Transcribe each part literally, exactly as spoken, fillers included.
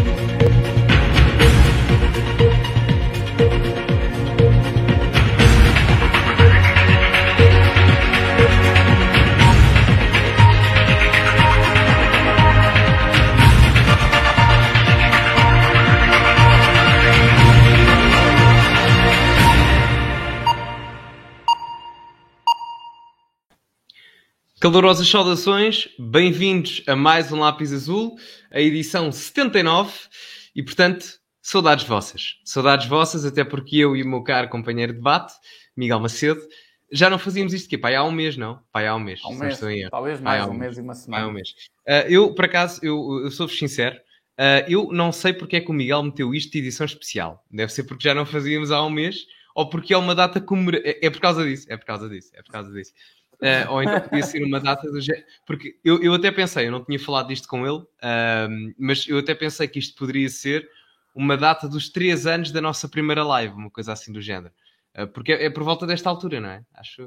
Calorosas saudações, bem-vindos a mais um Lápis Azul, a edição setenta e nove, e portanto, saudades vossas. Saudades vossas, até porque eu e o meu caro companheiro de debate, Miguel Macedo, já não fazíamos isto aqui, pá, há um mês, não? Pá, há um mês. Há um mês, talvez mais, um mês e uma semana. Há um mês. Uh, eu, por acaso, eu, eu sou-vos sincero, uh, eu não sei porque é que o Miguel meteu isto de edição especial. Deve ser porque já não fazíamos há um mês, ou porque é uma data comemorativa. É, é por causa disso, é por causa disso, é por causa disso. Uh, ou então podia ser uma data do género. Porque eu, eu até pensei, eu não tinha falado disto com ele, uh, mas eu até pensei que isto poderia ser uma data dos três anos da nossa primeira live, uma coisa assim do género. Uh, porque é, é por volta desta altura, não é? Acho.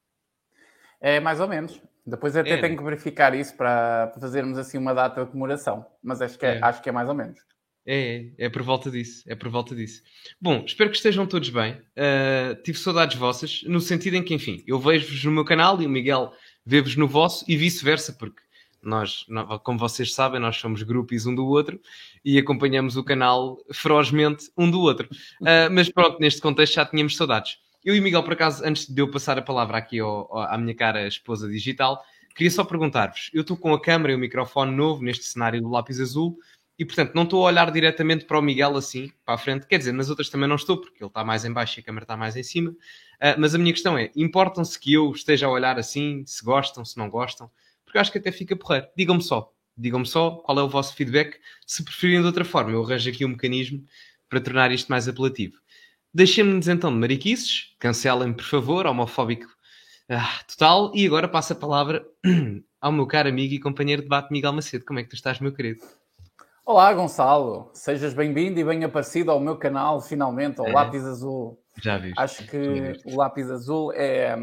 É mais ou menos. Depois até é, tenho né? que verificar isso para fazermos assim uma data de comemoração. Mas acho que é, É. acho que é mais ou menos. É, é, é por volta disso, é por volta disso. Bom, espero que estejam todos bem. Uh, tive saudades vossas, no sentido em que, enfim, eu vejo-vos no meu canal e o Miguel vê-vos no vosso e vice-versa, porque nós, como vocês sabem, nós somos grupos um do outro e acompanhamos o canal ferozmente um do outro. Uh, mas pronto, neste contexto já tínhamos saudades. Eu e o Miguel, por acaso, antes de eu passar a palavra aqui ao, à minha cara esposa digital, queria só perguntar-vos, eu estou com a câmera e o microfone novo neste cenário do Lápis Azul. E, portanto, não estou a olhar diretamente para o Miguel assim, para a frente. Quer dizer, nas outras também não estou, porque ele está mais em baixo e a câmera está mais em cima. Uh, mas a minha questão é, importam-se que eu esteja a olhar assim, se gostam, se não gostam? Porque eu acho que até fica porreiro. Digam-me só. Digam-me só qual é o vosso feedback. Se preferirem de outra forma, eu arranjo aqui um mecanismo para tornar isto mais apelativo. Deixem-nos então de mariquices. Cancelem, por favor, homofóbico ah, total. E agora passo a palavra ao meu caro amigo e companheiro de debate, Miguel Macedo. Como é que tu estás, meu querido? Olá, Gonçalo. Sejas bem-vindo e bem aparecido ao meu canal, finalmente, ao é. Lápis Azul. Já viste. Acho que o Lápis Azul é,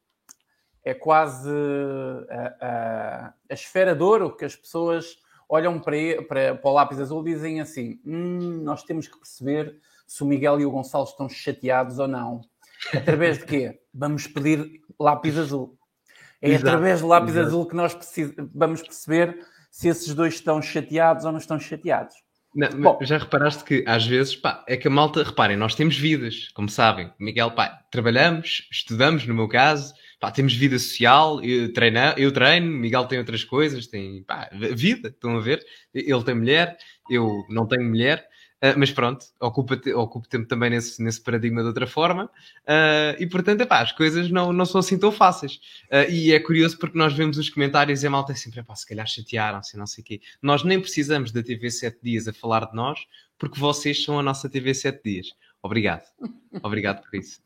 é quase a, a, a esfera de ouro que as pessoas olham para, para, para o Lápis Azul e dizem assim, hum, nós temos que perceber se o Miguel e o Gonçalo estão chateados ou não. Através de quê? Vamos pedir Lápis Azul. É Exato. Através do Lápis Exato. Azul que nós precis- vamos perceber se esses dois estão chateados ou não estão chateados. Não, Bom, já reparaste que às vezes, pá, é que a malta, reparem, nós temos vidas, como sabem. Miguel, pá, trabalhamos, estudamos, no meu caso, pá, temos vida social, eu treino, eu treino, Miguel tem outras coisas, tem, pá, vida, estão a ver? Ele tem mulher, eu não tenho mulher, uh, mas pronto, ocupa, ocupa tempo também nesse, nesse paradigma de outra forma, uh, e portanto, epá, as coisas não, não são assim tão fáceis. Uh, e é curioso porque nós vemos os comentários e a malta é sempre, epá, se calhar chatearam-se, não sei o quê. Nós nem precisamos da T V sete Dias a falar de nós, porque vocês são a nossa T V sete Dias. Obrigado. Obrigado por isso.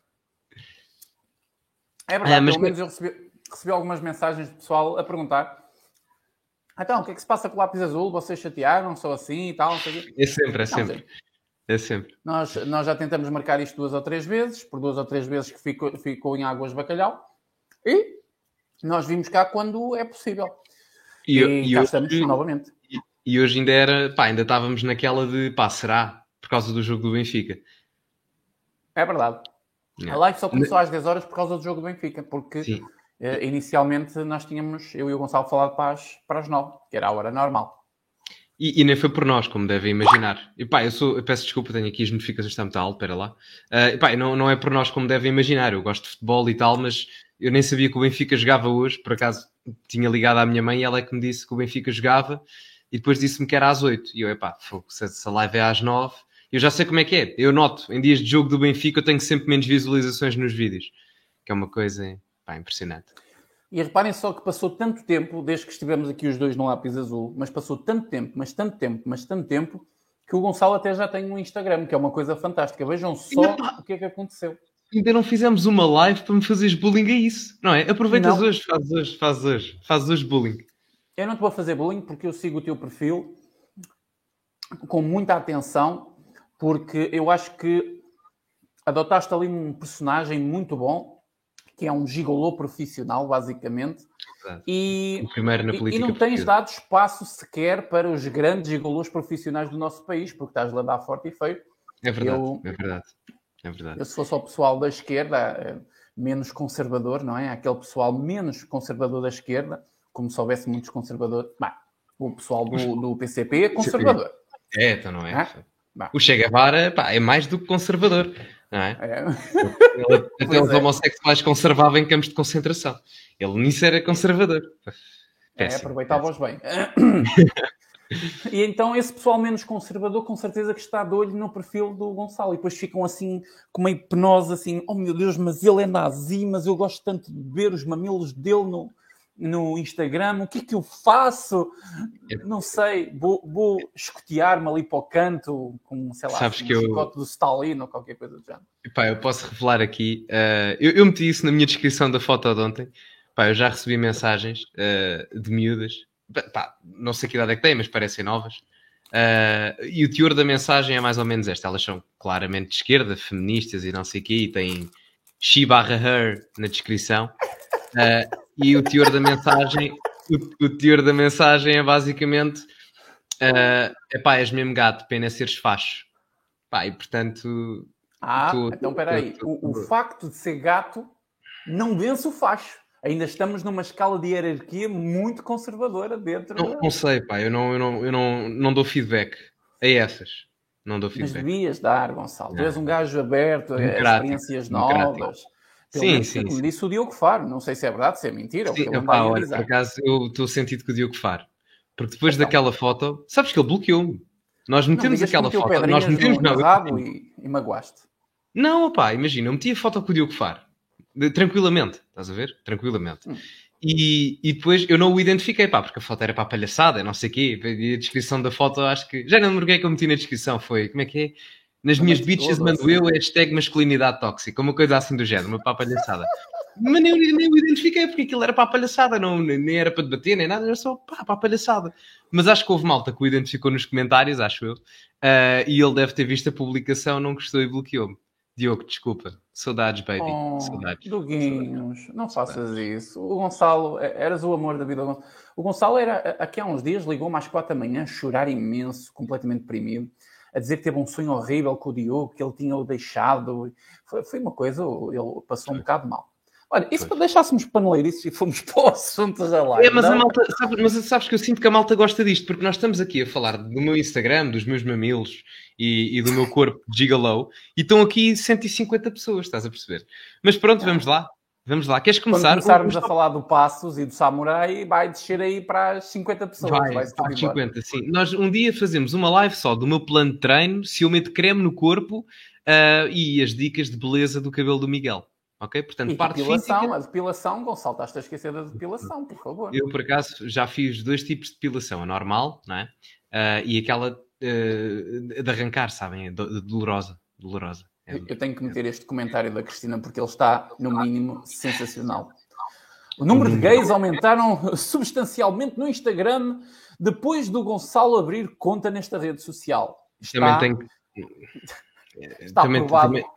É verdade, uh, mas... pelo menos eu recebi, recebi algumas mensagens de pessoal a perguntar então, o que é que se passa com o Lápis Azul? Vocês chatearam? Sou assim e tal? Não sei o quê. É sempre, é não, sempre. É sempre. Nós, nós já tentamos marcar isto duas ou três vezes, por duas ou três vezes que ficou, ficou em águas de bacalhau, e nós vimos cá quando é possível. E, e, e cá hoje, estamos novamente. E, e hoje ainda era, pá, ainda estávamos naquela de, pá, será? Por causa do jogo do Benfica. É verdade. É. A live só começou às dez horas por causa do jogo do Benfica, porque Sim. Uh, inicialmente nós tínhamos, eu e o Gonçalo, falado para as, para as nove, que era a hora normal. E, e nem foi por nós, como devem imaginar. E pá, eu, sou, eu peço desculpa, tenho aqui as notificações, está muito alto, espera lá. Uh, e pá, não, não é por nós, como devem imaginar. Eu gosto de futebol e tal, mas eu nem sabia que o Benfica jogava hoje. Por acaso, tinha ligado à minha mãe e ela é que me disse que o Benfica jogava. E depois disse-me que era às oito. E eu, epá, se, se a live é às nove... Eu já sei como é que é. Eu noto, em dias de jogo do Benfica, eu tenho sempre menos visualizações nos vídeos. Que é uma coisa, pá, impressionante. E reparem só que passou tanto tempo, desde que estivemos aqui os dois no Lápis Azul, mas passou tanto tempo, mas tanto tempo, mas tanto tempo, que o Gonçalo até já tem um Instagram, que é uma coisa fantástica. Vejam só o que é que aconteceu. Ainda não fizemos uma live para me fazeres bullying a isso, não é? Aproveitas não. hoje, fazes hoje, fazes hoje, fazes hoje bullying. Eu não te vou fazer bullying porque eu sigo o teu perfil com muita atenção, porque eu acho que adotaste ali um personagem muito bom, que é um gigolô profissional, basicamente. E, o primeiro na política e não portuguesa. tens dado espaço sequer para os grandes e golos profissionais do nosso país, porque estás a dar forte e feio. É verdade, eu, é verdade. É verdade. Eu, se fosse o pessoal da esquerda, menos conservador, não é? Aquele pessoal menos conservador da esquerda, como se houvesse muitos conservadores. Bah, o pessoal do, do P C P é conservador. É, então não é? Ah? O Che Guevara, pá, é mais do que conservador, não é? é. Ele, até os é. homossexuais conservava em campos de concentração. Ele nisso era conservador. É, aproveitava-os bem. E então esse pessoal menos conservador com certeza que está de olho no perfil do Gonçalo e depois ficam assim com uma hipnose assim, oh meu Deus, mas ele é nazi, mas eu gosto tanto de ver os mamilos dele no, no Instagram, o que é que eu faço? Não sei, vou, vou escotear-me ali para o canto com, sei lá, Sabes assim, que um eu... chicote do Stalin ou qualquer coisa do género. Pá, eu posso revelar aqui, uh, eu, eu meti isso na minha descrição da foto de ontem. Pá, eu já recebi mensagens uh, de miúdas. Pá, não sei que idade é que têm, mas parecem novas. Uh, e o teor da mensagem é mais ou menos esta. Elas são claramente de esquerda, feministas e não sei o quê, e têm she barra her na descrição. Uh, e o teor da mensagem, o, o teor da mensagem é basicamente uh, epá, és mesmo gato, pena seres facho. Pá, e portanto... Ah, tu, então espera aí. tu, tu, o, o facto de ser gato não vence o facho. Ainda estamos numa escala de hierarquia muito conservadora dentro... Não, da... não sei, pá. Eu, não, eu, não, eu não, não dou feedback a essas. Não dou feedback. Mas devias dar, Gonçalo. Tu és um gajo aberto a experiências novas. Pelo sim, menos, sim, como sim. disse o Diogo Faro. Não sei se é verdade, se é mentira. Sim, o que ele epá, anda olha, por acaso eu estou sentido com o Diogo Faro. Porque depois então, daquela foto... Sabes que ele bloqueou-me. Nós metemos aquela que foto... Nós metemos... no, não, no rabo e, e magoaste. Não, opá, imagina. Eu meti a foto com o Diogo Faro. De, tranquilamente. Estás a ver? Tranquilamente. Hum. E, e depois eu não o identifiquei, pá, porque a foto era para a palhaçada, não sei o quê. E a descrição da foto, acho que... Já não lembro o que é que eu meti na descrição. Foi, como é que é? Nas minhas bitches mando assim. Eu, hashtag masculinidade tóxica. Uma coisa assim do género, uma para a palhaçada. Mas nem, nem o identifiquei, porque aquilo era para a palhaçada. Não, nem era para debater, nem nada. Era só pá, para a palhaçada. Mas acho que houve malta que o identificou nos comentários, acho eu. Uh, e ele deve ter visto a publicação, não gostou e bloqueou-me. Diogo, desculpa. Saudades, baby. Oh, Saudades. Doguinhos, Saudades. Não faças Saudades. Isso. O Gonçalo, eras o amor da vida do Gonçalo. O Gonçalo era, aqui há uns dias, ligou-me às quatro da manhã, a chorar imenso, completamente deprimido, a dizer que teve um sonho horrível com o Diogo, que ele tinha-o deixado. Foi, foi uma coisa, ele passou um bocado mal. Olha, e se deixássemos paneleirices e fomos para o assunto da live? É, mas, a malta, sabe, mas sabes que eu sinto que a malta gosta disto, porque nós estamos aqui a falar do meu Instagram, dos meus mamilos e, e do meu corpo gigalow, e estão aqui cento e cinquenta pessoas, estás a perceber? Mas pronto, vamos lá. Vamos lá. Queres começar? Quando começarmos a falar do Passos e do Samurai, vai descer aí para as cinquenta pessoas. Vai, vai para as cinquenta, sim. Nós um dia fazemos uma live só do meu plano de treino, se eu meto creme no corpo uh, e as dicas de beleza do cabelo do Miguel. Ok? Portanto, e parte depilação, física... a depilação, Gonçalo, estás a esquecer da depilação, por favor. Eu, por acaso, já fiz dois tipos de depilação. A normal, não é? Uh, e aquela uh, de arrancar, sabem? Dolorosa. Dolorosa. É, eu tenho que meter este comentário da Cristina porque ele está, no mínimo, sensacional. O número de gays aumentaram substancialmente no Instagram depois do Gonçalo abrir conta nesta rede social. Está, também tenho... está também, aprovado. Também...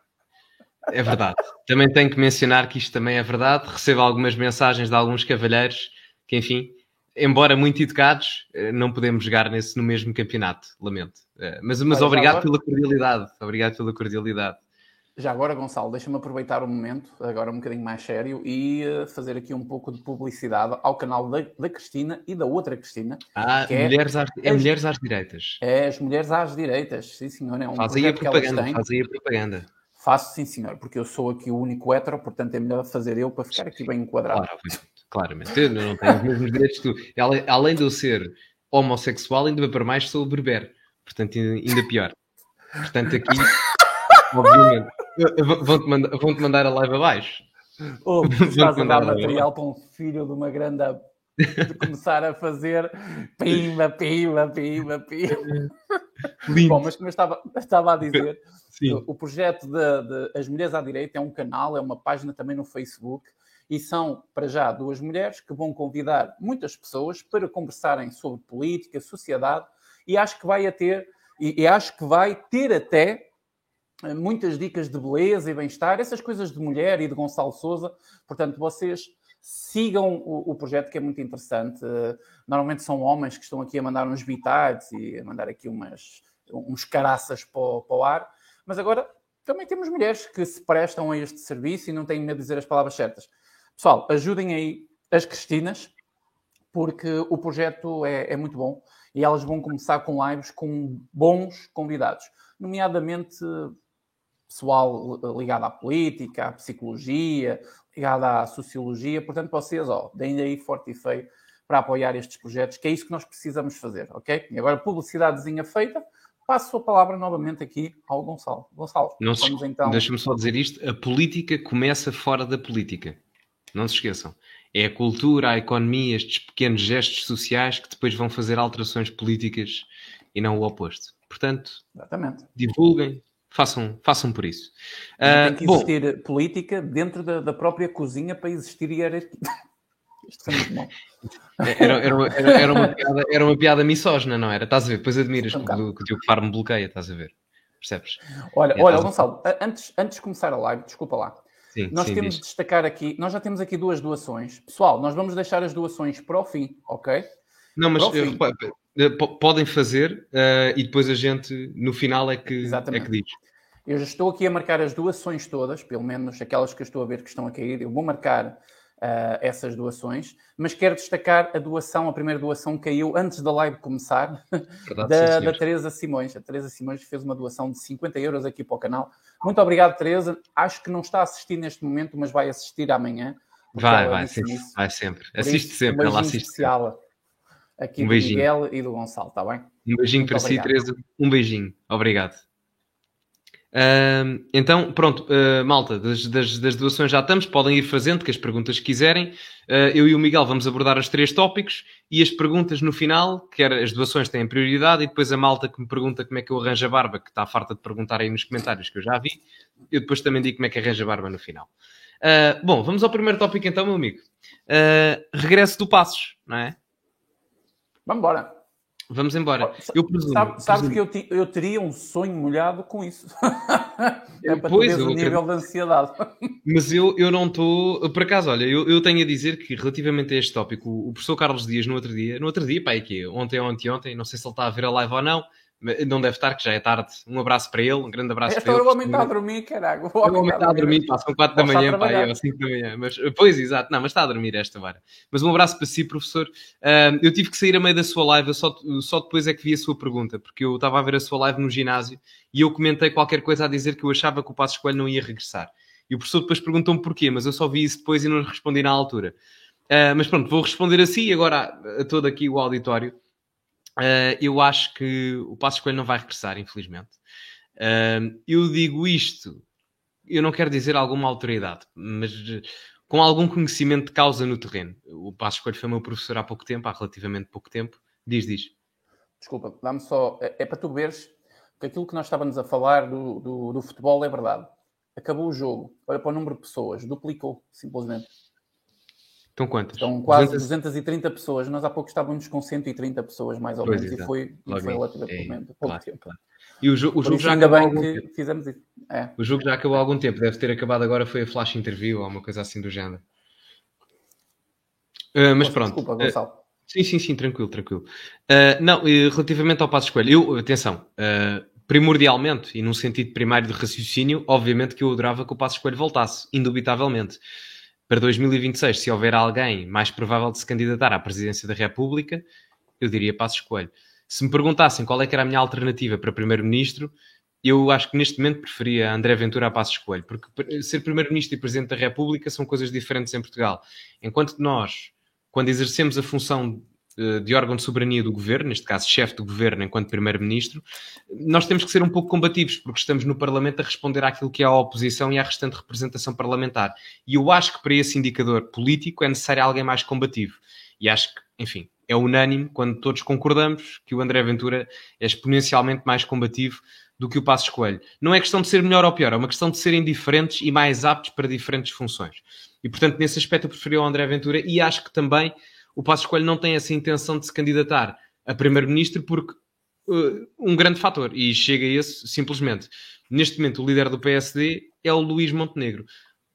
É verdade. Também tenho que mencionar que isto também é verdade. Recebo algumas mensagens de alguns cavalheiros que, enfim, embora muito educados, não podemos jogar nesse, no mesmo campeonato, lamento. Mas, mas Olha, obrigado agora... pela cordialidade. Obrigado pela cordialidade. Já agora, Gonçalo, deixa-me aproveitar o momento, agora um bocadinho mais sério, e fazer aqui um pouco de publicidade ao canal da, da Cristina e da outra Cristina. Ah, que mulheres é, às, é as, Mulheres às Direitas. É as Mulheres às Direitas, sim senhor. É um faz aí a propaganda, faz aí a propaganda. Faço, sim, senhor, porque eu sou aqui o único hétero, portanto é melhor fazer eu para ficar aqui bem enquadrado. Claro, claramente. Eu não tenho os mesmos direitos que tu. Além de eu ser homossexual, ainda para mais sou berber. Portanto, ainda pior. Portanto, aqui, obviamente, vão-te mandar, vão-te mandar a live abaixo. Oh, estás a dar material para um filho de uma grande... de começar a fazer pimba, pimba, pimba, pimba. Bom, mas como eu estava, estava a dizer... Sim. O projeto de, de As Mulheres à Direita é um canal, é uma página também no Facebook e são, para já, duas mulheres que vão convidar muitas pessoas para conversarem sobre política, sociedade e acho que vai a ter, e, e acho que vai ter até muitas dicas de beleza e bem-estar, essas coisas de mulher e de Gonçalo Sousa. Portanto, vocês sigam o, o projeto, que é muito interessante. Uh, normalmente são homens que estão aqui a mandar uns bitados e a mandar aqui umas, uns caraças para o, para o ar, mas agora também temos mulheres que se prestam a este serviço e não têm medo de dizer as palavras certas. Pessoal, ajudem aí as Cristinas, porque o projeto é, é muito bom e elas vão começar com lives com bons convidados, nomeadamente pessoal ligado à política, à psicologia, ligado à sociologia. Portanto, vocês, ó, deem aí forte e feio para apoiar estes projetos, que é isso que nós precisamos fazer, ok? E agora, publicidadezinha feita, passo a palavra novamente aqui ao Gonçalo. Gonçalo, Não se... vamos então... Deixa-me só dizer isto, a política começa fora da política. Não se esqueçam. É a cultura, a economia, estes pequenos gestos sociais que depois vão fazer alterações políticas e não o oposto. Portanto, exatamente, divulguem, façam, façam por isso. Uh, tem que existir bom, política dentro da, da própria cozinha para existir hierarquia. Isto foi muito bom. Era, era, uma, era, era, uma piada, era uma piada misógina, não era? Estás a ver? Depois admiras um que, o, que o Diogo Faro me bloqueia, estás a ver? Percebes? Olha, é, olha Gonçalo, a... antes, antes de começar a live, desculpa lá. Sim, nós sim, temos diz. de destacar aqui, nós já temos aqui duas doações. Pessoal, nós vamos deixar as doações para o fim, ok? Não, mas uh, podem fazer uh, e depois a gente, no final, é que, é que diz. Eu já estou aqui a marcar as doações todas, pelo menos aquelas que eu estou a ver que estão a cair. Eu vou marcar uh, essas doações, mas quero destacar a doação, a primeira doação caiu antes da live começar, Verdade, da, da Teresa Simões. A Teresa Simões fez uma doação de cinquenta euros aqui para o canal. Muito obrigado, Teresa. Acho que não está a assistir neste momento, mas vai assistir amanhã. Vai, vai, sim, vai sempre. Por assiste isso, sempre, um ela assiste especial sempre. Aqui um do beijinho. Miguel e do Gonçalo, está bem? Um beijinho Muito para obrigado. si, Teresa. Um beijinho. Obrigado. Uh, então, pronto, uh, malta, das, das, das doações já estamos, podem ir fazendo, que as perguntas que quiserem. Uh, eu e o Miguel vamos abordar os três tópicos e as perguntas no final, quer as doações têm prioridade, e depois a malta que me pergunta como é que eu arranjo a barba, que está farta de perguntar aí nos comentários, que eu já vi, eu depois também digo como é que arranjo a barba no final. Uh, bom, vamos ao primeiro tópico então, meu amigo. Uh, regresso do Passos, não é? Vamos embora. Vamos embora. Eu presumo, Sabe, sabes presumo. que eu, eu teria um sonho molhado com isso. É para pois, tu veres o nível de ansiedade. Mas eu, eu não estou... Por acaso, olha, eu, eu tenho a dizer que relativamente a este tópico, o professor Carlos Dias no outro dia, no outro dia, pá, é que ontem ou anteontem, não sei se ele está a ver a live ou não, não deve estar, que já é tarde. Um abraço para ele, um grande abraço Esta para ele. Esta hora o homem está a dormir, caralho. O homem está a dormir, pá, são quatro da manhã, pá, é, ou cinco da manhã. Mas, pois, exato, não, mas está a dormir esta hora. Mas um abraço para si, professor. Uh, eu tive que sair a meio da sua live, eu só, só depois é que vi a sua pergunta, porque eu estava a ver a sua live no ginásio e eu comentei qualquer coisa a dizer que eu achava que o Passos Coelho não ia regressar. E o professor depois perguntou-me porquê, mas eu só vi isso depois e não respondi na altura. Uh, mas pronto, vou responder assim e agora a, a todo aqui o auditório. Uh, eu acho que o Passos Coelho não vai regressar, infelizmente. Uh, eu digo isto, eu não quero dizer alguma autoridade, mas com algum conhecimento de causa no terreno. O Passos Coelho foi meu professor há pouco tempo, há relativamente pouco tempo. Diz, diz. Desculpa, dá-me só... É, é para tu veres que aquilo que nós estávamos a falar do, do, do futebol é verdade. Acabou o jogo, olha para o número de pessoas, duplicou, simplesmente. Estão quantas? Estão quase duzentas e trinta pessoas. Nós há pouco estávamos com cento e trinta pessoas, mais ou pois menos. exato. E foi, e foi relativamente é, pouco claro, tempo. Claro. E o, jo- o jogo já ainda acabou há bem algum que tempo. Fizemos isso. É. O jogo já acabou há algum tempo. Deve ter acabado agora, foi a flash interview ou uma coisa assim do género. Uh, mas pronto. Desculpa, Gonçalo. Uh, sim, sim, sim, tranquilo, tranquilo. Uh, não, uh, relativamente ao Passos Coelho, eu, atenção, uh, primordialmente e num sentido primário de raciocínio, obviamente que eu adorava que o Passos Coelho voltasse, indubitavelmente. Para dois mil e vinte e seis, se houver alguém mais provável de se candidatar à presidência da República, eu diria Passos Coelho. Se me perguntassem qual é que era a minha alternativa para primeiro-ministro, eu acho que neste momento preferia André Ventura a Passos Coelho, porque ser primeiro-ministro e presidente da República são coisas diferentes em Portugal. Enquanto nós, quando exercemos a função de órgão de soberania do governo, neste caso chefe do governo enquanto primeiro-ministro, nós temos que ser um pouco combativos, porque estamos no Parlamento a responder àquilo que é a oposição e à restante representação parlamentar. E eu acho que para esse indicador político é necessário alguém mais combativo. E acho que, enfim, é unânime quando todos concordamos que o André Ventura é exponencialmente mais combativo do que o Passos Coelho. Não é questão de ser melhor ou pior, é uma questão de serem diferentes e mais aptos para diferentes funções. E, portanto, nesse aspecto eu preferi o André Ventura e acho que também o Passos Coelho não tem essa intenção de se candidatar a primeiro-ministro porque uh, um grande fator, e chega a esse simplesmente. Neste momento, o líder do P S D é o Luís Montenegro.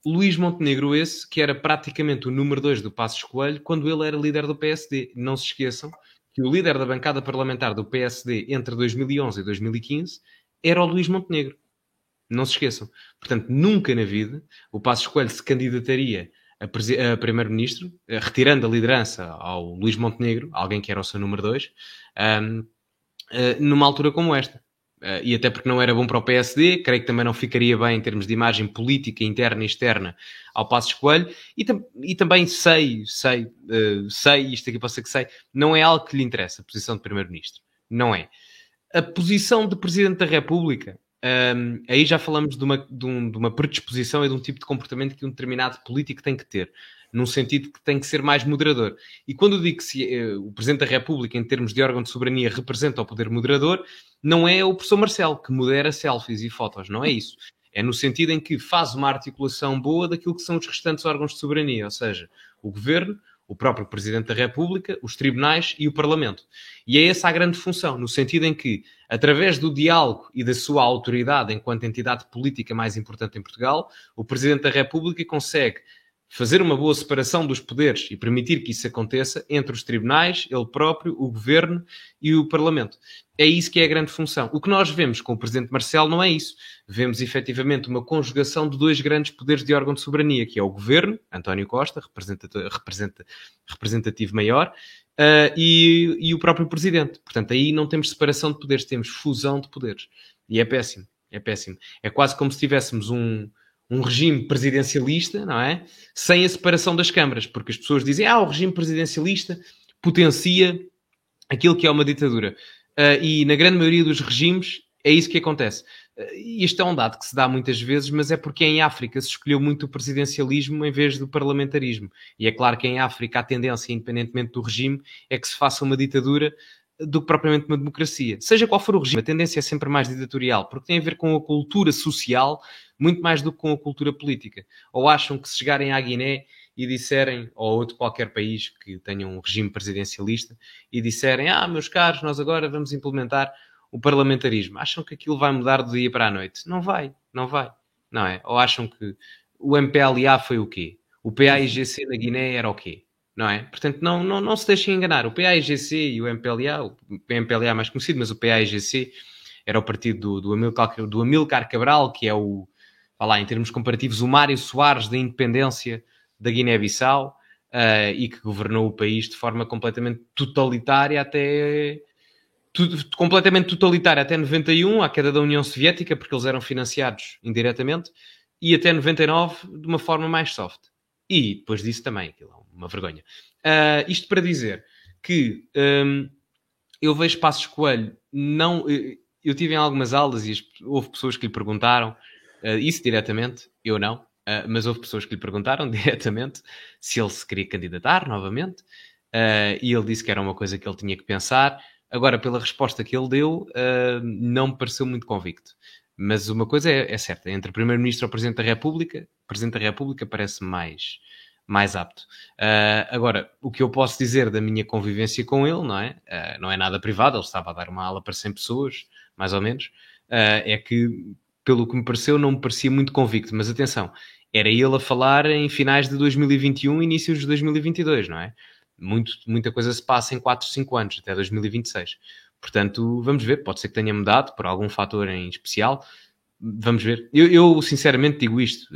Luís Montenegro esse, que era praticamente o número dois do Passos Coelho, quando ele era líder do P S D. Não se esqueçam que o líder da bancada parlamentar do P S D entre dois mil e onze e dois mil e quinze era o Luís Montenegro. Não se esqueçam. Portanto, nunca na vida o Passos Coelho se candidataria a, presi- a primeiro-ministro, eh, retirando a liderança ao Luís Montenegro, alguém que era o seu número dois, um, uh, numa altura como esta. Uh, e até porque não era bom para o P S D, creio que também não ficaria bem em termos de imagem política interna e externa ao Passos Coelho, e, tam- e também sei, sei, uh, sei, isto aqui posso ser que sei, não é algo que lhe interessa, a posição de primeiro-ministro. Não é. A posição de Presidente da República, um, aí já falamos de uma, de, um, de uma predisposição e de um tipo de comportamento que um determinado político tem que ter, num sentido que tem que ser mais moderador. E quando eu digo que se, uh, o Presidente da República, em termos de órgão de soberania, representa o poder moderador, não é o professor Marcelo, que modera selfies e fotos, não é isso. É no sentido em que faz uma articulação boa daquilo que são os restantes órgãos de soberania, ou seja, o Governo, o próprio Presidente da República, os tribunais e o Parlamento. E é essa a grande função, no sentido em que, através do diálogo e da sua autoridade enquanto entidade política mais importante em Portugal, o Presidente da República consegue fazer uma boa separação dos poderes e permitir que isso aconteça entre os tribunais, ele próprio, o Governo e o Parlamento. É isso que é a grande função. O que nós vemos com o Presidente Marcelo não é isso. Vemos efetivamente uma conjugação de dois grandes poderes de órgão de soberania, que é o Governo, António Costa, representa, representa, representativo maior, uh, e, e o próprio Presidente. Portanto, aí não temos separação de poderes, temos fusão de poderes. E é péssimo, é péssimo. É quase como se tivéssemos um... um regime presidencialista, não é? Sem a separação das câmaras, porque as pessoas dizem, ah, o regime presidencialista potencia aquilo que é uma ditadura. Uh, e na grande maioria dos regimes é isso que acontece. Uh, e isto é um dado que se dá muitas vezes, mas é porque em África se escolheu muito o presidencialismo em vez do parlamentarismo. E é claro que em África a tendência, independentemente do regime, é que se faça uma ditadura do que propriamente uma democracia. Seja qual for o regime, a tendência é sempre mais ditatorial, porque tem a ver com a cultura social muito mais do que com a cultura política. Ou acham que se chegarem à Guiné e disserem, ou a outro qualquer país que tenha um regime presidencialista, e disserem, ah, meus caros, nós agora vamos implementar o parlamentarismo. Acham que aquilo vai mudar do dia para a noite? Não vai, não vai. Não é? Ou acham que o M P L A foi o quê? O P A I G C na Guiné era o quê? Não é? Portanto, não, não, não se deixem enganar. O P A I G C e o M P L A, o M P L A é mais conhecido, mas o P A I G C era o partido do, do, Amilcar, do Amilcar Cabral, que é o, vá lá, em termos comparativos, o Mário Soares da independência da Guiné-Bissau, uh, e que governou o país de forma completamente totalitária até... Tudo, completamente totalitária até noventa e um, à queda da União Soviética, porque eles eram financiados indiretamente, e até noventa e nove de uma forma mais soft. E depois disso também, aquilo é uma vergonha. Uh, isto para dizer que um, eu vejo Passos Coelho, não, eu tive em algumas aulas e houve pessoas que lhe perguntaram uh, isso diretamente, eu não, uh, mas houve pessoas que lhe perguntaram diretamente se ele se queria candidatar novamente, uh, e ele disse que era uma coisa que ele tinha que pensar. Agora, pela resposta que ele deu, uh, não me pareceu muito convicto. Mas uma coisa é, é certa, entre Primeiro-Ministro e o Presidente da República, o Presidente da República parece mais, mais apto. Uh, agora, o que eu posso dizer da minha convivência com ele, não é? Uh, não é nada privado, ele estava a dar uma aula para cem pessoas, mais ou menos, uh, é que, pelo que me pareceu, não me parecia muito convicto. Mas atenção, era ele a falar em finais de dois mil e vinte e um e inícios de dois mil e vinte e dois, não é? Muito, muita coisa se passa em quatro, cinco anos, até dois mil e vinte e seis. Portanto, vamos ver. Pode ser que tenha mudado por algum fator em especial. Vamos ver. Eu, eu sinceramente, digo isto.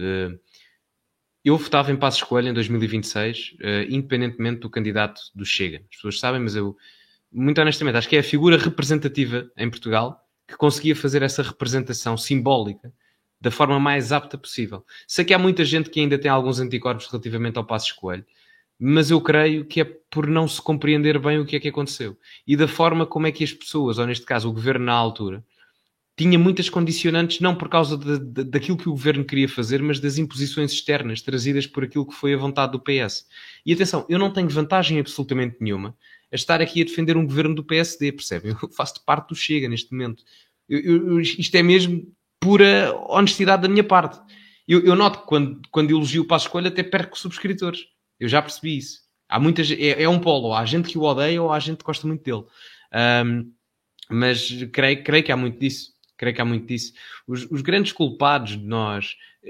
Eu votava em Passos Coelho em dois mil e vinte e seis, independentemente do candidato do Chega. As pessoas sabem, mas eu, muito honestamente, acho que é a figura representativa em Portugal que conseguia fazer essa representação simbólica da forma mais apta possível. Sei que há muita gente que ainda tem alguns anticorpos relativamente ao Passos Coelho, mas eu creio que é por não se compreender bem o que é que aconteceu. E da forma como é que as pessoas, ou neste caso o governo na altura, tinha muitas condicionantes, não por causa de, de, daquilo que o governo queria fazer, mas das imposições externas trazidas por aquilo que foi a vontade do P S. E atenção, eu não tenho vantagem absolutamente nenhuma a estar aqui a defender um governo do P S D, percebem? Eu faço parte do Chega neste momento. Eu, eu, isto é mesmo pura honestidade da minha parte. Eu, eu noto que quando, quando elogio o Passos Coelho até perco subscritores. Eu já percebi isso. Há muitas, é, é um polo. Ou há gente que o odeia ou há gente que gosta muito dele. Um, mas creio, creio que há muito disso. Creio que há muito disso. Os, os grandes culpados de nós...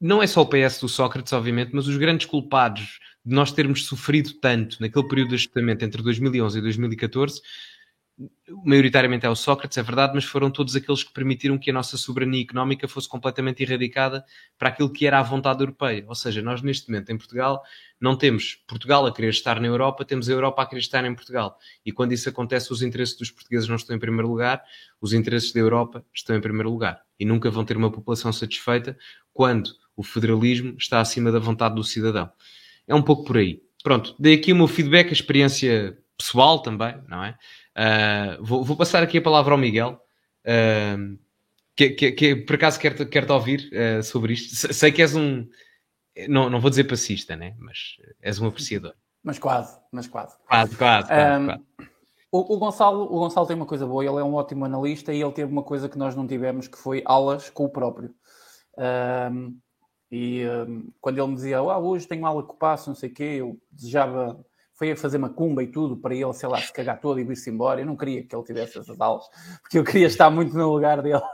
não é só o P S do Sócrates, obviamente, mas os grandes culpados de nós termos sofrido tanto naquele período de ajustamento entre dois mil e onze e dois mil e catorze, maioritariamente é o Sócrates, é verdade, mas foram todos aqueles que permitiram que a nossa soberania económica fosse completamente erradicada para aquilo que era a vontade europeia. Ou seja, nós neste momento em Portugal não temos Portugal a querer estar na Europa, temos a Europa a querer estar em Portugal. E quando isso acontece, os interesses dos portugueses não estão em primeiro lugar, os interesses da Europa estão em primeiro lugar. E nunca vão ter uma população satisfeita quando o federalismo está acima da vontade do cidadão. É um pouco por aí. Pronto, dei aqui o meu feedback, a experiência pessoal também, não é? Uh, vou, vou passar aqui a palavra ao Miguel, uh, que, que, que por acaso quer-te quer ouvir uh, sobre isto. Sei que és um, não, não vou dizer passista, né? Mas és um apreciador. Mas quase, mas quase. Quase, quase, quase, um, quase. O, o, Gonçalo, o Gonçalo tem uma coisa boa, ele é um ótimo analista e ele teve uma coisa que nós não tivemos, que foi aulas com o próprio. Um, e um, quando ele me dizia, ah, hoje tenho aula com o passo, não sei o quê, eu desejava... foi a fazer macumba e tudo, para ele, sei lá, se cagar todo e vir-se embora. Eu não queria que ele tivesse essas aulas, porque eu queria estar muito no lugar dele.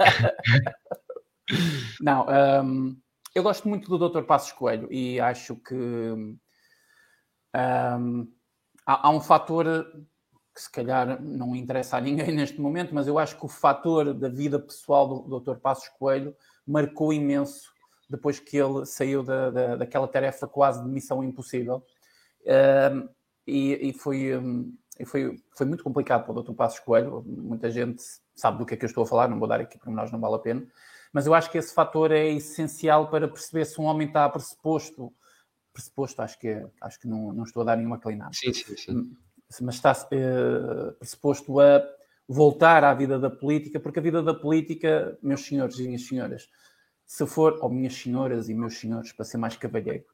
Não, um, eu gosto muito do doutor Passos Coelho e acho que um, há, há um fator que se calhar não interessa a ninguém neste momento, mas eu acho que o fator da vida pessoal do doutor Passos Coelho marcou imenso depois que ele saiu da, da, daquela tarefa quase de missão impossível. Um, e, e, foi, um, e foi, foi muito complicado para o doutor Passos Coelho. Muita gente sabe do que é que eu estou a falar, não vou dar aqui para nós, não vale a pena, mas eu acho que esse fator é essencial para perceber se um homem está pressuposto, pressuposto acho que, é, acho que não, não estou a dar nenhuma clinada, sim, sim, sim. mas está uh, pressuposto a voltar à vida da política, porque a vida da política, meus senhores e minhas senhoras, se for, ou minhas senhoras e meus senhores, para ser mais cavalheiro,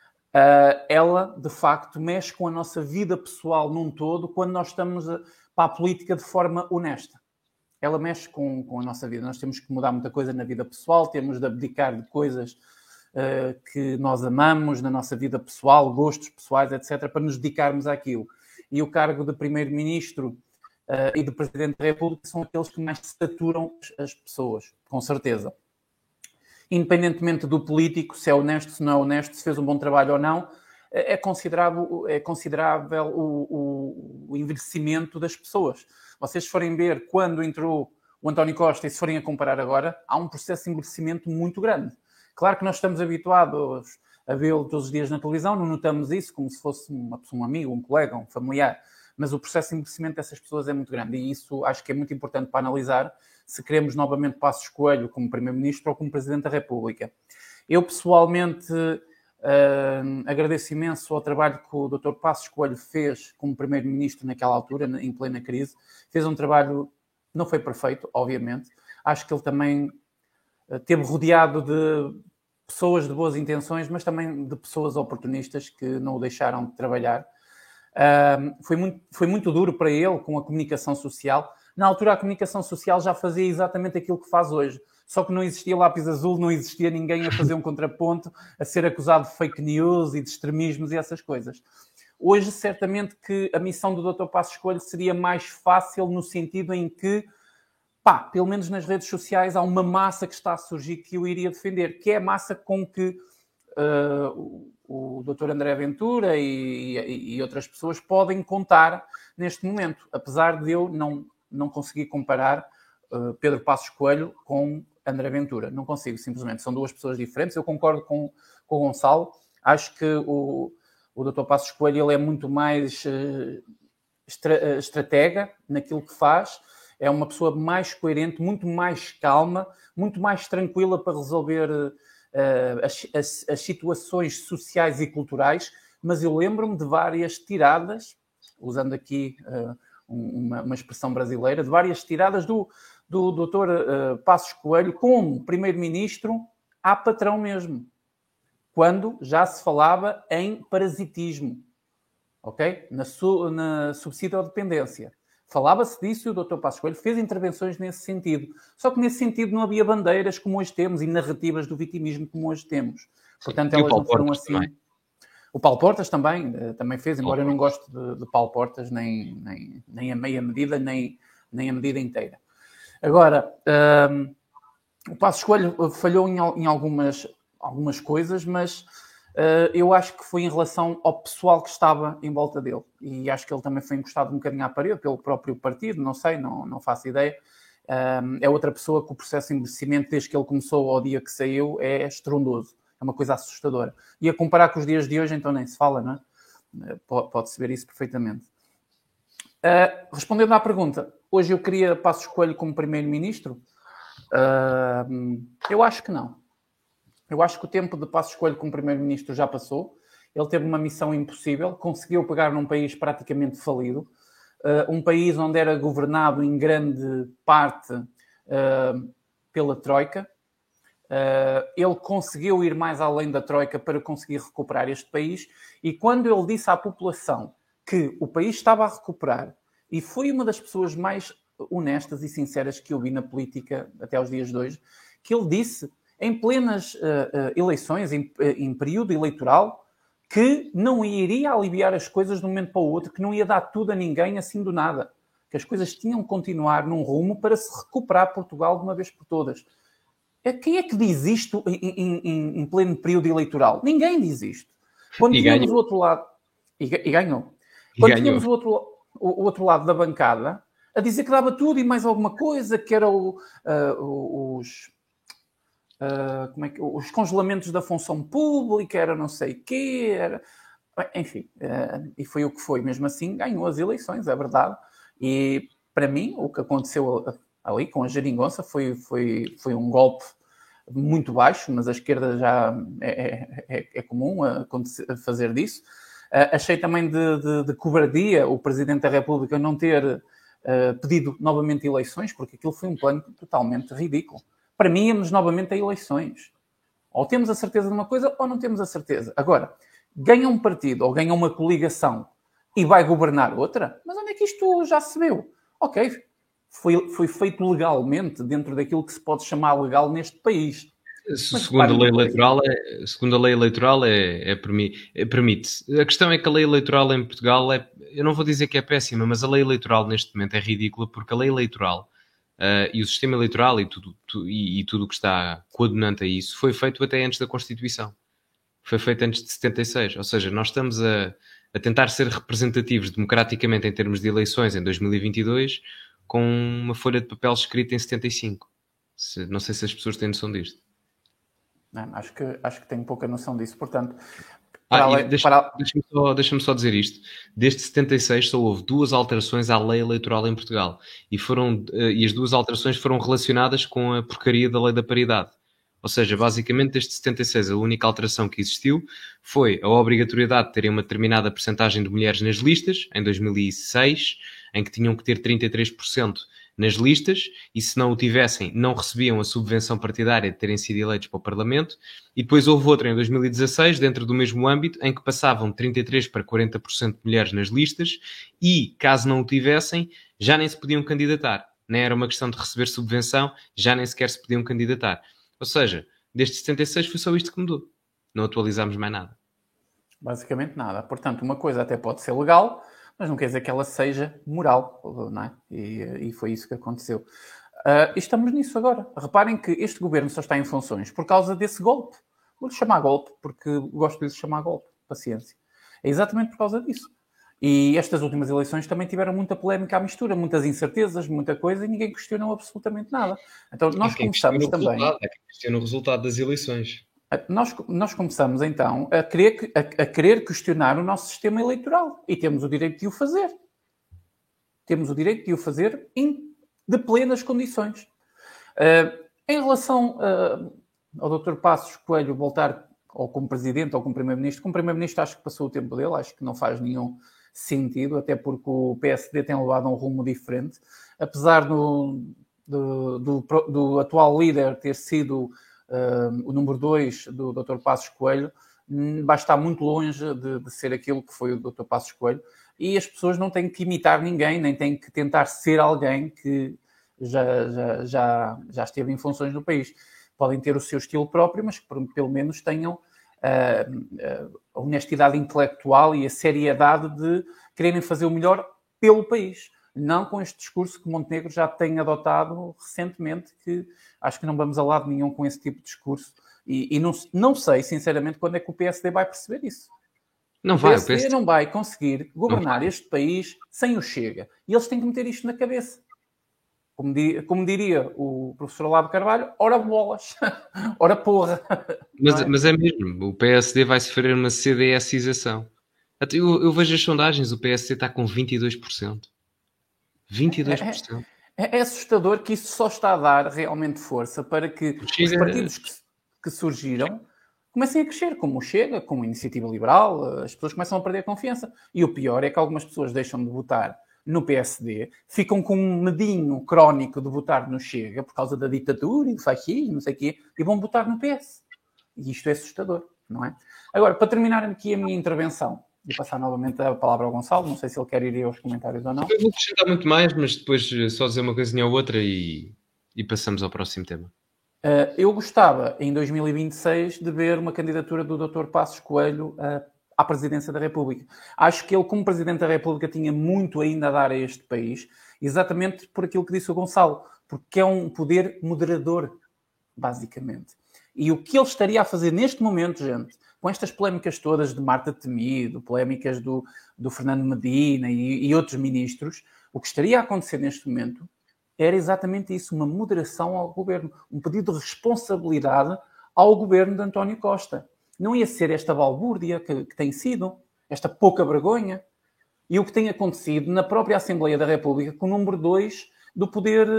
Uh, ela, de facto, mexe com a nossa vida pessoal num todo quando nós estamos a, para a política de forma honesta. Ela mexe com, com a nossa vida. Nós temos que mudar muita coisa na vida pessoal, temos de abdicar de coisas uh, que nós amamos na nossa vida pessoal, gostos pessoais, etcétera, para nos dedicarmos àquilo. E o cargo de Primeiro-Ministro uh, e de Presidente da República são aqueles que mais saturam as pessoas, com certeza. Independentemente do político, se é honesto, se não é honesto, se fez um bom trabalho ou não, é considerável, é considerável o, o, o envelhecimento das pessoas. Vocês forem ver quando entrou o António Costa e se forem a comparar agora, há um processo de envelhecimento muito grande. Claro que nós estamos habituados a vê-lo todos os dias na televisão, não notamos isso como se fosse uma pessoa, um amigo, um colega, um familiar, mas o processo de envelhecimento dessas pessoas é muito grande e isso acho que é muito importante para analisar se queremos novamente Passos Coelho como Primeiro-Ministro ou como Presidente da República. Eu, pessoalmente, uh, agradeço imenso ao trabalho que o doutor Passos Coelho fez como Primeiro-Ministro naquela altura, em plena crise. Fez um trabalho, não foi perfeito, obviamente. Acho que ele também uh, teve rodeado de pessoas de boas intenções, mas também de pessoas oportunistas que não o deixaram de trabalhar. Uh, foi, muito, foi muito duro para ele com a comunicação social. Na altura, a comunicação social já fazia exatamente aquilo que faz hoje. Só que não existia lápis azul, não existia ninguém a fazer um contraponto, a ser acusado de fake news e de extremismos e essas coisas. Hoje, certamente que a missão do doutor Passos Coelho seria mais fácil no sentido em que, pá, pelo menos nas redes sociais, há uma massa que está a surgir que eu iria defender, que é a massa com que uh, o, o doutor André Ventura e, e, e outras pessoas podem contar neste momento, apesar de eu não... não consegui comparar uh, Pedro Passos Coelho com André Ventura. Não consigo, simplesmente. São duas pessoas diferentes. Eu concordo com, com o Gonçalo. Acho que o, o doutor Passos Coelho ele é muito mais uh, estra, estratega naquilo que faz. É uma pessoa mais coerente, muito mais calma, muito mais tranquila para resolver uh, as, as, as situações sociais e culturais. Mas eu lembro-me de várias tiradas, usando aqui... Uh, Uma, uma expressão brasileira, de várias tiradas do, do doutor uh, Passos Coelho como primeiro-ministro à patrão mesmo, quando já se falava em parasitismo, ok? Na, su, na subsídio-dependência. Falava-se disso e o doutor Passos Coelho fez intervenções nesse sentido. Só que nesse sentido não havia bandeiras como hoje temos e narrativas do vitimismo como hoje temos. Portanto, elas não foram assim... Também. O Paulo Portas também, também fez, embora eu não goste de, de Paulo Portas, nem, nem, nem a meia medida, nem, nem a medida inteira. Agora, um, o Passos Coelho falhou em, em algumas algumas coisas, mas uh, eu acho que foi em relação ao pessoal que estava em volta dele. E acho que ele também foi encostado um bocadinho à parede pelo próprio partido, não sei, não, não faço ideia. Um, é outra pessoa que o processo de envelhecimento, desde que ele começou ao dia que saiu, é estrondoso. É uma coisa assustadora. E a comparar com os dias de hoje, então nem se fala, não é? Pode-se ver isso perfeitamente. Uh, respondendo à pergunta, hoje eu queria Passos Coelho como primeiro-ministro? Uh, eu acho que não. Eu acho que o tempo de Passos Coelho como primeiro-ministro já passou. Ele teve uma missão impossível, conseguiu pegar num país praticamente falido, Uh, um país onde era governado em grande parte uh, pela Troika. Uh, ele conseguiu ir mais além da Troika para conseguir recuperar este país, e quando ele disse à população que o país estava a recuperar, e foi uma das pessoas mais honestas e sinceras que eu vi na política até aos dias de hoje, que ele disse em plenas uh, uh, eleições, em, uh, em período eleitoral, que não iria aliviar as coisas de um momento para o outro, que não ia dar tudo a ninguém assim do nada, que as coisas tinham que continuar num rumo para se recuperar Portugal de uma vez por todas. Quem é que diz isto em, em, em pleno período eleitoral? Ninguém diz isto. Quando e tínhamos ganhou. o outro lado... E, e ganhou. E Quando ganhou. tínhamos o outro, o, o outro lado da bancada a dizer que dava tudo e mais alguma coisa, que era o, uh, os... Uh, como é que, os congelamentos da função pública, era não sei o quê, era... enfim, uh, e foi o que foi. Mesmo assim, ganhou as eleições, é verdade. E, para mim, o que aconteceu ali com a geringonça foi, foi, foi um golpe muito baixo, mas a esquerda já é, é, é comum a, a fazer disso. Uh, achei também de, de, de cobardia o Presidente da República não ter uh, pedido novamente eleições, porque aquilo foi um plano totalmente ridículo. Para mim, íamos novamente a eleições. Ou temos a certeza de uma coisa, ou não temos a certeza. Agora, ganha um partido, ou ganha uma coligação, e vai governar outra? Mas onde é que isto já se viu? Ok, foi, foi feito legalmente, dentro daquilo que se pode chamar legal neste país. Segundo a lei eleitoral, é, segundo a lei eleitoral é, é, é, permite-se. A questão é que a lei eleitoral em Portugal, é, eu não vou dizer que é péssima, mas a lei eleitoral neste momento é ridícula, porque a lei eleitoral Uh, e o sistema eleitoral e tudo tu, e, e tudo o que está coadunante a isso foi feito até antes da Constituição. Foi feito antes de setenta e seis. Ou seja, nós estamos a, a tentar ser representativos democraticamente em termos de eleições em dois mil e vinte e dois com uma folha de papel escrita em setenta e cinco. Se, não sei se as pessoas têm noção disto. Não, acho que, acho que tenho pouca noção disso. Portanto... Ah, e deixa, para... deixa-me, só, deixa-me só dizer isto. Desde setenta e seis só houve duas alterações à lei eleitoral em Portugal. E, foram, e as duas alterações foram relacionadas com a porcaria da lei da paridade. Ou seja, basicamente, desde setenta e seis, a única alteração que existiu foi a obrigatoriedade de terem uma determinada percentagem de mulheres nas listas, em dois mil e seis, em que tinham que ter trinta e três por cento nas listas, e se não o tivessem, não recebiam a subvenção partidária de terem sido eleitos para o Parlamento. E depois houve outra em dois mil e dezasseis, dentro do mesmo âmbito, em que passavam de trinta e três por cento para quarenta por cento de mulheres nas listas, e, caso não o tivessem, já nem se podiam candidatar. Nem era uma questão de receber subvenção, já nem sequer se podiam candidatar. Ou seja, desde setenta e seis foi só isto que mudou. Não atualizámos mais nada. Basicamente nada. Portanto, uma coisa até pode ser legal, mas não quer dizer que ela seja moral, não é? E, e foi isso que aconteceu. Uh, e estamos nisso agora. Reparem que este governo só está em funções por causa desse golpe. Vou-lhe chamar golpe, porque gosto de lhe chamar golpe. Paciência. É exatamente por causa disso. E estas últimas eleições também tiveram muita polémica à mistura, muitas incertezas, muita coisa, e ninguém questionou absolutamente nada. Então, nós começamos também... É quem questiona o resultado das eleições. Nós, nós começamos, então, a querer, a, a querer questionar o nosso sistema eleitoral. E temos o direito de o fazer. Temos o direito de o fazer em, de plenas condições. Uh, em relação uh, ao doutor Passos Coelho voltar ou como presidente ou como primeiro-ministro, como primeiro-ministro acho que passou o tempo dele, acho que não faz nenhum sentido, até porque o P S D tem levado a um rumo diferente. Apesar do, do, do, do atual líder ter sido... Uh, o número dois do doutor Passos Coelho vai estar muito longe de, de ser aquilo que foi o doutor Passos Coelho, e as pessoas não têm que imitar ninguém, nem têm que tentar ser alguém que já, já, já, já esteve em funções no país. Podem ter o seu estilo próprio, mas que pelo menos tenham uh, uh, a honestidade intelectual e a seriedade de quererem fazer o melhor pelo país. não com este discurso que Montenegro já tem adotado recentemente, que acho que não vamos a lado nenhum com esse tipo de discurso. E, e não, não sei, sinceramente, quando é que o P S D vai perceber isso. Não o vai, P S D, o P S D não vai conseguir governar este país sem o Chega. E eles têm que meter isto na cabeça. Como, di, como diria o professor Olavo Carvalho, ora bolas, ora porra. Mas é? mas é mesmo, o P S D vai sofrer uma C D S-ização. Eu, eu vejo as sondagens, o P S D está com vinte e dois por cento. vinte e dois por cento. É, é, é assustador que isso só está a dar realmente força para que Chega... os partidos que, que surgiram comecem a crescer, como o Chega, como a Iniciativa Liberal, as pessoas começam a perder a confiança. E o pior é que algumas pessoas deixam de votar no P S D, ficam com um medinho crónico de votar no Chega por causa da ditadura e do fascismo, não sei o quê, e vão votar no P S. E isto é assustador, não é? Agora, para terminar aqui a minha intervenção, e passar novamente a palavra ao Gonçalo, não sei se ele quer ir aos comentários ou não. Eu vou acrescentar muito mais, mas depois só dizer uma coisinha ou outra e, e passamos ao próximo tema. Uh, eu gostava, em dois mil e vinte e seis, de ver uma candidatura do doutor Passos Coelho uh, à presidência da República. Acho que ele, como Presidente da República, tinha muito ainda a dar a este país, exatamente por aquilo que disse o Gonçalo, porque é um poder moderador, basicamente. E o que ele estaria a fazer neste momento, gente, com estas polémicas todas de Marta Temido, polémicas do, do Fernando Medina e, e outros ministros, o que estaria a acontecer neste momento era exatamente isso, uma moderação ao governo, um pedido de responsabilidade ao governo de António Costa. Não ia ser esta balbúrdia que, que tem sido, esta pouca vergonha, e o que tem acontecido na própria Assembleia da República com o número dois do poder,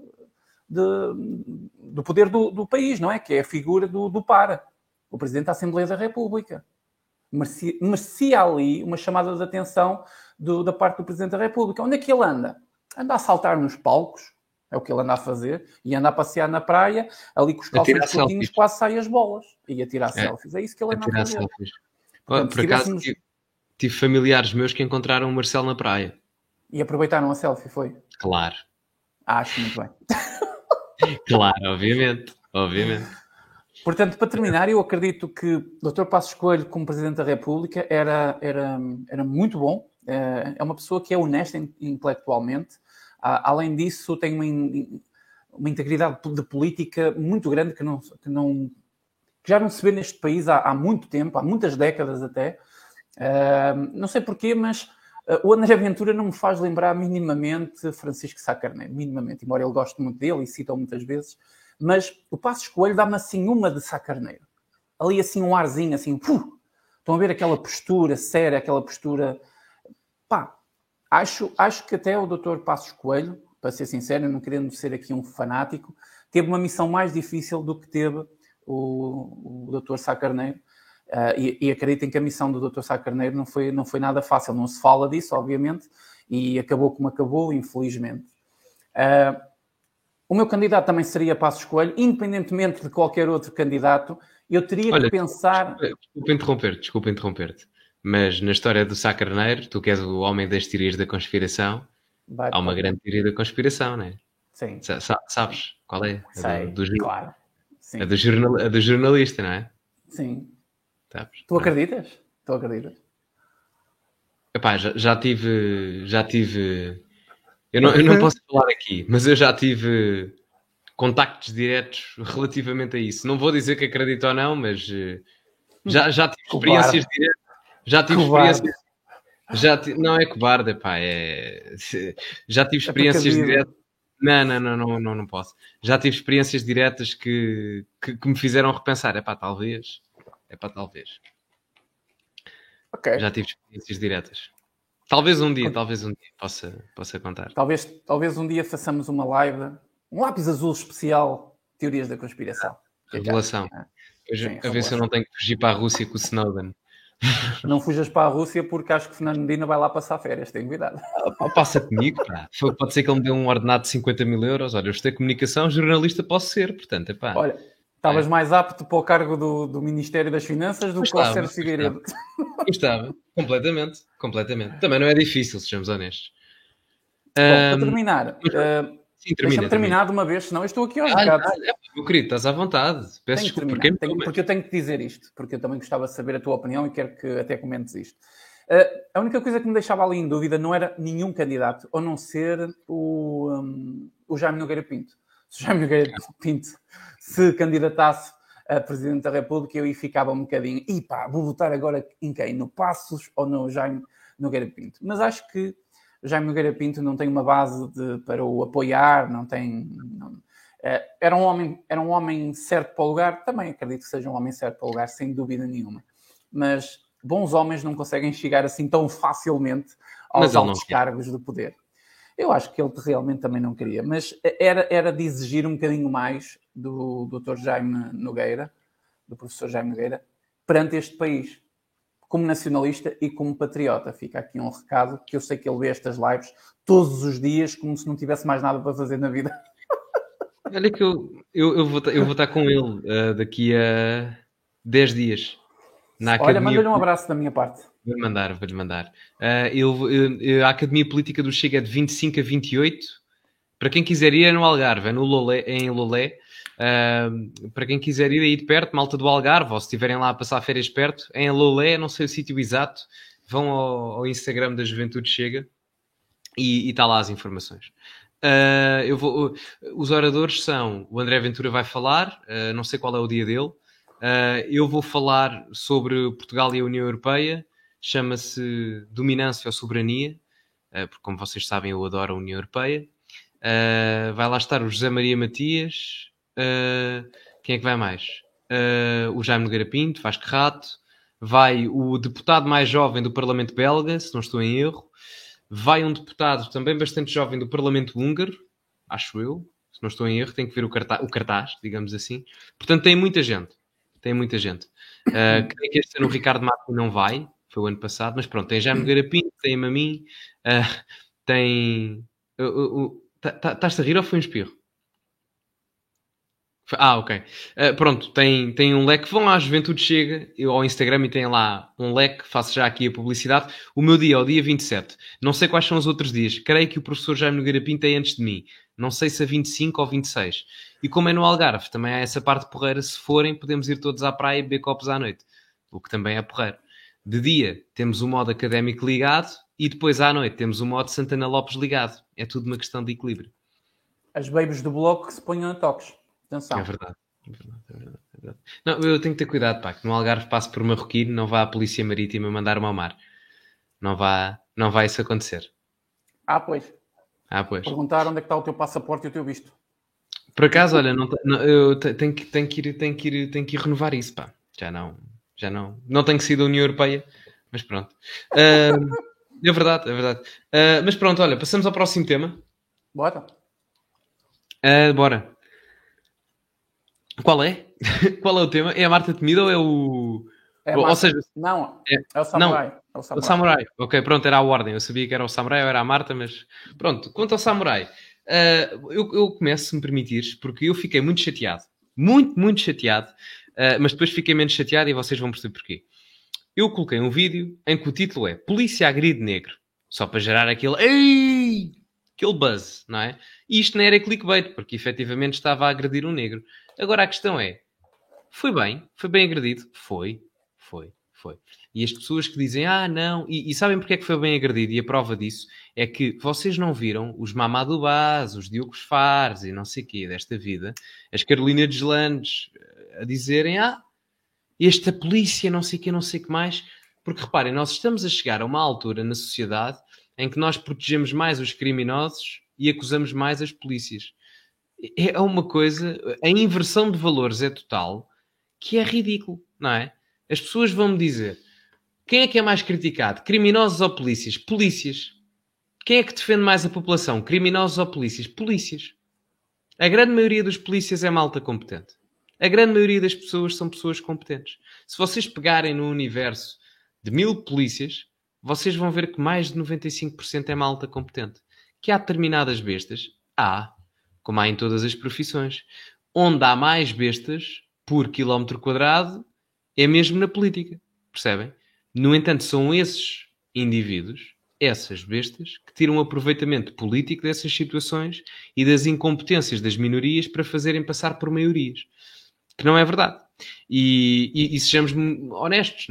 de, do, poder do, do país, não é? Que é a figura do, do para, o Presidente da Assembleia da República. Merecia, merecia ali uma chamada de atenção do, da parte do Presidente da República. Onde é que ele anda? Anda a saltar nos palcos, é o que ele anda a fazer, e anda a passear na praia, ali com os calções curtinhos, quase sai as bolas, e a tirar é. selfies. É isso que ele anda a, a fazer. Selfies. Portanto, Por acaso, tivéssemos... tive familiares meus que encontraram o Marcelo na praia. E aproveitaram a selfie, foi? Claro. Acho muito bem. Claro, obviamente, obviamente. Portanto, para terminar, eu acredito que o doutor Passos Coelho, como Presidente da República, era, era, era muito bom. É uma pessoa que é honesta intelectualmente. Além disso, tem uma, uma integridade de política muito grande que, não, que, não, que já não se vê neste país há, há muito tempo, há muitas décadas até. Uh, não sei porquê, mas uh, o André Ventura não me faz lembrar minimamente Francisco Sá Carneiro, minimamente, embora ele goste muito dele e cita-o muitas vezes. Mas o Passos Coelho dá-me assim uma de Sá Carneiro. Ali assim um arzinho, assim, puh, estão a ver aquela postura séria, aquela postura... Pá, acho, acho que até o doutor Passos Coelho, para ser sincero, não querendo ser aqui um fanático, teve uma missão mais difícil do que teve o, o doutor Sá Carneiro. Uh, e, e acreditem que a missão do doutor Sá Carneiro não foi, não foi nada fácil. Não se fala disso, obviamente, e acabou como acabou, infelizmente. Uh, o meu candidato também seria Passos Coelho, independentemente de qualquer outro candidato. Eu teria Olha, que pensar... Desculpa, desculpa interromper-te, desculpa interromper-te. Mas na história do Sá Carneiro, tu que és o homem das teorias da conspiração, Vai, há uma grande teoria da conspiração, não é? Sim. Sa- sabes qual é? Sei, a do, do, claro. Sim. A, do jornal, a do jornalista, não é? Sim. Sabes? Tu acreditas? Tu acreditas? Epá, já, já tive... Já tive... Eu não, eu não posso falar aqui, mas eu já tive contactos diretos relativamente a isso. Não vou dizer que acredito ou não, mas já, já tive experiências diretas. Já tive cobarde. experiências... Já tive, não é cobarde, pá, é... Já tive experiências é diretas... Não, não, não, não, não, não posso. Já tive experiências diretas que, que, que me fizeram repensar. É pá, talvez... É pá, talvez. Okay. Já tive experiências diretas. Talvez um dia, talvez um dia possa, possa contar. Talvez, talvez um dia façamos uma live, um lápis azul especial, teorias da conspiração. Revelação. Ah, Sim, a revelação. ver se eu não tenho que fugir para a Rússia com o Snowden. Não fujas para a Rússia porque acho que Fernando Medina vai lá passar férias, tenho cuidado. Ah, passa comigo, pá. Pode ser que ele me dê um ordenado de cinquenta mil euros. Olha, eu estudei comunicação, jornalista posso ser, portanto, é pá. Olha, estavas é. mais apto para o cargo do, do Ministério das Finanças do que o Sérgio Figueiredo. Estava, completamente, completamente. Também não é difícil, sejamos honestos. Bom, um, para terminar, mas, uh, sim, termina, deixa-me terminar termina. de uma vez, senão eu estou aqui aos bocados. Ah, é, meu querido, estás à vontade. Peço tenho desculpa. Porque, tenho, porque eu tenho que dizer isto, porque eu também gostava de saber a tua opinião e quero que até comentes isto. Uh, a única coisa que me deixava ali em dúvida não era nenhum candidato, a não ser o, um, o Jaime Nogueira Pinto. Se o Jaime Nogueira Pinto se candidatasse a Presidente da República, eu aí ficava um bocadinho, e pá, vou votar agora em quem? No Passos ou no Jaime Nogueira Pinto? Mas acho que o Jaime Nogueira Pinto não tem uma base de, para o apoiar, não tem... Não, é, era, um homem, era um homem certo para o lugar, também acredito que seja um homem certo para o lugar, sem dúvida nenhuma. Mas bons homens não conseguem chegar assim tão facilmente aos altos cargos do poder. Eu acho que ele realmente também não queria, mas era, era de exigir um bocadinho mais do doutor Jaime Nogueira, do professor Jaime Nogueira, perante este país, como nacionalista e como patriota. Fica aqui um recado, que eu sei que ele vê estas lives todos os dias, como se não tivesse mais nada para fazer na vida. Olha que eu, eu, eu, vou, eu vou estar com ele uh, daqui a dez dias. Na Olha, academia... manda-lhe um abraço da minha parte. Vou-lhe mandar, vou-lhe mandar. Uh, eu, eu, eu, a Academia Política do Chega é de vinte e cinco a vinte e oito. Para quem quiser ir é no Algarve, é no Lolé, é em Lolé. Uh, para quem quiser ir aí de perto, malta do Algarve, ou se estiverem lá a passar férias perto, é em Lolé, não sei o sítio exato, vão ao, ao Instagram da Juventude Chega e está lá as informações. Uh, eu vou, os oradores são, o André Ventura vai falar, uh, não sei qual é o dia dele, uh, eu vou falar sobre Portugal e a União Europeia, chama-se Dominância ou Soberania, uh, porque como vocês sabem eu adoro a União Europeia. Uh, vai lá estar o José Maria Matias, uh, quem é que vai mais? Uh, o Jaime Nogueira Pinto, Vasco Rato, vai o deputado mais jovem do Parlamento Belga, se não estou em erro, vai um deputado também bastante jovem do Parlamento Húngaro, acho eu, se não estou em erro, tem que ver o cartaz, o cartaz, digamos assim. Portanto, tem muita gente, tem muita gente. Uh, creio que este ano o Ricardo Mato não vai, foi o ano passado, mas pronto, tem Jaime Nogueira Pinto, tem a Mamim, uh, tem... Uh, uh, uh, Estás-te a rir ou foi um espirro? Ah, ok. Uh, pronto, tem, tem um leque. Vão à Juventude Chega, eu ao Instagram e tem lá um leque. Faço já aqui a publicidade. O meu dia é o dia vinte e sete. Não sei quais são os outros dias. Creio que o professor Jaime Nogueira Pinto é antes de mim. Não sei se é vinte e cinco ou vinte e seis. E como é no Algarve, também há essa parte porreira. Se forem, podemos ir todos à praia e beber copos à noite. O que também é porreiro. De dia, temos o modo académico ligado. E depois à noite temos o modo Santana Lopes ligado. É tudo uma questão de equilíbrio. As babies do bloco que se ponham a toques. Atenção. É verdade. É verdade, é verdade, é verdade. Não, eu tenho que ter cuidado, pá. Que no Algarve passo por Marroquino, não vá à Polícia Marítima mandar-me ao mar. Não, vá, não vai isso acontecer. Ah, pois. Ah, pois. Perguntar onde é que está o teu passaporte e o teu visto. Por acaso, olha, não, não, eu tenho que, tenho, que ir, tenho, que ir, tenho que ir renovar isso, pá. Já não, já não. Não tenho sido a União Europeia, mas pronto. Uh... É verdade, é verdade. Uh, mas pronto, olha, passamos ao próximo tema. Bora. Uh, bora. Qual é? Qual é o tema? É a Marta Temido ou é o... É ou, ou seja... Não, é, é o Samurai. Não, é o Samurai. O Samurai. Ok, pronto, era a ordem. Eu sabia que era o Samurai ou era a Marta, mas... Pronto, quanto ao Samurai, uh, eu, eu começo, se me permitires, porque eu fiquei muito chateado. Muito, muito chateado. Uh, mas depois fiquei menos chateado e vocês vão perceber porquê. Eu coloquei um vídeo em que o título é Polícia agride negro. Só para gerar aquele... Ei! Aquele buzz, não é? E isto não era clickbait, porque efetivamente estava a agredir um negro. Agora a questão é... Foi bem? Foi bem agredido? Foi. Foi. Foi. E as pessoas que dizem... Ah, não... E, e sabem porque é que foi bem agredido? E a prova disso é que vocês não viram os Mamadou Baz, os Diogo Fares e não sei o quê desta vida. As Carolina Deslandes a dizerem... Ah... Esta polícia, não sei o que, não sei o que mais. Porque, reparem, nós estamos a chegar a uma altura na sociedade em que nós protegemos mais os criminosos e acusamos mais as polícias. É uma coisa... A inversão de valores é total, que é ridículo, não é? As pessoas vão-me dizer... Quem é que é mais criticado? Criminosos ou polícias? Polícias. Quem é que defende mais a população? Criminosos ou polícias? Polícias. A grande maioria dos polícias é malta competente. A grande maioria das pessoas são pessoas competentes. Se vocês pegarem no universo de mil polícias, vocês vão ver que mais de noventa e cinco por cento é malta competente. Que há determinadas bestas, há, como há em todas as profissões. Onde há mais bestas por quilómetro quadrado é mesmo na política. Percebem? No entanto, são esses indivíduos, essas bestas, que tiram aproveitamento político dessas situações e das incompetências das minorias para fazerem passar por maiorias. Que não é verdade. E, e, e sejamos honestos, não é?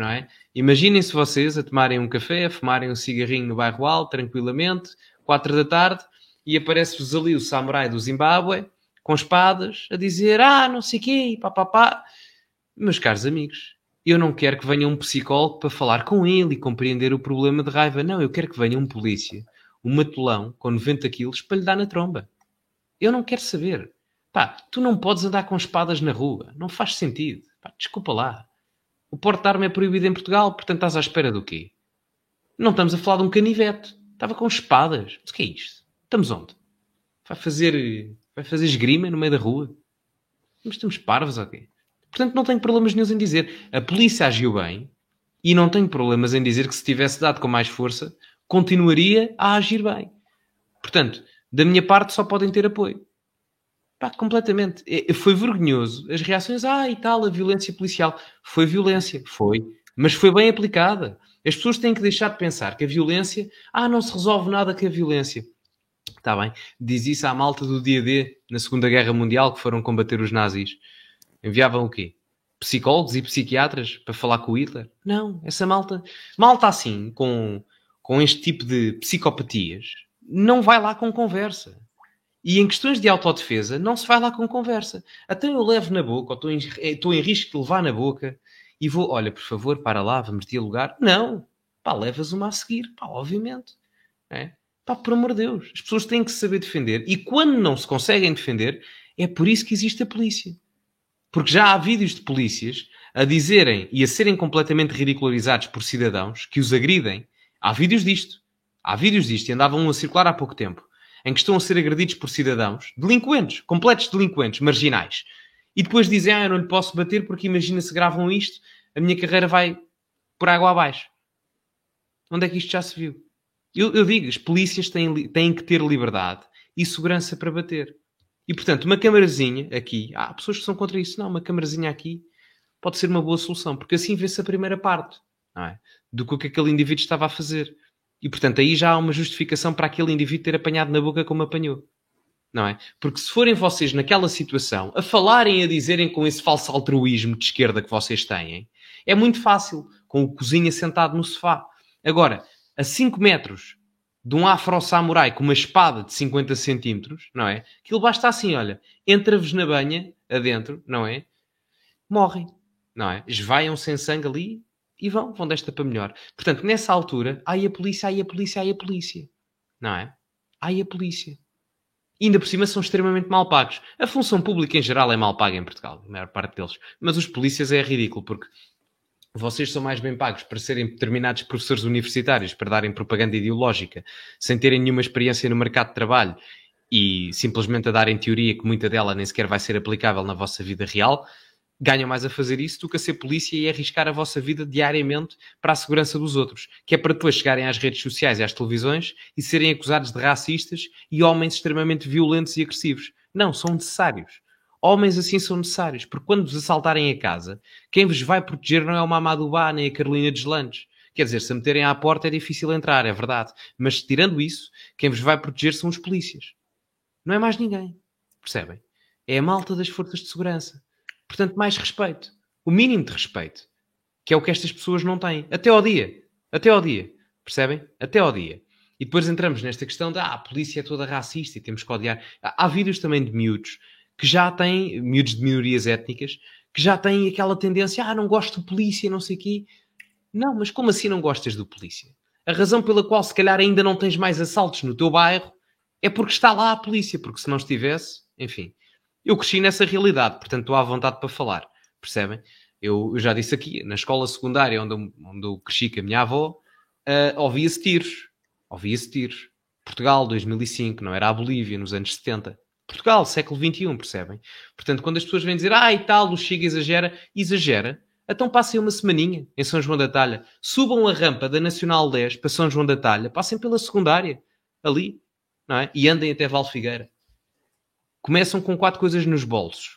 Imaginem-se vocês a tomarem um café, a fumarem um cigarrinho no bairro alto, tranquilamente, quatro da tarde, e aparece-vos ali o samurai do Zimbábue, com espadas, a dizer, ah, não sei o quê, pá, pá, pá. Meus caros amigos, eu não quero que venha um psicólogo para falar com ele e compreender o problema de raiva. Não, eu quero que venha um polícia, um matulão com noventa quilos para lhe dar na tromba. Eu não quero saber. Pá, tu não podes andar com espadas na rua. Não faz sentido. Pá, desculpa lá. O porte de arma é proibido em Portugal, portanto estás à espera do quê? Não estamos a falar de um canivete. Estava com espadas. Mas o que é isto? Estamos onde? Vai fazer, vai fazer esgrima no meio da rua? Mas estamos parvos ou quê? Portanto, não tenho problemas nenhum em dizer. A polícia agiu bem e não tenho problemas em dizer que se tivesse dado com mais força, continuaria a agir bem. Portanto, da minha parte só podem ter apoio. Pá, completamente. É, foi vergonhoso. As reações, ah, e tal, a violência policial. Foi violência, foi. Mas foi bem aplicada. As pessoas têm que deixar de pensar que a violência, ah, não se resolve nada com a violência. Está bem. Diz isso à malta do dia D, na Segunda Guerra Mundial, que foram combater os nazis. Enviavam o quê? Psicólogos e psiquiatras para falar com o Hitler? Não, essa malta... Malta assim, com, com este tipo de psicopatias, não vai lá com conversa. E em questões de autodefesa, não se vai lá com conversa. Até eu levo na boca, ou estou em, estou em risco de levar na boca, e vou, olha, por favor, para lá, vamos dialogar. Não. Pá, levas uma a seguir. Pá, obviamente. É? Pá, por amor de Deus. As pessoas têm que se saber defender. E quando não se conseguem defender, é por isso que existe a polícia. Porque já há vídeos de polícias a dizerem e a serem completamente ridicularizados por cidadãos que os agridem. Há vídeos disto. Há vídeos disto. E andavam a circular há pouco tempo. Em que estão a ser agredidos por cidadãos, delinquentes, completos delinquentes, marginais. E depois dizem, ah, eu não lhe posso bater porque imagina se gravam isto, a minha carreira vai por água abaixo. Onde é que isto já se viu? Eu, eu digo, as polícias têm, têm que ter liberdade e segurança para bater. E, portanto, uma câmarazinha aqui, há pessoas que são contra isso, não, uma câmarazinha aqui pode ser uma boa solução, porque assim vê-se a primeira parte, não é? Do que aquele indivíduo estava a fazer. E, portanto, aí já há uma justificação para aquele indivíduo ter apanhado na boca como apanhou. Não é? Porque se forem vocês naquela situação a falarem e a dizerem com esse falso altruísmo de esquerda que vocês têm, é muito fácil, com o cozinha sentado no sofá. Agora, a cinco metros de um afro-samurai com uma espada de cinquenta centímetros, não é? Aquilo basta assim, olha, entra-vos na banha, adentro, não é? Morrem, não é? Esvaiam sem sangue ali e vão, vão desta para melhor. Portanto, nessa altura, ai a polícia, ai a polícia, ai a polícia. Não é? Ai a polícia. E ainda por cima são extremamente mal pagos. A função pública em geral é mal paga em Portugal, a maior parte deles. Mas os polícias é ridículo, porque vocês são mais bem pagos para serem determinados professores universitários, para darem propaganda ideológica, sem terem nenhuma experiência no mercado de trabalho e simplesmente a darem teoria que muita dela nem sequer vai ser aplicável na vossa vida real. Ganham mais a fazer isso do que a ser polícia e a arriscar a vossa vida diariamente para a segurança dos outros, que é para depois chegarem às redes sociais e às televisões e serem acusados de racistas e homens extremamente violentos e agressivos. Não, são necessários. Homens assim são necessários, porque quando vos assaltarem a casa, quem vos vai proteger não é o Mamadou Ba nem a Carolina Deslandes. Quer dizer, se a meterem à porta é difícil entrar, é verdade. Mas tirando isso, quem vos vai proteger são os polícias. Não é mais ninguém. Percebem? É a malta das forças de segurança. Portanto, mais respeito. O mínimo de respeito. Que é o que estas pessoas não têm. Até ao dia. Até ao dia. Percebem? Até ao dia. E depois entramos nesta questão de ah, a polícia é toda racista e temos que odiar. Há vídeos também de miúdos que já têm, miúdos de minorias étnicas, que já têm aquela tendência, ah, não gosto de polícia, não sei o quê. Não, mas como assim não gostas do polícia? A razão pela qual se calhar ainda não tens mais assaltos no teu bairro é porque está lá a polícia. Porque se não estivesse, enfim... Eu cresci nessa realidade, portanto estou à vontade para falar, percebem? Eu, eu já disse aqui, na escola secundária onde eu, onde eu cresci com a minha avó, uh, ouvia-se tiros. Ouvia-se tiros. Portugal, dois mil e cinco, não era a Bolívia, nos anos setenta. Portugal, século vinte e um, percebem? Portanto, quando as pessoas vêm dizer, ah, e tal, o Chega exagera, exagera, então passem uma semaninha em São João da Talha, subam a rampa da Nacional dez para São João da Talha, passem pela secundária, ali, não é? E andem até Valfigueira. Começam com quatro coisas nos bolsos.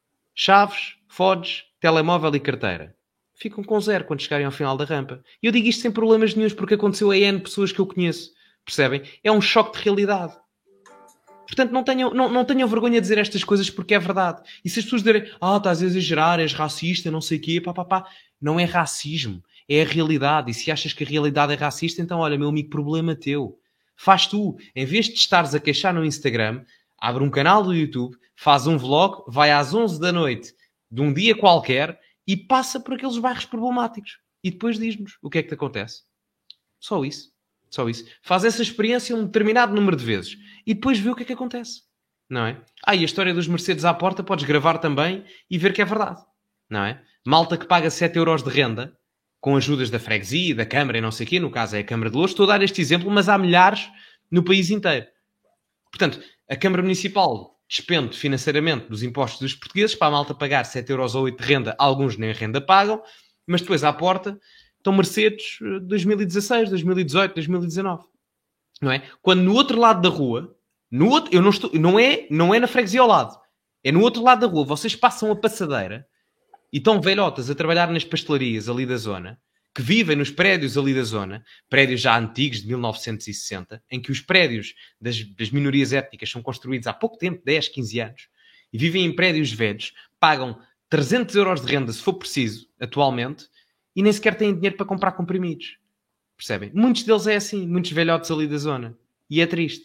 Chaves, fones, telemóvel e carteira. Ficam com zero quando chegarem ao final da rampa. E eu digo isto sem problemas nenhuns porque aconteceu a N pessoas que eu conheço. Percebem? É um choque de realidade. Portanto, não tenham, não, não tenham vergonha de dizer estas coisas porque é verdade. E se as pessoas dizerem, ah, estás a exagerar, és racista, não sei o quê, pá, pá, pá. Não é racismo. é a realidade. E se achas que a realidade é racista, então olha, meu amigo, problema teu. Faz tu. Em vez de estares a queixar no Instagram, abre um canal do YouTube, faz um vlog, vai às onze da noite de um dia qualquer e passa por aqueles bairros problemáticos. E depois diz-nos o que é que te acontece. Só isso. Só isso. Faz essa experiência um determinado número de vezes e depois vê o que é que acontece. Não é? Ah, e a história dos Mercedes à porta podes gravar também e ver que é verdade. Não é? Malta que paga sete euros de renda com ajudas da freguesia, da Câmara e não sei o quê, no caso é a Câmara de Louros. Estou a dar este exemplo, mas há milhares no país inteiro. Portanto, a Câmara Municipal despende financeiramente dos impostos dos portugueses para a malta pagar sete euros ou oito de renda, alguns nem renda pagam, mas depois à porta estão Mercedes dois mil e dezasseis, dois mil e dezoito, dois mil e dezanove. Não é? Quando no outro lado da rua, no outro, eu não estou, não é, não é na freguesia ao lado, é no outro lado da rua, vocês passam a passadeira e estão velhotas a trabalhar nas pastelarias ali da zona, que vivem nos prédios ali da zona, prédios já antigos de mil novecentos e sessenta, em que os prédios das, das minorias étnicas são construídos há pouco tempo, dez, quinze anos, e vivem em prédios velhos, pagam trezentos euros de renda, se for preciso, atualmente, e nem sequer têm dinheiro para comprar comprimidos. Percebem? Muitos deles é assim, muitos velhotes ali da zona. E é triste.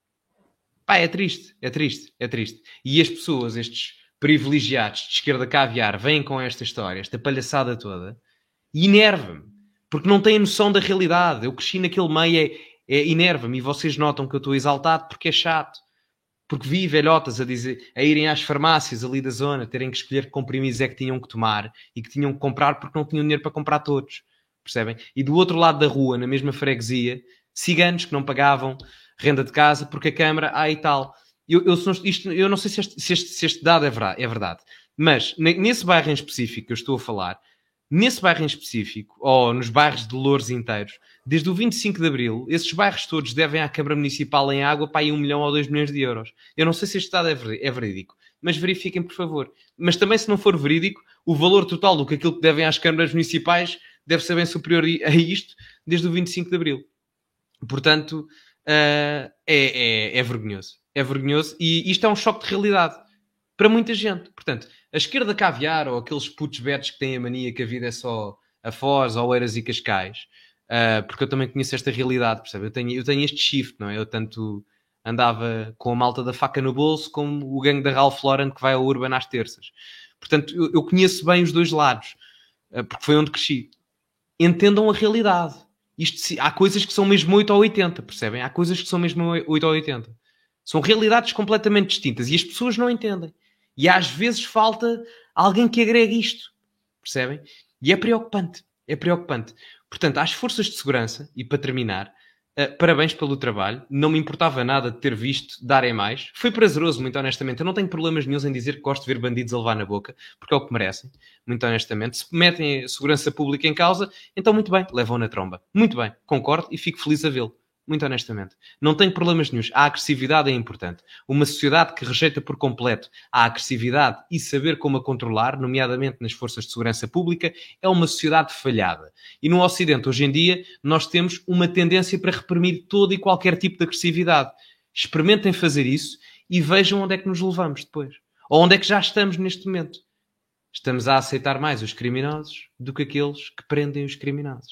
Pá, é triste, é triste, é triste. E as pessoas, estes privilegiados de esquerda caviar, vêm com esta história, esta palhaçada toda, e enerva-me. Porque não têm noção da realidade. Eu cresci naquele meio, é, é enerva-me. E vocês notam que eu estou exaltado porque é chato. Porque vi velhotas a, dizer, a irem às farmácias ali da zona, terem que escolher que comprimidos é que tinham que tomar e que tinham que comprar porque não tinham dinheiro para comprar todos. Percebem? E do outro lado da rua, na mesma freguesia, ciganos que não pagavam renda de casa porque a Câmara, ah e tal. Eu, eu, isto, eu não sei se este, se, este, se este dado é verdade, é verdade, mas nesse bairro em específico que eu estou a falar, nesse bairro em específico, ou nos bairros de Louros inteiros, desde o vinte e cinco de Abril, esses bairros todos devem à Câmara Municipal em água para aí um milhão ou dois milhões de euros. Eu não sei se este dado é verídico, mas verifiquem, por favor. Mas também, se não for verídico, o valor total do que aquilo que devem às câmaras municipais deve ser bem superior a isto desde o vinte e cinco de Abril. Portanto, uh, é, é, é vergonhoso. É vergonhoso e isto é um choque de realidade para muita gente. Portanto, a esquerda caviar ou aqueles putos betos que têm a mania que a vida é só a Foz, Oeiras e Cascais, uh, porque eu também conheço esta realidade, percebe? Eu tenho, eu tenho este shift, não é? Eu tanto andava com a malta da faca no bolso como o gangue da Ralph Lauren que vai ao Urban às terças. Portanto, eu, eu conheço bem os dois lados, uh, porque foi onde cresci. Entendam a realidade. Isto, há coisas que são mesmo oito ou oitenta, percebem? Há coisas que são mesmo oito ou oitenta. São realidades completamente distintas e as pessoas não entendem. E às vezes falta alguém que agregue isto. Percebem? E é preocupante. É preocupante. Portanto, às forças de segurança, e para terminar, uh, parabéns pelo trabalho. Não me importava nada de ter visto darem mais. Foi prazeroso, muito honestamente. Eu não tenho problemas nenhums em dizer que gosto de ver bandidos a levar na boca, porque é o que merecem, muito honestamente. Se metem a segurança pública em causa, então muito bem, levam na tromba. Muito bem, concordo e fico feliz a vê-lo. Muito honestamente. Não tenho problemas nenhums. A agressividade é importante. Uma sociedade que rejeita por completo a agressividade e saber como a controlar, nomeadamente nas forças de segurança pública, é uma sociedade falhada. E no Ocidente, hoje em dia, nós temos uma tendência para reprimir todo e qualquer tipo de agressividade. Experimentem fazer isso e vejam onde é que nos levamos depois. Ou onde é que já estamos neste momento. Estamos a aceitar mais os criminosos do que aqueles que prendem os criminosos.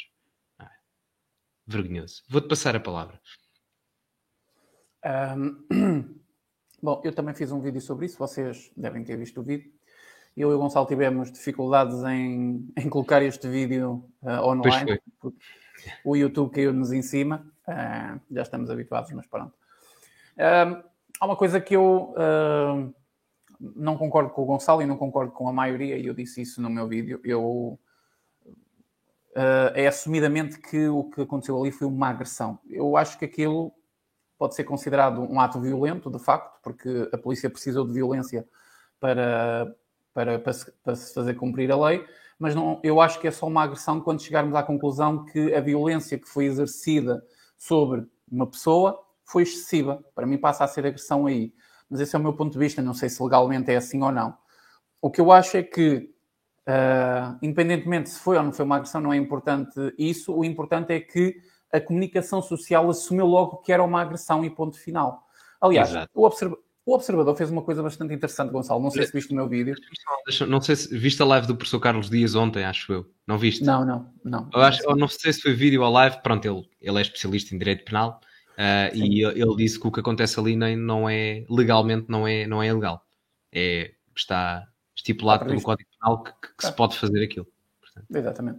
Vergonhoso. Vou-te passar a palavra. Um, bom, eu também fiz um vídeo sobre isso. Vocês devem ter visto o vídeo. Eu e o Gonçalo tivemos dificuldades em, em colocar este vídeo uh, online. O YouTube caiu-nos em cima. Uh, já estamos habituados, mas pronto. Uh, há uma coisa que eu uh, não concordo com o Gonçalo e não concordo com a maioria, e eu disse isso no meu vídeo. Eu... Uh, é assumidamente que o que aconteceu ali foi uma agressão. Eu acho que aquilo pode ser considerado um ato violento, de facto, porque a polícia precisou de violência para, para, para, se, para se fazer cumprir a lei, mas não, eu acho que é só uma agressão quando chegarmos à conclusão que a violência que foi exercida sobre uma pessoa foi excessiva. Para mim passa a ser agressão aí. Mas esse é o meu ponto de vista, não sei se legalmente é assim ou não. O que eu acho é que Uh, independentemente se foi ou não foi uma agressão, não é importante isso. O importante é que a comunicação social assumiu logo que era uma agressão e ponto final. Aliás, eu, observ... O Observador fez uma coisa bastante interessante, Gonçalo. Não sei se viste o meu vídeo. Não sei se viste a live do professor Carlos Dias ontem, acho eu. Não viste? Não, não, não. Eu, acho, eu não sei se foi vídeo ou live. Pronto, ele, ele é especialista em direito penal uh, e ele disse que o que acontece ali nem, não é, legalmente não é, não é ilegal. É, está estipulado está pelo Código Penal que, que, que ah. se pode fazer aquilo. Portanto. Exatamente.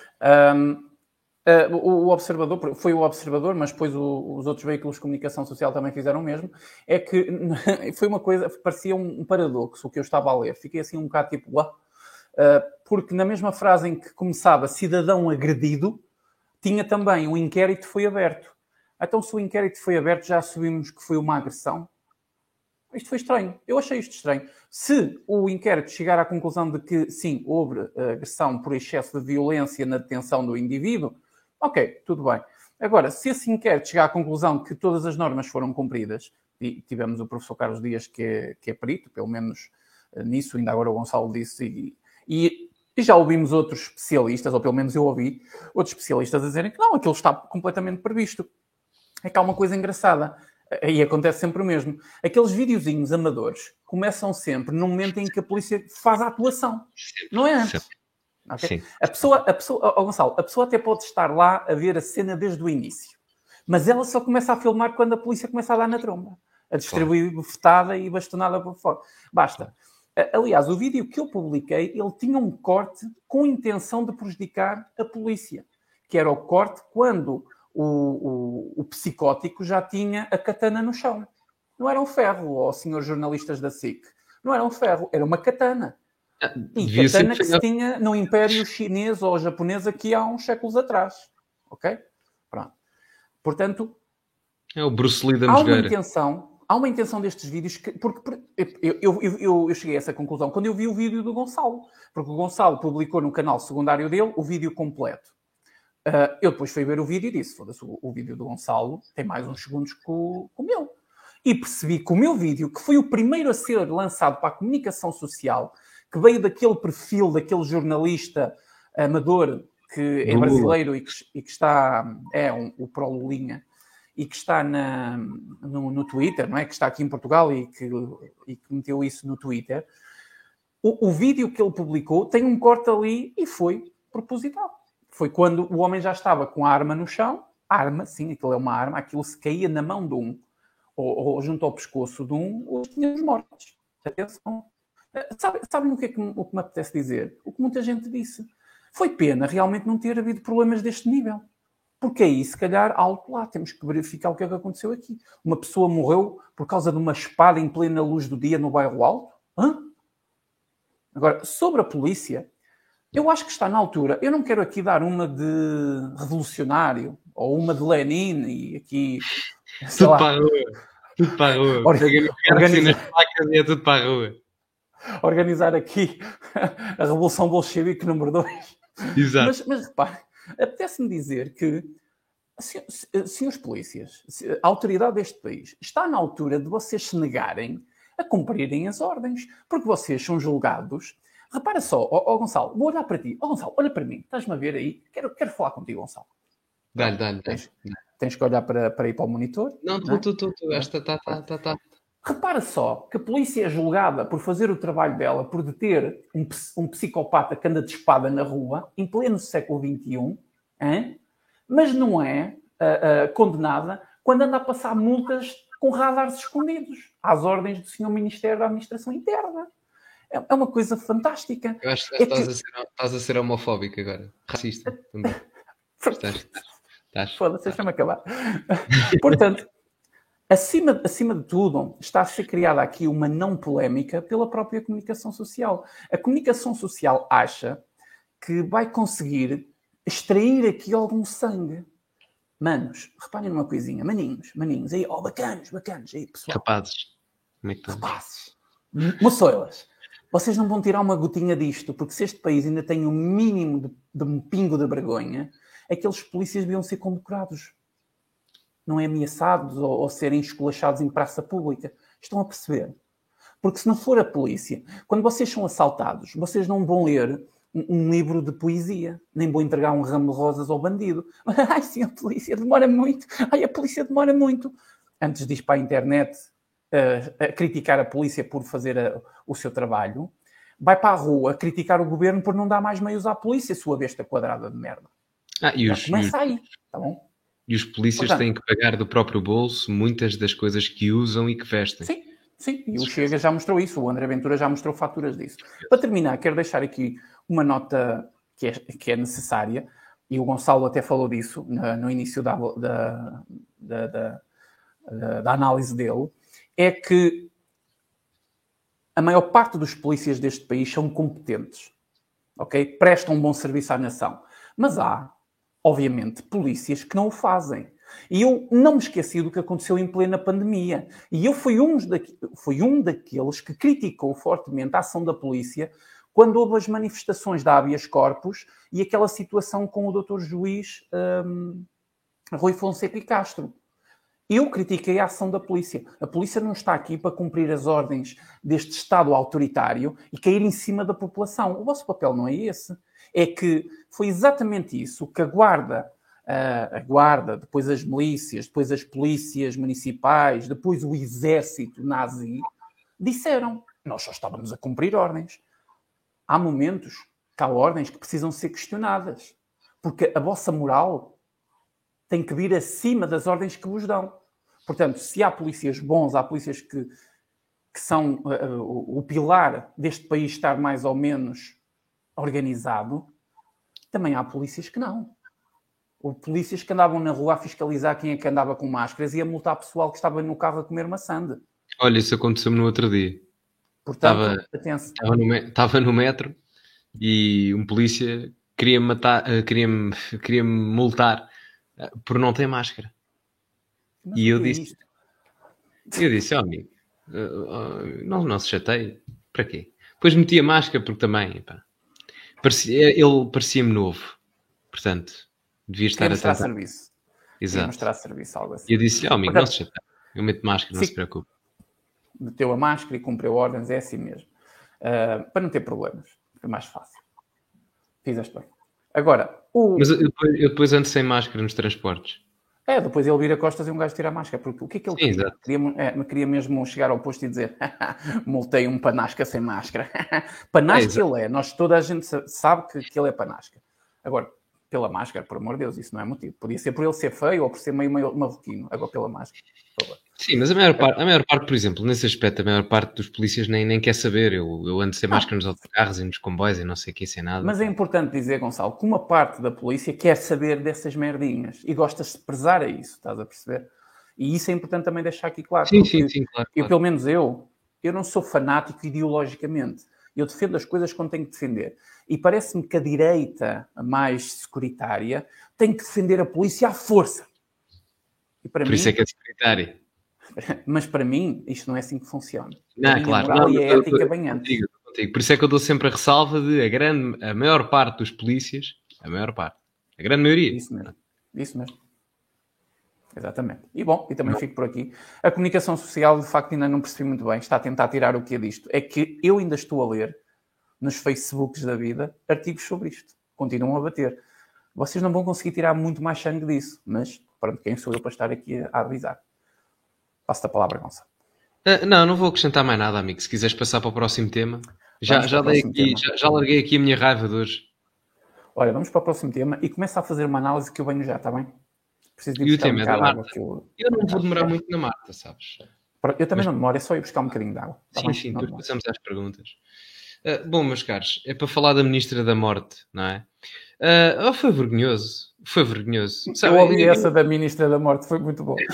Um... Uh, o, o Observador, foi o Observador, mas depois o, os outros veículos de comunicação social também fizeram o mesmo, é que foi uma coisa, parecia um, um paradoxo o que eu estava a ler. Fiquei assim um bocado tipo, uau, uh, porque na mesma frase em que começava cidadão agredido, tinha também um inquérito foi aberto. Então se o inquérito foi aberto, já assumimos que foi uma agressão? Isto foi estranho. Eu achei isto estranho. Se o inquérito chegar à conclusão de que, sim, houve agressão por excesso de violência na detenção do indivíduo, ok, tudo bem. Agora, se esse inquérito chegar à conclusão que todas as normas foram cumpridas, e tivemos o professor Carlos Dias, que é, que é perito, pelo menos nisso, ainda agora o Gonçalo disse, e, e, e já ouvimos outros especialistas, ou pelo menos eu ouvi, outros especialistas a dizerem que não, aquilo está completamente previsto. É que há uma coisa engraçada, e acontece sempre o mesmo. Aqueles videozinhos amadores começam sempre no momento em que a polícia faz a atuação. Não é antes. Okay? A pessoa, a pessoa, oh Gonçalo, a pessoa até pode estar lá a ver a cena desde o início, mas ela só começa a filmar quando a polícia começa a dar na tromba, a distribuir bofetada e bastonada por fora. Basta. Aliás, o vídeo que eu publiquei, ele tinha um corte com intenção de prejudicar a polícia, que era o corte quando o, o, o psicótico já tinha a katana no chão. Não era um ferro, ó senhores jornalistas da S I C. Não era um ferro, era uma katana. E Devia katana que se tinha no Império Chinês ou japonês aqui há uns séculos atrás. Ok? Pronto. Portanto... É o Bruce Lee da há uma intenção, há uma intenção destes vídeos, que, porque eu, eu, eu, eu cheguei a essa conclusão quando eu vi o vídeo do Gonçalo. Porque o Gonçalo publicou no canal secundário dele o vídeo completo. Uh, eu depois fui ver o vídeo e disse, foda-se, o, o vídeo do Gonçalo tem mais uns segundos que o, que o meu. E percebi que o meu vídeo, que foi o primeiro a ser lançado para a comunicação social, que veio daquele perfil, daquele jornalista amador que é brasileiro e que, e que está, é um, o Pro Lulinha, e que está na, no, no Twitter, não é? Que está aqui em Portugal e que, e que meteu isso no Twitter. O, o vídeo que ele publicou tem um corte ali e foi proposital. Foi quando o homem já estava com a arma no chão, arma, sim, aquilo é uma arma, aquilo se caía na mão de um, ou, ou junto ao pescoço de um, ou tínhamos mortos. Atenção. Sabe, sabem o que é que, o que me apetece dizer? O que muita gente disse. Foi pena realmente não ter havido problemas deste nível. Porque aí, se calhar, algo lá. Temos que verificar o que é que aconteceu aqui. Uma pessoa morreu por causa de uma espada em plena luz do dia no bairro Alto? Hã? Agora, sobre a polícia, eu acho que está na altura. Eu não quero aqui dar uma de revolucionário ou uma de Lenin e aqui... Tudo lá, para a rua. Tudo para a rua. Organiza... nas placas e é tudo para a rua. Organizar aqui a Revolução Bolchevique número dois. Exato. Mas, mas repare, apetece-me dizer que, senhores polícias, a autoridade deste país, está na altura de vocês se negarem a cumprirem as ordens, porque vocês são julgados. Repara só, ó, ó Gonçalo, vou olhar para ti. Ó Gonçalo, olha para mim, estás-me a ver aí? Quero, quero falar contigo, Gonçalo. Dá-lhe, dá-lhe. Tens, tens que olhar para, para ir para o monitor. Não, tu, tu, tu, tu, esta está, está, está, está. Repara só que a polícia é julgada por fazer o trabalho dela, por deter um, um psicopata que anda de espada na rua, em pleno século vinte e um, hein? Mas não é uh, uh, condenada quando anda a passar multas com radares escondidos, às ordens do senhor Ministério da Administração Interna. É, é uma coisa fantástica. Eu acho que, é estás, que... A ser, estás a ser homofóbico agora. Racista também. estás, estás, Foda-se, deixa-me acabar. Portanto, Acima, acima de tudo, está a ser criada aqui uma não polémica pela própria comunicação social. A comunicação social acha que vai conseguir extrair aqui algum sangue. Manos, reparem numa coisinha. Maninhos, maninhos. Aí, oh, bacanos, bacanos. Aí, pessoal. Rapazes. Como é que estão? Rapazes. Moçoilas. Vocês não vão tirar uma gotinha disto, porque se este país ainda tem um mínimo de, de um pingo de vergonha, aqueles polícias deviam ser condecorados. Não é ameaçados ou, ou serem esculachados em praça pública. Estão a perceber? Porque se não for a polícia, quando vocês são assaltados, vocês não vão ler um, um livro de poesia, nem vão entregar um ramo de rosas ao bandido. Ai, sim, a polícia demora muito. Ai, a polícia demora muito. Antes diz para a internet, a, a criticar a polícia por fazer a, o seu trabalho, vai para a rua criticar o governo por não dar mais meios à polícia, sua besta quadrada de merda. Ah, e Já os, começa e aí, tá bom? E os polícias Portanto, têm que pagar do próprio bolso muitas das coisas que usam e que vestem. Sim, sim. E o Chega já mostrou isso. O André Ventura já mostrou faturas disso. Para terminar, quero deixar aqui uma nota que é, que é necessária. E o Gonçalo até falou disso no, no início da, da, da, da, da análise dele. É que a maior parte dos polícias deste país são competentes. Ok? Prestam um bom serviço à nação. Mas há, obviamente, polícias que não o fazem. E eu não me esqueci do que aconteceu em plena pandemia. E eu fui um, daqu- fui um daqueles que criticou fortemente a ação da polícia quando houve as manifestações da habeas corpus e aquela situação com o doutor Juiz hum, Rui Fonseca e Castro. Eu critiquei a ação da polícia. A polícia não está aqui para cumprir as ordens deste Estado autoritário e cair em cima da população. O vosso papel não é esse. É que foi exatamente isso que a Guarda, a Guarda, depois as milícias, depois as polícias municipais, depois o exército nazi, disseram. Nós só estávamos a cumprir ordens. Há momentos que há ordens que precisam ser questionadas. Porque a vossa moral tem que vir acima das ordens que vos dão. Portanto, se há polícias bons, há polícias que, que são uh, o, o pilar deste país estar mais ou menos organizado, também há polícias que não. Houve polícias que andavam na rua a fiscalizar quem é que andava com máscaras e a multar pessoal que estava no carro a comer maçã. Olha, isso aconteceu-me no outro dia. Portanto, estava, atenção. Estava no, me- estava no metro e um polícia queria-me matar, eh, queria-me, queria-me multar eh, por não ter máscara. Mas E o eu que é disse, isto? eu disse, ó amigo, eh, eh, não, não se chateie. Para quê? Depois meti a máscara porque também, pá, parecia, ele parecia-me novo. Portanto, devia estar Queria mostrar atento. serviço. Queria Exato. mostrar serviço, algo assim. E eu disse, ó amigo, Portanto, não se chateie. Eu meto máscara, não sim. se preocupe. Meteu a máscara e cumpriu ordens, é assim mesmo. Uh, para não ter problemas. Foi mais fácil. Fizeste bem. Agora, o... Mas eu depois, eu depois ando sem máscara nos transportes. É, depois ele vira costas e um gajo tira a máscara. Porque o que é que ele Sim, queria? exato. Queria, é, queria mesmo chegar ao posto e dizer multei um panasca sem máscara. Panasca É, ele é. Nós, toda a gente sabe que, que ele é panasca. Agora, pela máscara, por amor de Deus, isso não é motivo. Podia ser por ele ser feio ou por ser meio, meio marroquino. Agora, pela máscara. Por favor. Sim, mas a maior, parte, a maior parte, por exemplo, nesse aspecto, a maior parte dos polícias nem, nem quer saber. Eu, eu ando sem máscara nos autocarros e nos comboios e não sei o que, sem nada. Mas é importante dizer, Gonçalo, que uma parte da polícia quer saber dessas merdinhas e gosta-se de prezar a isso, estás a perceber? E isso é importante também deixar aqui claro. Sim, sim, sim, claro, Eu, claro. pelo menos eu, eu não sou fanático ideologicamente. Eu defendo as coisas quando tenho que defender. E parece-me que a direita mais securitária tem que defender a polícia à força. E para Por mim, isso é que é secretário. Mas para mim, isto não é assim que funciona. Não, a minha claro. moral Não, e a eu- ética eu- bem antes. contigo, contigo. Por isso é que eu dou sempre a ressalva de a, grande, a maior parte dos polícias, a maior parte, a grande maioria. Isso mesmo. Isso mesmo. Exatamente. E bom, e também fico por aqui. A comunicação social, de facto, ainda não percebi muito bem. Está a tentar tirar o que é disto. É que eu ainda estou a ler nos Facebooks da vida artigos sobre isto. Continuam a bater. Vocês não vão conseguir tirar muito mais sangue disso. Mas, pronto, quem sou eu para estar aqui a avisar? Passo-te a palavra, Gonçalo. Ah, não, não vou acrescentar mais nada, amigo. Se quiseres passar para o próximo tema. Já, Vamos já, para o dei próximo aqui, tema. já, já larguei aqui a minha raiva de hoje. Olha, vamos para o próximo tema e começa a fazer uma análise que eu venho já, está bem? Preciso de ir E o buscar um tema é da bocado de água. Marta. Que eu... Eu não vou demorar muito na Marta, sabes? eu também Mas- não demoro, é só ir buscar um bocadinho de água. Tá Sim, bem? sim, Não depois demoro. passamos às perguntas. Ah, bom, meus caros, é para falar da Ministra da Morte, não é? Ah, oh, foi vergonhoso. Foi vergonhoso. Eu Sabe, ouvi eu- essa da Ministra da Morte, foi muito bom.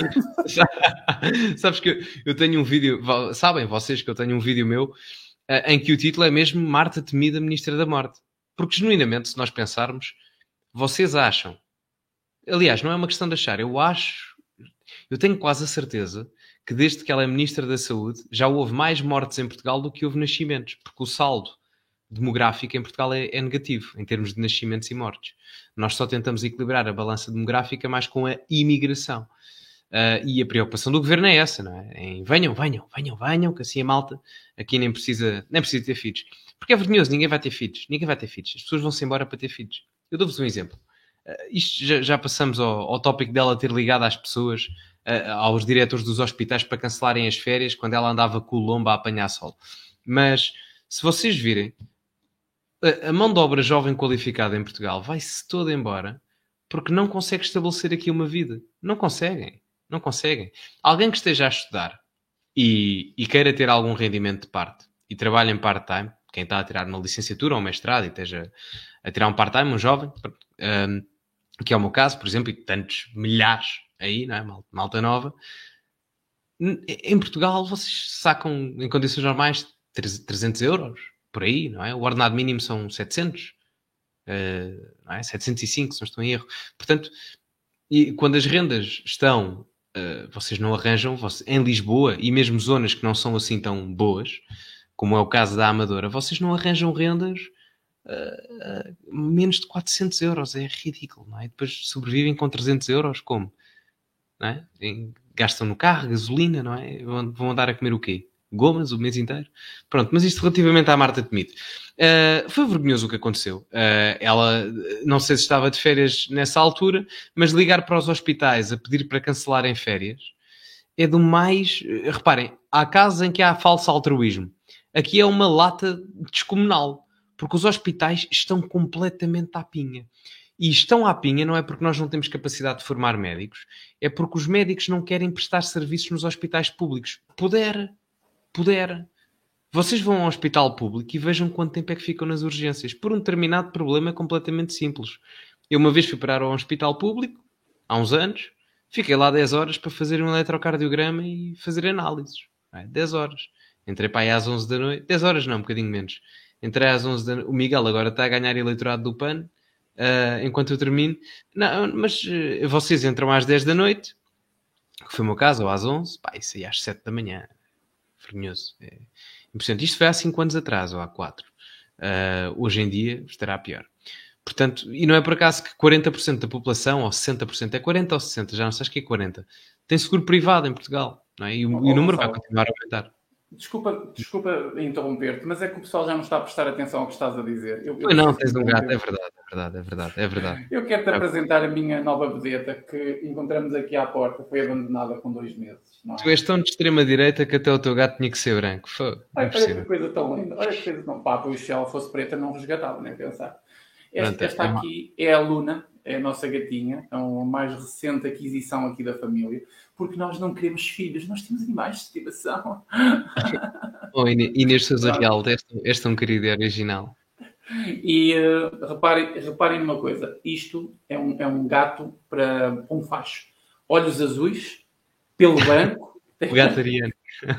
Sabes que eu, eu tenho um vídeo, vo- sabem vocês que eu tenho um vídeo meu ah, em que o título é mesmo Marta Temida Ministra da Morte. Porque genuinamente, se nós pensarmos, vocês acham, aliás, não é uma questão de achar, eu acho, eu tenho quase a certeza que desde que ela é Ministra da Saúde já houve mais mortes em Portugal do que houve nascimentos, porque o saldo demográfico em Portugal é, é negativo em termos de nascimentos e mortes. Nós só tentamos equilibrar a balança demográfica mais com a imigração. Uh, e a preocupação do governo é essa, não é? Em venham, venham, venham, venham, que assim a malta aqui nem precisa, nem precisa ter filhos. Porque é vergonhoso, ninguém vai ter filhos. Ninguém vai ter filhos. As pessoas vão-se embora para ter filhos. Eu dou-vos um exemplo. Uh, isto já, já passamos ao, ao tópico dela ter ligado às pessoas uh, aos diretores dos hospitais para cancelarem as férias quando ela andava com o lombo a apanhar sol. Mas, se vocês virem, a, a mão de obra jovem qualificada em Portugal vai-se toda embora porque não consegue estabelecer aqui uma vida. Não conseguem. Não conseguem. Alguém que esteja a estudar e, e queira ter algum rendimento de parte e trabalhe em part-time, quem está a tirar uma licenciatura ou um mestrado e esteja a tirar um part-time, um jovem, um, que é o meu caso, por exemplo, e tantos milhares aí, não é? Malta nova. Em Portugal, vocês sacam, em condições normais, trezentos euros, por aí, não é? O ordenado mínimo são setecentos, uh, não é? setecentos e cinco, se não estou em erro. Portanto, e quando as rendas estão, uh, vocês não arranjam, vocês, em Lisboa, e mesmo zonas que não são assim tão boas, como é o caso da Amadora, vocês não arranjam rendas uh, uh, menos de quatrocentos euros. É ridículo, não é? E depois sobrevivem com trezentos euros, como? Não é? Em, gastam no carro, gasolina, não é? Vão, vão andar a comer o quê? Gomas o mês inteiro? Pronto, mas isto relativamente à Marta Temido. Uh, foi vergonhoso o que aconteceu. Uh, ela, não sei se estava de férias nessa altura, mas ligar para os hospitais a pedir para cancelarem férias é do mais... Reparem, há casos em que há falso altruísmo. Aqui é uma lata descomunal, porque os hospitais estão completamente à pinha. E estão à pinha não é porque nós não temos capacidade de formar médicos, é porque os médicos não querem prestar serviços nos hospitais públicos. Puder, puder. Vocês vão ao hospital público e vejam quanto tempo é que ficam nas urgências. Por um determinado problema completamente simples. Eu uma vez fui parar ao hospital público, há uns anos, fiquei lá dez horas para fazer um eletrocardiograma e fazer análises. É, dez horas. Entrei para aí às onze da noite. dez horas não, um bocadinho menos. Entrei às onze da noite. O Miguel agora está a ganhar eleitorado do P A N. Uh, enquanto eu termino. Não, mas uh, vocês entram às dez da noite, que foi o meu caso, ou às onze. Pá, isso aí às sete da manhã. Vergonhoso. É impressionante. Isto foi há cinco anos atrás, ou há quatro. Uh, hoje em dia estará pior. Portanto, e não é por acaso que quarenta por cento da população, ou sessenta por cento, é quarenta ou sessenta, já não sei, acho que é quarenta, tem seguro privado em Portugal. Não é? E, o, oh, e o número vai continuar a aumentar. Desculpa, desculpa interromper-te, mas é que o pessoal já não está a prestar atenção ao que estás a dizer. Eu, eu não, tens um gato, é verdade, é verdade, é verdade, é verdade. Eu quero-te é apresentar a minha nova vedeta que encontramos aqui à porta, foi abandonada com dois meses. Não é? Tu és tão de extrema-direita que até o teu gato tinha que ser branco. Foi, olha, olha que coisa tão linda, olha que coisa tão... Pá, pois se ela fosse preta não resgatava, nem pensar. Esta, Pronto, esta é aqui é a Luna, é a nossa gatinha, é uma mais recente aquisição aqui da família, porque nós não queremos filhos, nós temos animais de estimação. Oh, Inês Sousa Real, este é um querido e original. E uh, reparem, reparem numa coisa, isto é um, é um gato para um facho. Olhos azuis, pelo branco. O gato ariano.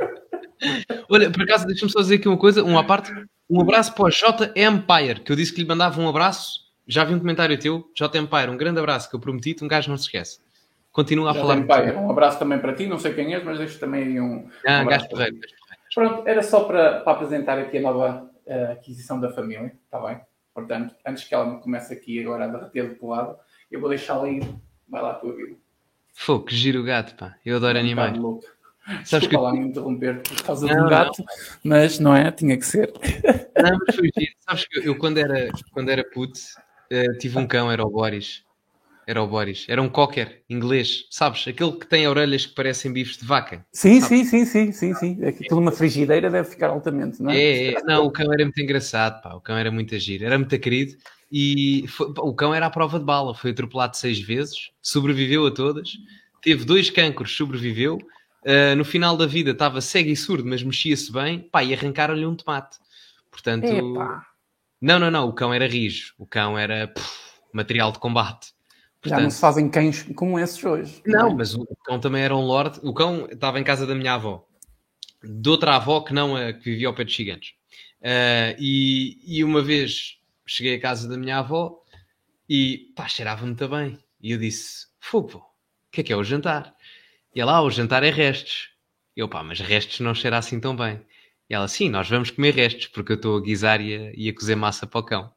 Olha, por acaso, deixa-me só dizer aqui uma coisa, um à parte. Um abraço para o J. Empire, que eu disse que lhe mandava um abraço. Já vi um comentário teu. J. Empire, um grande abraço que eu prometi-te, um gajo não se esquece. Continua a J. falar. Empire, um abraço também para ti, não sei quem és, mas deixo também aí um, ah, um gajo porreiro. Pronto, era só para, para apresentar aqui a nova uh, aquisição da família, está bem? Portanto, antes que ela me comece aqui agora a derreter de lado, eu vou deixá-la ir. Vai lá a tua vida. Fô, que giro o gato, pá. Eu adoro um animais. Sabes que eu... lá me interromper por causa não, de um gato, não. Mas não é? Tinha que ser. Não, mas foi giro. Sabes que eu, eu quando era, quando era puto, uh, tive um cão, era o Boris. Era o Boris. Era um cocker inglês, sabes? Aquele que tem orelhas que parecem bifes de vaca. Sim, sim, sim, sim, sim, sim. Aquilo numa frigideira deve ficar altamente, não é? É, é. Não, o cão era muito engraçado, pá. O cão era muito giro. Era muito querido. E foi... o cão era à prova de bala. Foi atropelado seis vezes. Sobreviveu a todas. Teve dois cancros, sobreviveu. Uh, no final da vida estava cego e surdo, mas mexia-se bem. Pá, e arrancaram-lhe um tomate. Portanto... Epa. Não, não, não. O cão era rijo. O cão era puf, material de combate. Portanto, já não se fazem cães como esses hoje. Não, não é? Mas o cão também era um lord. O cão estava em casa da minha avó. De outra avó que não a que vivia ao pé de Gigantes. Uh, e, e uma vez cheguei à casa da minha avó e pá, cheirava muito bem. E eu disse, fogo, o que é que é o jantar? E ela, ah, o jantar é restos. E eu, pá, mas restos não cheira assim tão bem. E ela, sim, nós vamos comer restos, porque eu estou a guisar e a, e a cozer massa para o cão.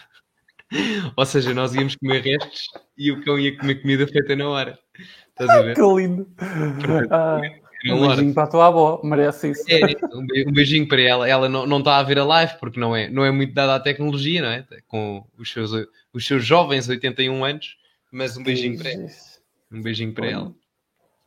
Ou seja, nós íamos comer restos e o cão ia comer comida feita na hora. Estás a ver? Que lindo! Ah, um beijinho para a tua avó, merece isso. É, um beijinho para ela. Ela não, não está a ver a live porque não é, não é muito dada à tecnologia, não é? Com os seus, os seus jovens oitenta e um anos, mas um beijinho para ela. Um beijinho para ela.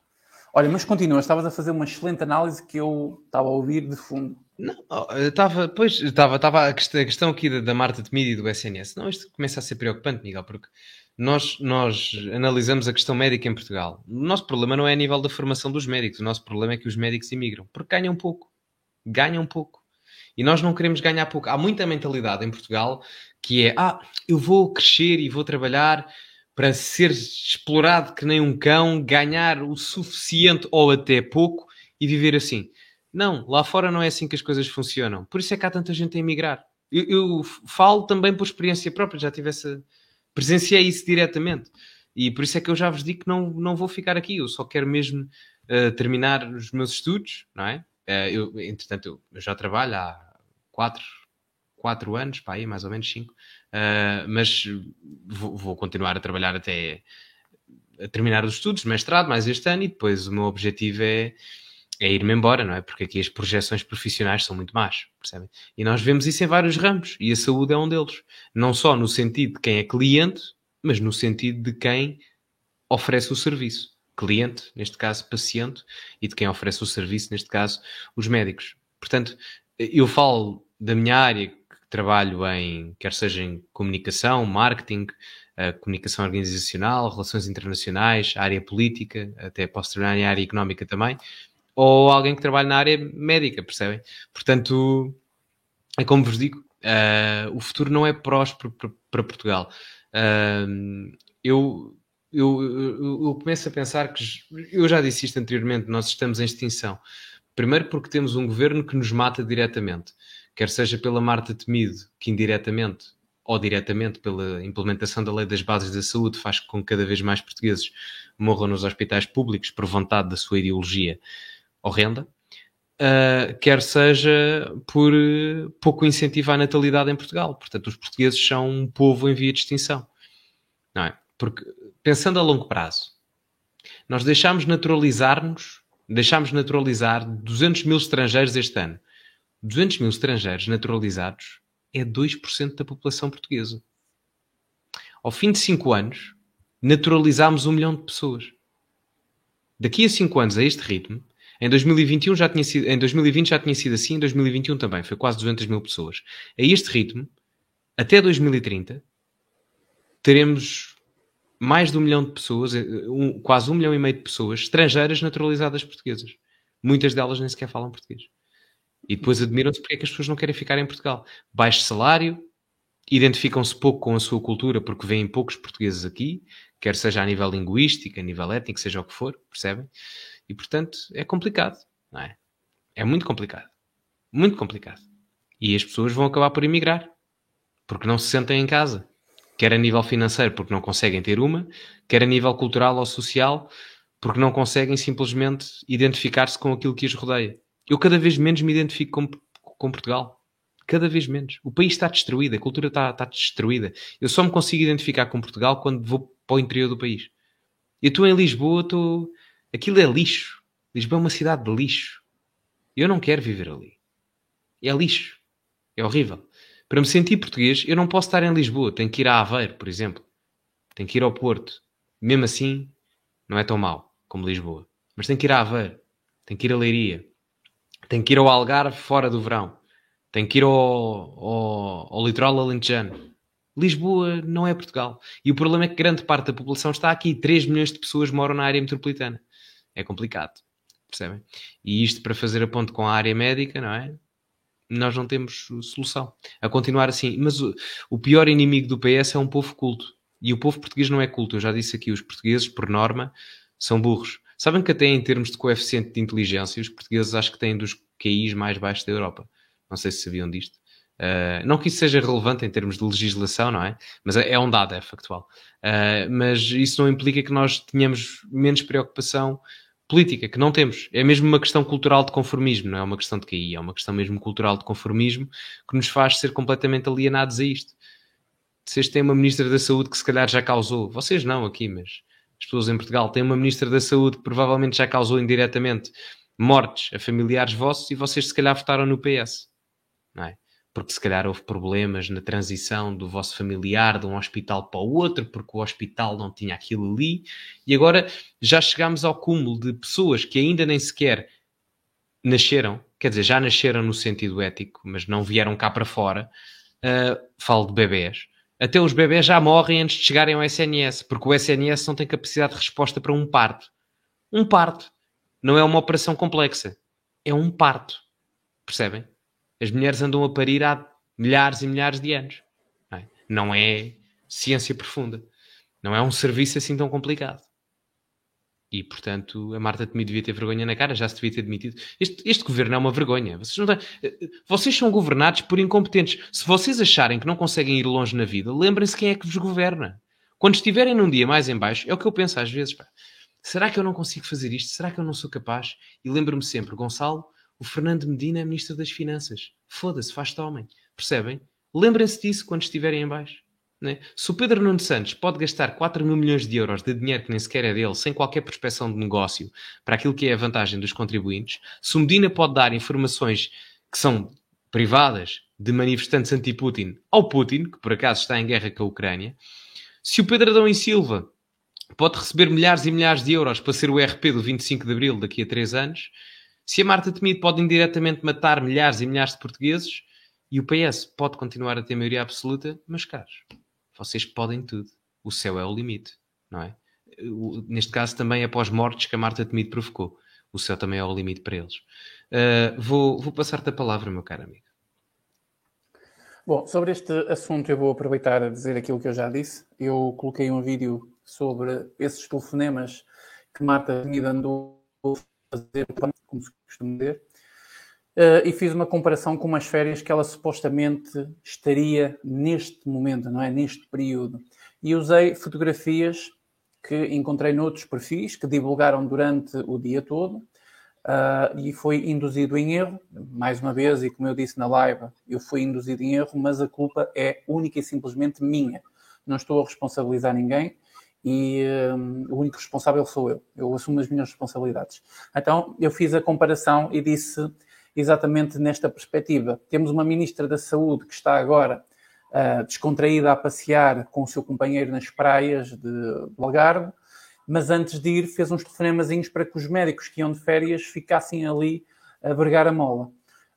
Olha, mas continua, estavas a fazer uma excelente análise que eu estava a ouvir de fundo. Não, estava, pois, estava, estava a questão, a questão aqui da, da Marta Temido e do S N S. Não, isto começa a ser preocupante, Miguel, porque nós, nós analisamos a questão médica em Portugal. O nosso problema não é a nível da formação dos médicos, o nosso problema é que os médicos imigram, porque ganham pouco. Ganham pouco. E nós não queremos ganhar pouco. Há muita mentalidade em Portugal que é, ah, eu vou crescer e vou trabalhar para ser explorado que nem um cão, ganhar o suficiente ou até pouco e viver assim. Não, lá fora não é assim que as coisas funcionam. Por isso é que há tanta gente a emigrar. Eu, eu falo também por experiência própria, já tive essa... presenciei isso diretamente. E por isso é que eu já vos digo que não, não vou ficar aqui. Eu só quero mesmo uh, terminar os meus estudos, não é? Uh, eu, entretanto, eu, eu já trabalho há quatro, quatro anos, pá, aí, mais ou menos cinco. Uh, mas vou, vou continuar a trabalhar até a terminar os estudos, mestrado, mais este ano, e depois o meu objetivo é é ir-me embora, não é? Porque aqui as projeções profissionais são muito más, percebem? E nós vemos isso em vários ramos, e a saúde é um deles. Não só no sentido de quem é cliente, mas no sentido de quem oferece o serviço. Cliente, neste caso paciente, e de quem oferece o serviço, neste caso os médicos. Portanto, eu falo da minha área, que trabalho em, quer seja em comunicação, marketing, comunicação organizacional, relações internacionais, área política, até posso trabalhar em área económica também, ou alguém que trabalha na área médica, percebem? Portanto, é como vos digo, uh, o futuro não é próspero para Portugal. Uh, eu, eu, eu, eu começo a pensar que, eu já disse isto anteriormente, nós estamos em extinção. Primeiro porque temos um governo que nos mata diretamente, quer seja pela Marta Temido, que indiretamente ou diretamente pela implementação da Lei das Bases da Saúde faz com que cada vez mais portugueses morram nos hospitais públicos por vontade da sua ideologia horrenda, uh, quer seja por uh, pouco incentivo à natalidade em Portugal. Portanto, os portugueses são um povo em via de extinção. Não é? Porque, pensando a longo prazo, nós deixámos naturalizar-nos, deixámos naturalizar duzentos mil estrangeiros este ano. duzentos mil estrangeiros naturalizados é dois por cento da população portuguesa. Ao fim de cinco anos, naturalizámos um milhão de pessoas. Daqui a cinco anos, a este ritmo, em dois mil e vinte e um já tinha sido, em dois mil e vinte já tinha sido assim, em dois mil e vinte e um também, foi quase duzentas mil pessoas. A este ritmo, até dois mil e trinta, teremos mais de um milhão de pessoas, um, quase um milhão e meio de pessoas estrangeiras naturalizadas portuguesas. Muitas delas nem sequer falam português. E depois admiram-se porque é que as pessoas não querem ficar em Portugal. Baixo salário, identificam-se pouco com a sua cultura porque vêm poucos portugueses aqui, quer seja a nível linguístico, a nível étnico, seja o que for, percebem? E, portanto, é complicado, não é? É muito complicado. Muito complicado. E as pessoas vão acabar por emigrar. Porque não se sentem em casa. Quer a nível financeiro, porque não conseguem ter uma. Quer a nível cultural ou social, porque não conseguem simplesmente identificar-se com aquilo que as rodeia. Eu cada vez menos me identifico com, com Portugal. Cada vez menos. O país está destruído. A cultura está, está destruída. Eu só me consigo identificar com Portugal quando vou para o interior do país. Eu estou em Lisboa, estou... Aquilo é lixo. Lisboa é uma cidade de lixo. Eu não quero viver ali. É lixo. É horrível. Para me sentir português, eu não posso estar em Lisboa. Tenho que ir a Aveiro, por exemplo. Tenho que ir ao Porto. Mesmo assim, não é tão mau como Lisboa. Mas tenho que ir a Aveiro. Tenho que ir a Leiria. Tenho que ir ao Algarve fora do verão. Tenho que ir ao, ao, ao litoral alentejano. Lisboa não é Portugal. E o problema é que grande parte da população está aqui. três milhões de pessoas moram na área metropolitana. É complicado. Percebem? E isto para fazer a ponte com a área médica, não é? Nós não temos solução. A continuar assim. Mas o, o pior inimigo do P S é um povo culto. E o povo português não é culto. Eu já disse aqui, os portugueses, por norma, são burros. Sabem que até em termos de coeficiente de inteligência, os portugueses acho que têm dos Q Is mais baixos da Europa. Não sei se sabiam disto. Uh, não que isso seja relevante em termos de legislação, não é? Mas é, é um dado, é factual. Uh, mas isso não implica que nós tenhamos menos preocupação política, que não temos. É mesmo uma questão cultural de conformismo, não é uma questão de Q I, é uma questão mesmo cultural de conformismo que nos faz ser completamente alienados a isto. Vocês têm uma Ministra da Saúde que se calhar já causou, vocês não aqui, mas as pessoas em Portugal têm uma Ministra da Saúde que provavelmente já causou indiretamente mortes a familiares vossos e vocês se calhar votaram no P S, não é? porque se calhar houve problemas na transição do vosso familiar de um hospital para o outro, porque o hospital não tinha aquilo ali, e agora já chegámos ao cúmulo de pessoas que ainda nem sequer nasceram, quer dizer, já nasceram no sentido ético, mas não vieram cá para fora. Uh, falo de bebés. Até os bebés já morrem antes de chegarem ao S N S, porque o S N S não tem capacidade de resposta para um parto. Um parto não é uma operação complexa, é um parto. Percebem? As mulheres andam a parir há milhares e milhares de anos. Não é, não é ciência profunda. Não é um serviço assim tão complicado. E, portanto, a Marta Temido devia ter vergonha na cara, já se devia ter demitido. Este, este governo é uma vergonha. Vocês, não têm... vocês são governados por incompetentes. Se vocês acharem que não conseguem ir longe na vida, lembrem-se quem é que vos governa. Quando estiverem num dia mais em baixo, é o que eu penso às vezes. Pá. Será que eu não consigo fazer isto? Será que eu não sou capaz? E lembro-me sempre, Gonçalo, o Fernando Medina é Ministro das Finanças. Foda-se, faz-te homem. Percebem? Lembrem-se disso quando estiverem em baixo. Né? Se o Pedro Nuno Santos pode gastar quatro mil milhões de euros de dinheiro que nem sequer é dele, sem qualquer prospecção de negócio, para aquilo que é a vantagem dos contribuintes, se o Medina pode dar informações que são privadas de manifestantes anti-Putin ao Putin, que por acaso está em guerra com a Ucrânia, se o Pedro Adão e Silva pode receber milhares e milhares de euros para ser o R P do vinte e cinco de Abril daqui a três anos, se a Marta Temido pode indiretamente matar milhares e milhares de portugueses, e o P S pode continuar a ter maioria absoluta, mas caros, vocês podem tudo. O céu é o limite, não é? Neste caso também após mortes que a Marta Temido provocou. O céu também é o limite para eles. Uh, vou, vou passar-te a palavra, meu caro amigo. Bom, sobre este assunto eu vou aproveitar a dizer aquilo que eu já disse. Eu coloquei um vídeo sobre esses telefonemas que Marta Temido andou a fazer, como se costuma dizer, uh, e fiz uma comparação com umas férias que ela supostamente estaria neste momento, não é? Neste período. E usei fotografias que encontrei noutros perfis que divulgaram durante o dia todo uh, e foi induzido em erro. Mais uma vez, e como eu disse na live, eu fui induzido em erro, mas a culpa é única e simplesmente minha. Não estou a responsabilizar ninguém e um, o único responsável sou eu. Eu assumo as minhas responsabilidades. Então, eu fiz a comparação e disse exatamente nesta perspectiva. Temos uma Ministra da Saúde que está agora uh, descontraída a passear com o seu companheiro nas praias de Algarve, mas antes de ir fez uns telefonemazinhos para que os médicos que iam de férias ficassem ali a vergar a mola.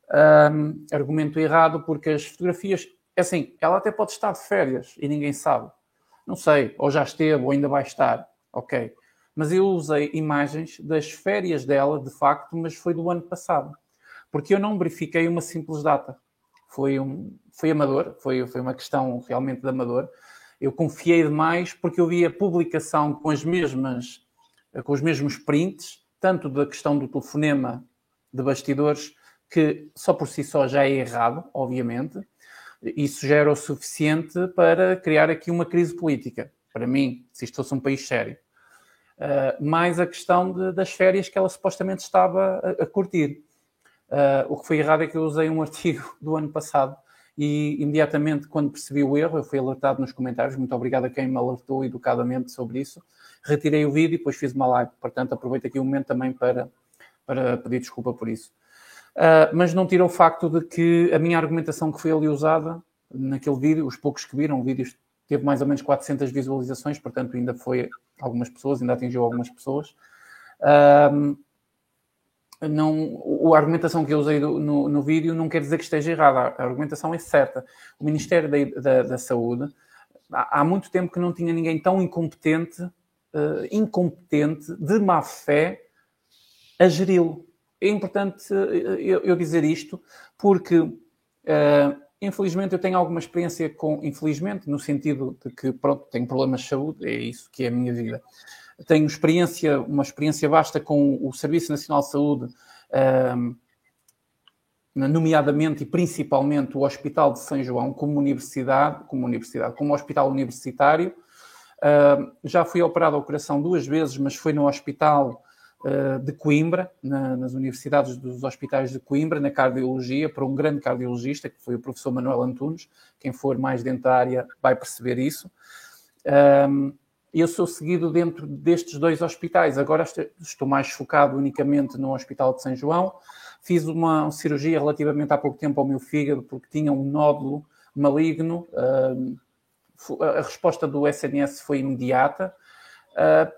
Um, argumento errado, porque as fotografias... Assim, ela até pode estar de férias e ninguém sabe. Não sei, ou já esteve, ou ainda vai estar. Ok. Mas eu usei imagens das férias dela, de facto, mas foi do ano passado. Porque eu não verifiquei uma simples data. Foi, um, foi amador, foi, foi uma questão realmente de amador. Eu confiei demais porque eu vi a publicação com, as mesmas, com os mesmos prints, tanto da questão do telefonema de bastidores, que só por si só já é errado, obviamente. Isso já era o suficiente para criar aqui uma crise política. Para mim, se isto fosse um país sério. Uh, mais a questão de, das férias que ela supostamente estava a, a curtir. Uh, o que foi errado é que eu usei um artigo do ano passado e imediatamente quando percebi o erro, eu fui alertado nos comentários, muito obrigado a quem me alertou educadamente sobre isso, retirei o vídeo e depois fiz uma live. Portanto, aproveito aqui um momento também para, para pedir desculpa por isso. Uh, mas não tira o facto de que a minha argumentação que foi ali usada naquele vídeo, os poucos que viram, o vídeo teve mais ou menos quatrocentas visualizações, portanto ainda foi algumas pessoas, ainda atingiu algumas pessoas. Uh, não, a argumentação que eu usei do, no, no vídeo não quer dizer que esteja errada, a argumentação é certa. O Ministério da, da, da Saúde há, há muito tempo que não tinha ninguém tão incompetente, uh, incompetente, de má fé, a geri-lo. É importante eu, eu dizer isto porque, uh, infelizmente, eu tenho alguma experiência com... Infelizmente, no sentido de que, pronto, tenho problemas de saúde, é isso que é a minha vida. Tenho experiência, uma experiência vasta com o Serviço Nacional de Saúde, uh, nomeadamente e principalmente o Hospital de São João, como universidade, como universidade, como hospital universitário. Uh, já fui operado ao coração duas vezes, mas foi no hospital de Coimbra, na, nas universidades dos hospitais de Coimbra, na cardiologia, para um grande cardiologista, que foi o professor Manuel Antunes. Quem for mais dentro da área vai perceber isso. Um, eu sou seguido dentro destes dois hospitais. Agora estou mais focado unicamente no Hospital de São João. Fiz uma cirurgia relativamente há pouco tempo ao meu fígado, porque tinha um nódulo maligno. Uh, a resposta do S N S foi imediata. Uh,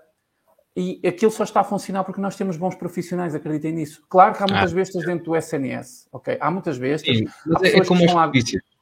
e aquilo só está a funcionar porque nós temos bons profissionais, acreditem nisso. Claro que há muitas ah, bestas é. dentro do S N S, ok? Há muitas bestas. Sim, mas há é, é, como que lá...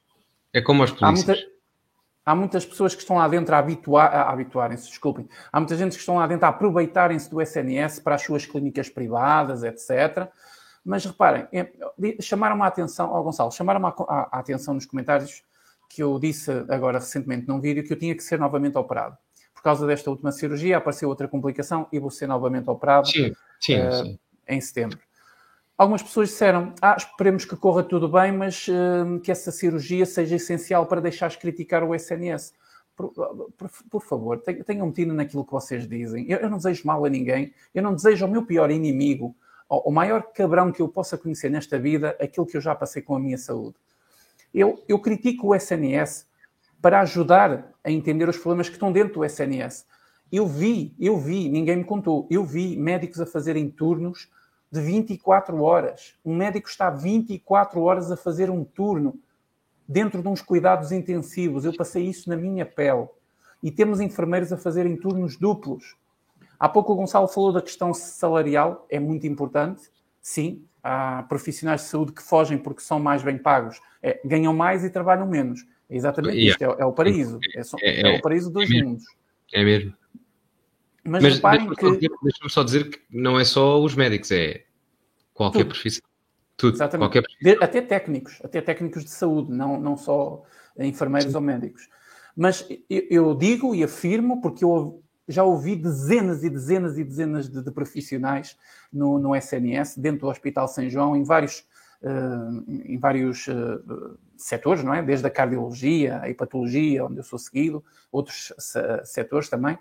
é como as polícias. Há, muita... há muitas pessoas que estão lá dentro a, habituar... a habituarem-se, desculpem. Há muita gente que estão lá dentro a aproveitarem-se do S N S para as suas clínicas privadas, etcétera. Mas reparem, chamaram-me a atenção, ó oh, Gonçalo, chamaram-me a, a, a atenção nos comentários que eu disse agora recentemente num vídeo que eu tinha que ser novamente operado. Por causa desta última cirurgia apareceu outra complicação e vou ser novamente operado sim, sim, uh, sim. em setembro. Algumas pessoas disseram, ah, esperemos que corra tudo bem, mas uh, que essa cirurgia seja essencial para deixares criticar o S N S. Por, por, por favor, tenham metido naquilo que vocês dizem. Eu, eu não desejo mal a ninguém, eu não desejo ao meu pior inimigo, ao, ao maior cabrão que eu possa conhecer nesta vida, aquilo que eu já passei com a minha saúde. Eu, eu critico o S N S para ajudar a entender os problemas que estão dentro do S N S. Eu vi, eu vi, ninguém me contou, eu vi médicos a fazerem turnos de vinte e quatro horas. Um médico está vinte e quatro horas a fazer um turno dentro de uns cuidados intensivos. Eu passei isso na minha pele. E temos enfermeiros a fazerem turnos duplos. Há pouco o Gonçalo falou da questão salarial, é muito importante. Sim, há profissionais de saúde que fogem porque são mais bem pagos, é, ganham mais e trabalham menos. É exatamente yeah. isto, é, é o paraíso. É, só, é, é, é o paraíso dos é mundos. É mesmo. Mas, Mas reparem deixa-me que... só, deixa-me só dizer que não é só os médicos, é qualquer Tudo. profissão. Tudo. Exatamente. Qualquer profissão. Até técnicos, até técnicos de saúde, não, não só enfermeiros Sim. ou médicos. Mas eu, eu digo e afirmo, porque eu já ouvi dezenas e dezenas e dezenas de, de profissionais no, no S N S, dentro do Hospital São João, em vários, uh, em vários uh, setores, não é? Desde a cardiologia, a hepatologia, onde eu sou seguido, outros uh, setores também.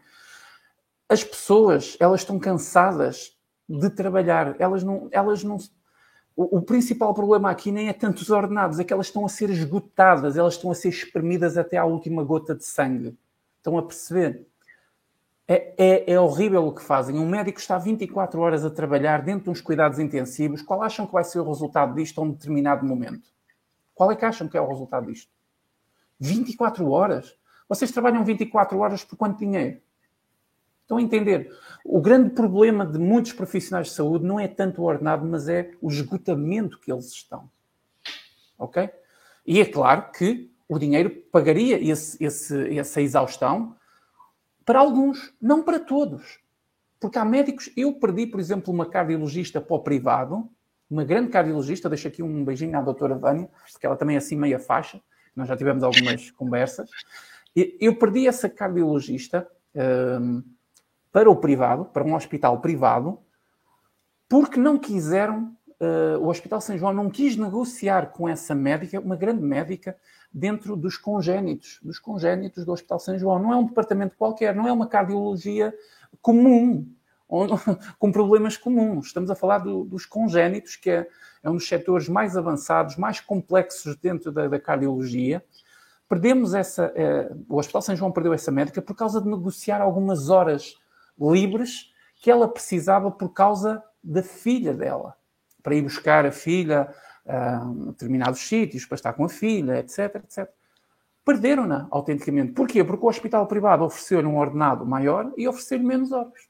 As pessoas, elas estão cansadas de trabalhar. Elas não... Elas não o, o principal problema aqui nem é tanto os ordenados, é que elas estão a ser esgotadas, elas estão a ser espremidas até à última gota de sangue. Estão a perceber? É, é, é horrível o que fazem. Um médico está vinte e quatro horas a trabalhar dentro de uns cuidados intensivos. Qual acham que vai ser o resultado disto a um determinado momento? Qual é que acham que é o resultado disto? vinte e quatro horas? Vocês trabalham vinte e quatro horas por quanto dinheiro? Estão a entender? O grande problema de muitos profissionais de saúde não é tanto o ordenado, mas é o esgotamento que eles estão. Ok? E é claro que o dinheiro pagaria esse, esse, essa exaustão para alguns, não para todos. Porque há médicos... Eu perdi, por exemplo, uma cardiologista para o privado, uma grande cardiologista, deixo aqui um beijinho à doutora Vânia, porque ela também é assim meia faixa, nós já tivemos algumas conversas. Eu perdi essa cardiologista um, para o privado, para um hospital privado, porque não quiseram... Uh, o Hospital São João não quis negociar com essa médica, uma grande médica, dentro dos congénitos, dos congénitos do Hospital São João. Não é um departamento qualquer, não é uma cardiologia comum, onde, com problemas comuns. Estamos a falar do, dos congénitos, que é, é um dos setores mais avançados, mais complexos dentro da, da cardiologia. Perdemos essa... Eh, o Hospital São João perdeu essa médica por causa de negociar algumas horas livres que ela precisava por causa da filha dela, para ir buscar a filha a determinados sítios, para estar com a filha, etc, etcétera. Perderam-na, autenticamente. Porquê? Porque o hospital privado ofereceu-lhe um ordenado maior e ofereceu-lhe menos horas.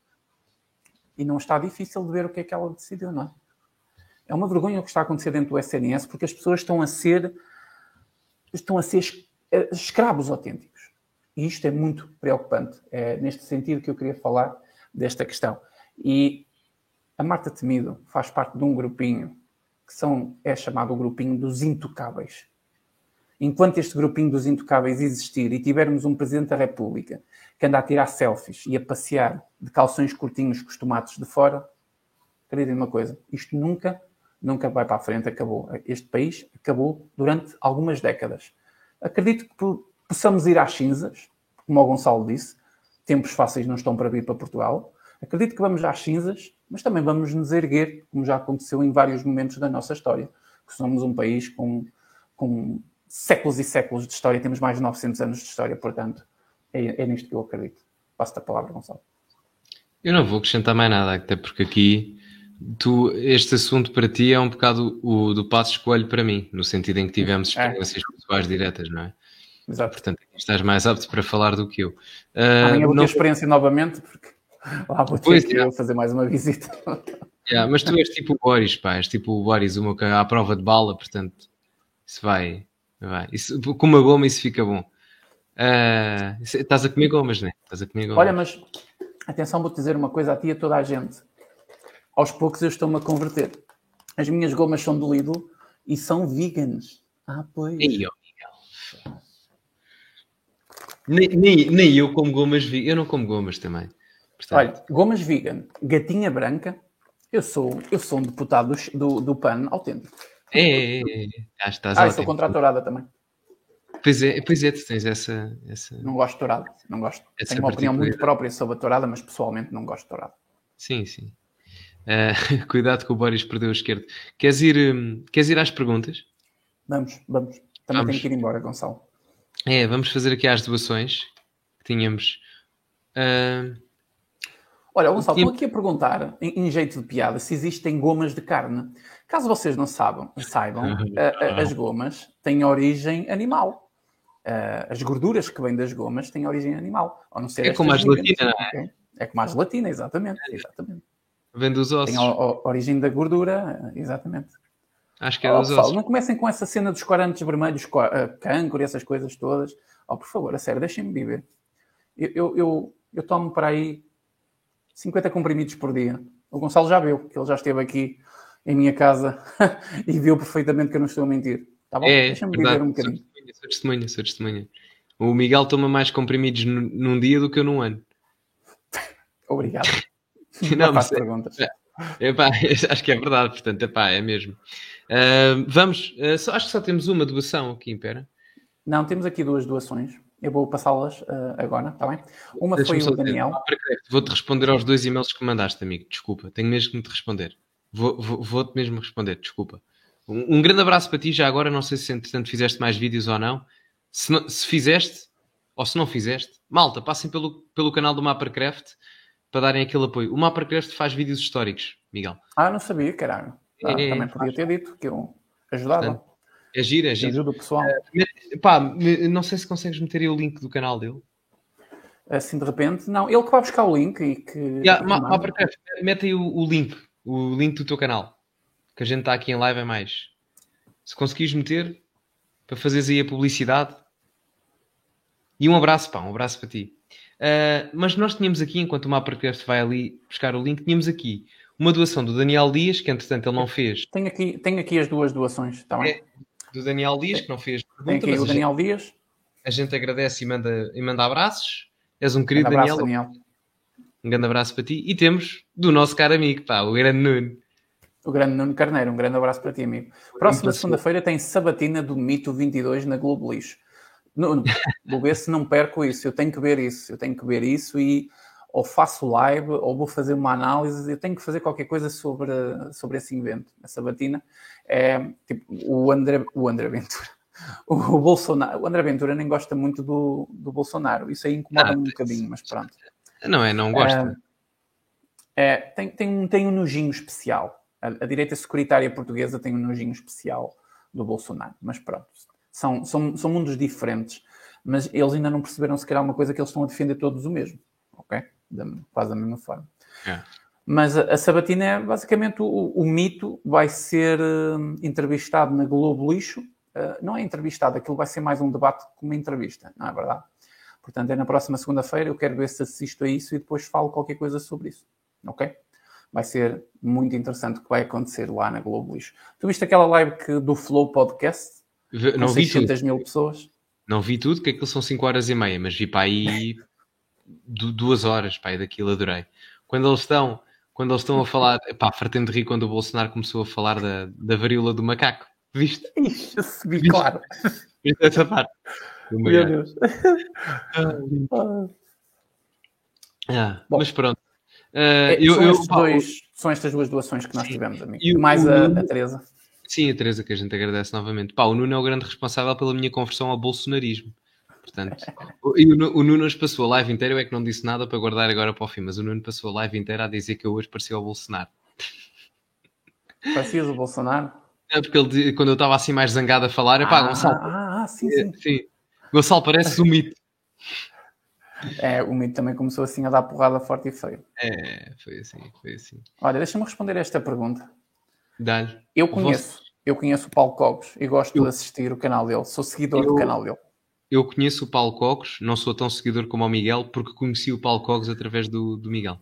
E não está difícil de ver o que é que ela decidiu, não é? É uma vergonha o que está a acontecer dentro do S N S, porque as pessoas estão a ser, estão a ser escravos autênticos. E isto é muito preocupante. É neste sentido que eu queria falar desta questão. E a Marta Temido faz parte de um grupinho que são, é chamado o grupinho dos intocáveis. Enquanto este grupinho dos intocáveis existir e tivermos um Presidente da República que anda a tirar selfies e a passear de calções curtinhos com os tomates de fora, acreditem numa coisa, isto nunca, nunca vai para a frente, acabou. Este país acabou durante algumas décadas. Acredito que possamos ir às cinzas, como o Gonçalo disse, tempos fáceis não estão para vir para Portugal. Acredito que vamos às cinzas, mas também vamos nos erguer, como já aconteceu em vários momentos da nossa história, que somos um país com, com séculos e séculos de história, temos mais de novecentos anos de história, portanto, é, é nisto que eu acredito. Passo-te a palavra, Gonçalo. Eu não vou acrescentar mais nada, até porque aqui tu, este assunto para ti é um bocado o do Passo Escolho para mim, no sentido em que tivemos experiências é. pessoais diretas, não é? Exato. Portanto, estás mais apto para falar do que eu. Uh, Amanhã vou ter não... experiência novamente, porque lá vou ter pois, que é. fazer mais uma visita. Yeah, mas tu és tipo o Boris, pá, és tipo o Boris, uma à prova de bala, portanto, isso vai, vai. Isso, com uma goma isso fica bom. Uh, isso, estás a comer gomas, não é? Estás a comer gomas. Olha, mas atenção, vou-te dizer uma coisa a ti e a toda a gente. Aos poucos eu estou-me a converter. As minhas gomas são do Lidl e são veganas. Ah, pois. Ei, oh, Miguel. Nem, nem, nem eu como gomas vegan. Eu não como gomas também. Portanto... Olha, gomas vegan, gatinha branca. Eu sou, eu sou um deputado do, do, do P A N autêntico. É, é, é. Ah, estás ah, eu sou contra a tourada também. Pois é, pois é, tu tens essa... essa... Não gosto de tourada, não gosto. Essa Tenho uma opinião muito própria sobre a tourada, mas pessoalmente não gosto de tourada. Sim, sim. Uh, cuidado que o Boris perdeu a esquerda. Queres ir, um, queres ir às perguntas? Vamos, vamos. Também vamos. Tenho que ir embora, Gonçalo. É, vamos fazer aqui as doações que tínhamos... Uh... Olha, Gonçalo, estou aqui a perguntar, em, em jeito de piada, se existem gomas de carne. Caso vocês não saibam, saibam a, a, as gomas têm origem animal. A, as gorduras que vêm das gomas têm origem animal. Ou não ser é como a gelatina, não é? Okay? É como a gelatina, exatamente. exatamente. Vem dos ossos. Tem a, a origem da gordura, exatamente. Acho que é oh, dos pessoal, ossos. Não comecem com essa cena dos corantes vermelhos, cancro e essas coisas todas. Oh, por favor, a sério, deixem-me viver. Eu, eu, eu, eu tomo para aí cinquenta comprimidos por dia. O Gonçalo já viu, que ele já esteve aqui em minha casa e viu perfeitamente que eu não estou a mentir. Tá bom? É, deixa-me verdade. viver um bocadinho. Sou testemunha, sou testemunha. O Miguel toma mais comprimidos num, num dia do que eu num ano. Obrigado. Não, não faço perguntas. É, é, pá, acho que é verdade, portanto, é pá, é mesmo. Uh, vamos, uh, só, acho que só temos uma doação aqui, pera. Não, temos aqui duas doações. Eu vou passá-las uh, agora, está bem? Uma Deixa foi o Daniel. Vou-te responder aos dois e-mails que mandaste, amigo. Desculpa, tenho mesmo que me te responder. Vou, vou, vou-te mesmo responder, desculpa. Um, um grande abraço para ti já agora. Não sei se entretanto fizeste mais vídeos ou não. Se, não, se fizeste, ou se não fizeste, malta, passem pelo, pelo canal do Mappercraft para darem aquele apoio. O Mappercraft faz vídeos históricos, Miguel. Ah, não sabia, caralho. Ah, é, também podia ter dito que eu ajudava. Portanto, é giro, é giro. Ajuda o pessoal. Uh, pá, não sei se consegues meter aí o link do canal dele. Assim, de repente, não. Ele que vai buscar o link e que... Yeah, ma, ma, mete aí o, o link. O link do teu canal. Que a gente está aqui em live é mais. Se conseguires meter, para fazeres aí a publicidade. E um abraço, pá. Um abraço para ti. Uh, mas nós tínhamos aqui, enquanto o Mappercraft vai ali buscar o link, tínhamos aqui uma doação do Daniel Dias, que entretanto ele não fez. Tenho aqui, tenho aqui as duas doações, está bem? É, do Daniel Dias, que não fez pergunta. Tem aqui o Daniel gente, Dias. A gente agradece e manda, e manda abraços. És um querido um abraço, Daniel. Daniel. Um grande abraço para ti. E temos do nosso caro amigo, pá, o grande Nuno. O grande Nuno Carneiro. Um grande abraço para ti, amigo. Próxima segunda-feira tem Sabatina do Mito vinte e dois na Globo Lixo. Nuno, vou ver se não perco isso. Eu tenho que ver isso. Eu tenho que ver isso e ou faço live ou vou fazer uma análise. Eu tenho que fazer qualquer coisa sobre, sobre esse evento. A Sabatina é tipo o André, o André Ventura. O Bolsonaro, o André Ventura nem gosta muito do, do Bolsonaro. Isso aí incomoda-me ah, um bocadinho, mas pronto. Não é, não gosta. É, é, tem, tem, tem um nojinho especial. A, a direita securitária portuguesa tem um nojinho especial do Bolsonaro. Mas pronto, são, são, são mundos diferentes. Mas eles ainda não perceberam se calhar uma coisa que eles estão a defender todos o mesmo. Ok? Da, quase da mesma forma. É. Mas a, a Sabatina é basicamente o, o mito. Vai ser uh, entrevistado na Globo Lixo. Uh, não é entrevistado, aquilo vai ser mais um debate que uma entrevista, não é verdade? Portanto, é na próxima segunda-feira, eu quero ver se assisto a isso e depois falo qualquer coisa sobre isso, ok? Vai ser muito interessante o que vai acontecer lá na Globo Lixo. Tu viste aquela live que, do Flow Podcast? V- não vi seiscentas mil pessoas? Não vi tudo, que aquilo são cinco horas e meia, mas vi para aí duas horas, pá, daquilo adorei. Quando eles estão, quando eles estão a falar, pá, fartei-me de rir quando o Bolsonaro começou a falar da, da varíola do macaco. Viste? Ixi, eu subi, Viste? Claro. Viste essa parte? Meu Deus. Ah, Bom, mas pronto. Uh, é, eu, são, eu, estes pá, dois, são estas duas doações que nós sim. tivemos, amigo. E mais o, a, Nuno, a Teresa. Sim, a Teresa, que a gente agradece novamente. Pá, o Nuno é o grande responsável pela minha conversão ao bolsonarismo. Portanto, e o, o Nuno hoje passou a live inteira, eu é que não disse nada para guardar agora para o fim, mas o Nuno passou a live inteira a dizer que eu hoje parecia ao Bolsonaro. Parecias o Bolsonaro? É porque ele, quando eu estava assim mais zangado a falar, é pá, Ah, Gonçalo. ah, ah, sim, sim. Sim. Gonçalo, pareces um mito. É, o mito também começou assim a dar porrada forte e feio. É, foi assim, foi assim. Olha, deixa-me responder esta pergunta. Dá-lhe. Eu conheço, Você... eu conheço o Paulo Cogos e gosto eu, de assistir o canal dele. Sou seguidor eu, do canal dele. eu conheço o Paulo Cogos, não sou tão seguidor como o Miguel, porque conheci o Paulo Cogos através do, do Miguel.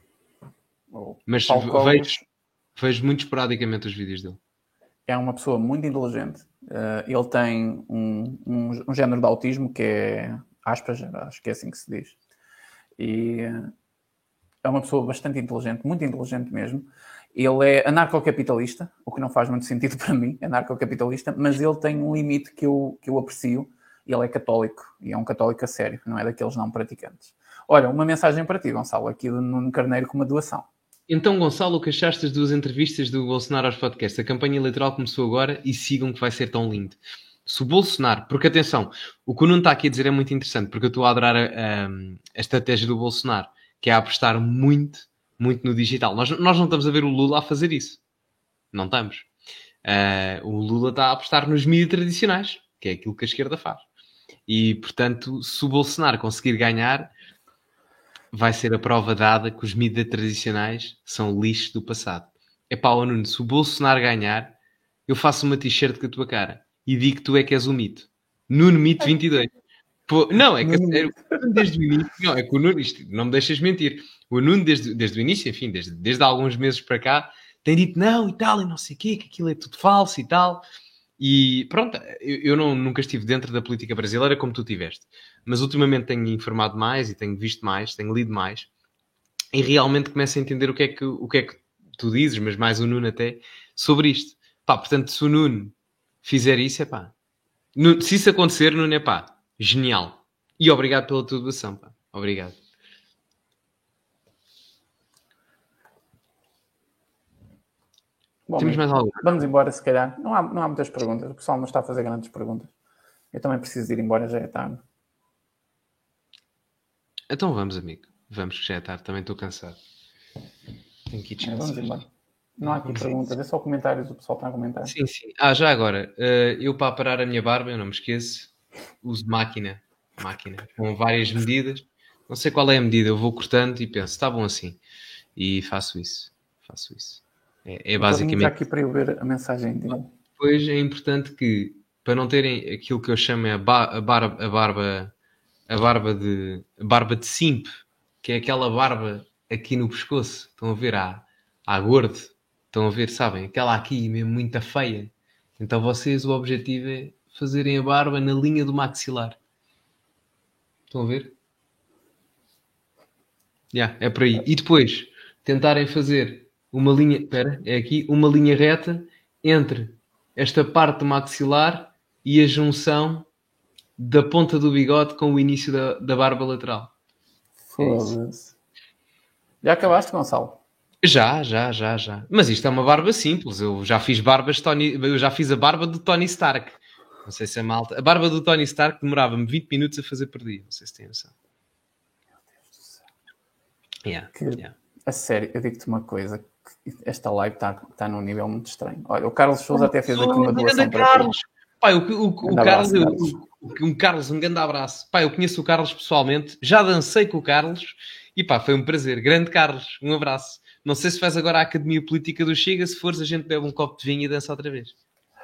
O Mas Paulo Cogos vejo, vejo muito esporadicamente os vídeos dele. é uma pessoa muito inteligente. Uh, ele tem um, um, um género de autismo que é aspas, acho que é assim que se diz. E uh, é uma pessoa bastante inteligente, muito inteligente mesmo. Ele é anarcocapitalista, o que não faz muito sentido para mim, anarcocapitalista, mas ele tem um limite que eu, que eu aprecio. Ele é católico, e é um católico a sério, não é daqueles não praticantes. Olha, uma mensagem para ti, Gonçalo, aqui do Nuno Carneiro com uma doação. Então, Gonçalo, o que achaste das duas entrevistas do Bolsonaro aos podcasts? A campanha eleitoral começou agora e sigam que vai ser tão lindo. Se o Bolsonaro... Porque, atenção, o que o Nuno está aqui a dizer é muito interessante, porque eu estou a adorar a, a, a estratégia do Bolsonaro, que é apostar muito, muito no digital. Nós, nós não estamos a ver o Lula a fazer isso. Não estamos. Uh, o Lula está a apostar nos mídias tradicionais, que é aquilo que a esquerda faz. E, portanto, se o Bolsonaro conseguir ganhar, vai ser a prova dada que os mídias tradicionais são lixo do passado. É pá, ó Nuno, se o Bolsonaro ganhar, eu faço uma t-shirt com a tua cara e digo que tu é que és o mito. Nuno Mito vinte e dois. Pô, não, é que sério, desde o início, não, é que o Nuno, isto, não me deixas mentir, o Nuno desde, desde o início, enfim, desde, desde há alguns meses para cá, tem dito não e tal, e não sei o quê, que aquilo é tudo falso e tal. E pronto, eu, eu não, nunca estive dentro da política brasileira como tu tiveste, mas ultimamente tenho informado mais e tenho visto mais, tenho lido mais e realmente começo a entender o que é que, o que, é que tu dizes, mas mais o Nuno até, sobre isto. Pá, portanto, se o Nuno fizer isso, é pá. Nuno, se isso acontecer, Nuno, é pá, genial. E obrigado pela tua doação, pá. Obrigado. Bom, Temos mais algo? Vamos embora, se calhar. Não há, não há muitas perguntas. O pessoal não está a fazer grandes perguntas. Eu também preciso ir embora, já é tarde. Então vamos, amigo. Vamos, que já é tarde. Também estou cansado. Tenho que ir descansar. É, vamos embora. Não há aqui vamos perguntas, é só comentários. O pessoal está a comentar. Sim, sim. Ah, já agora. Uh, eu, para parar a minha barba, eu não me esqueço, uso máquina. Máquina. Com várias medidas. Não sei qual é a medida. Eu vou cortando e penso, está bom assim. E faço isso. Faço isso. É, é basicamente... aqui para eu ver a mensagem dele. Depois é importante que, para não terem aquilo que eu chamo a, ba a, barba, a barba a barba de a barba de simp, que é aquela barba aqui no pescoço, estão a ver, à, à gordo, estão a ver, sabem, aquela aqui mesmo muito feia. Então vocês, o objetivo é fazerem a barba na linha do maxilar. Estão a ver? Yeah, é por aí. E depois tentarem fazer uma linha, espera, é aqui, uma linha reta entre esta parte do maxilar e a junção da ponta do bigode com o início da, da barba lateral. Foda-se. É já acabaste, Gonçalo? Já, já, já, já. Mas isto é uma barba simples. Eu já fiz barbas de Tony, eu já fiz a barba do Tony Stark. Não sei se é malta. A barba do Tony Stark demorava-me vinte minutos a fazer por dia. Não sei se tem noção. Meu Deus do céu. Yeah, que, yeah. A sério, eu digo-te uma coisa. Esta live está tá num nível muito estranho. Olha, o Carlos Sousa até fez aqui uma doação para Carlos. ti. Pai, o, o, o, Um Carlos, abraço, Carlos. O, o, um Carlos, um grande abraço. Pai, eu conheço o Carlos pessoalmente. Já dancei com o Carlos. E pá, foi um prazer. Grande Carlos, um abraço. Não sei se faz agora a Academia Política do Chega. Se fores, a gente bebe um copo de vinho e dança outra vez.